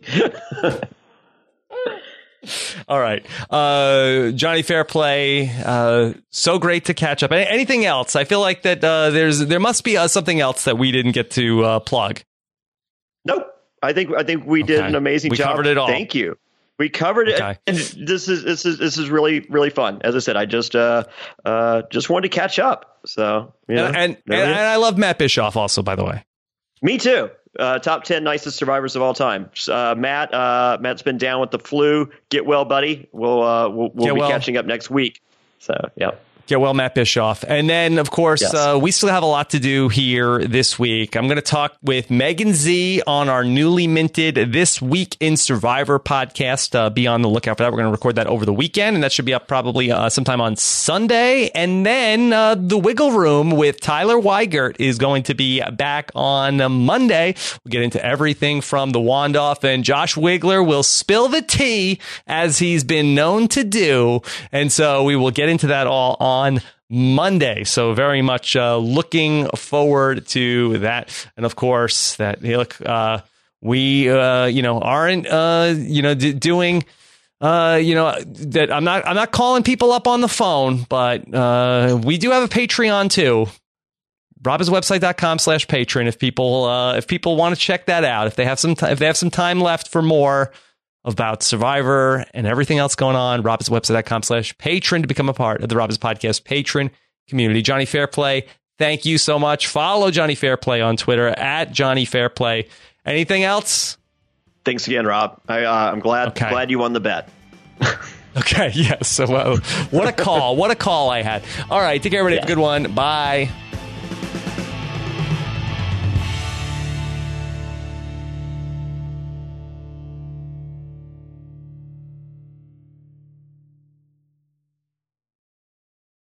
All right. Uh, Johnny Fairplay, uh, so great to catch up. Anything else? I feel like that uh, there's there must be uh, something else that we didn't get to uh, plug. Nope. I think I think we did okay. an amazing we job. We covered it all. Thank you. We covered it. Okay. And this is this is this is really really fun. As I said, I just uh, uh, just wanted to catch up. So you know, and and, and, and I love Matt Bischoff also, by the way. Me too. Uh, top ten nicest survivors of all time. Uh, Matt, uh, Matt's been down with the flu. Get well, buddy. We'll uh, we'll, we'll be well. catching up next week. So yeah. Yeah, well, Matt Bischoff. And then, of course, yes. uh, we still have a lot to do here this week. I'm going to talk with Megan Z on our newly minted This Week in Survivor podcast. Uh, be on the lookout for that. We're going to record that over the weekend, and that should be up probably uh, sometime on Sunday. And then uh, The Wiggle Room with Tyler Weigert is going to be back on Monday. We'll get into everything from the wand off, and Josh Wigler will spill the tea, as he's been known to do. And so we will get into that all on on Monday. So very much uh, looking forward to that. And of course, that look, uh, we, uh, you know, aren't, uh, you know, d- doing, uh, you know, that I'm not, I'm not calling people up on the phone, but uh, we do have a Patreon too. robhasawebsite.com slash patron. If people, uh, if people want to check that out, if they have some, t- if they have some time left for more about Survivor and everything else going on, robhasawebsite.com slash patron to become a part of the Rob Has Podcast patron community. Johnny Fairplay, thank you so much. Follow Johnny Fairplay on Twitter at Johnny Fairplay. Anything else? Thanks again, Rob. I, uh, I'm glad okay. glad you won the bet. Okay, yes. Yeah, so uh, what a call. What a call I had. All right, take care, everybody. Yeah. Have a good one. Bye.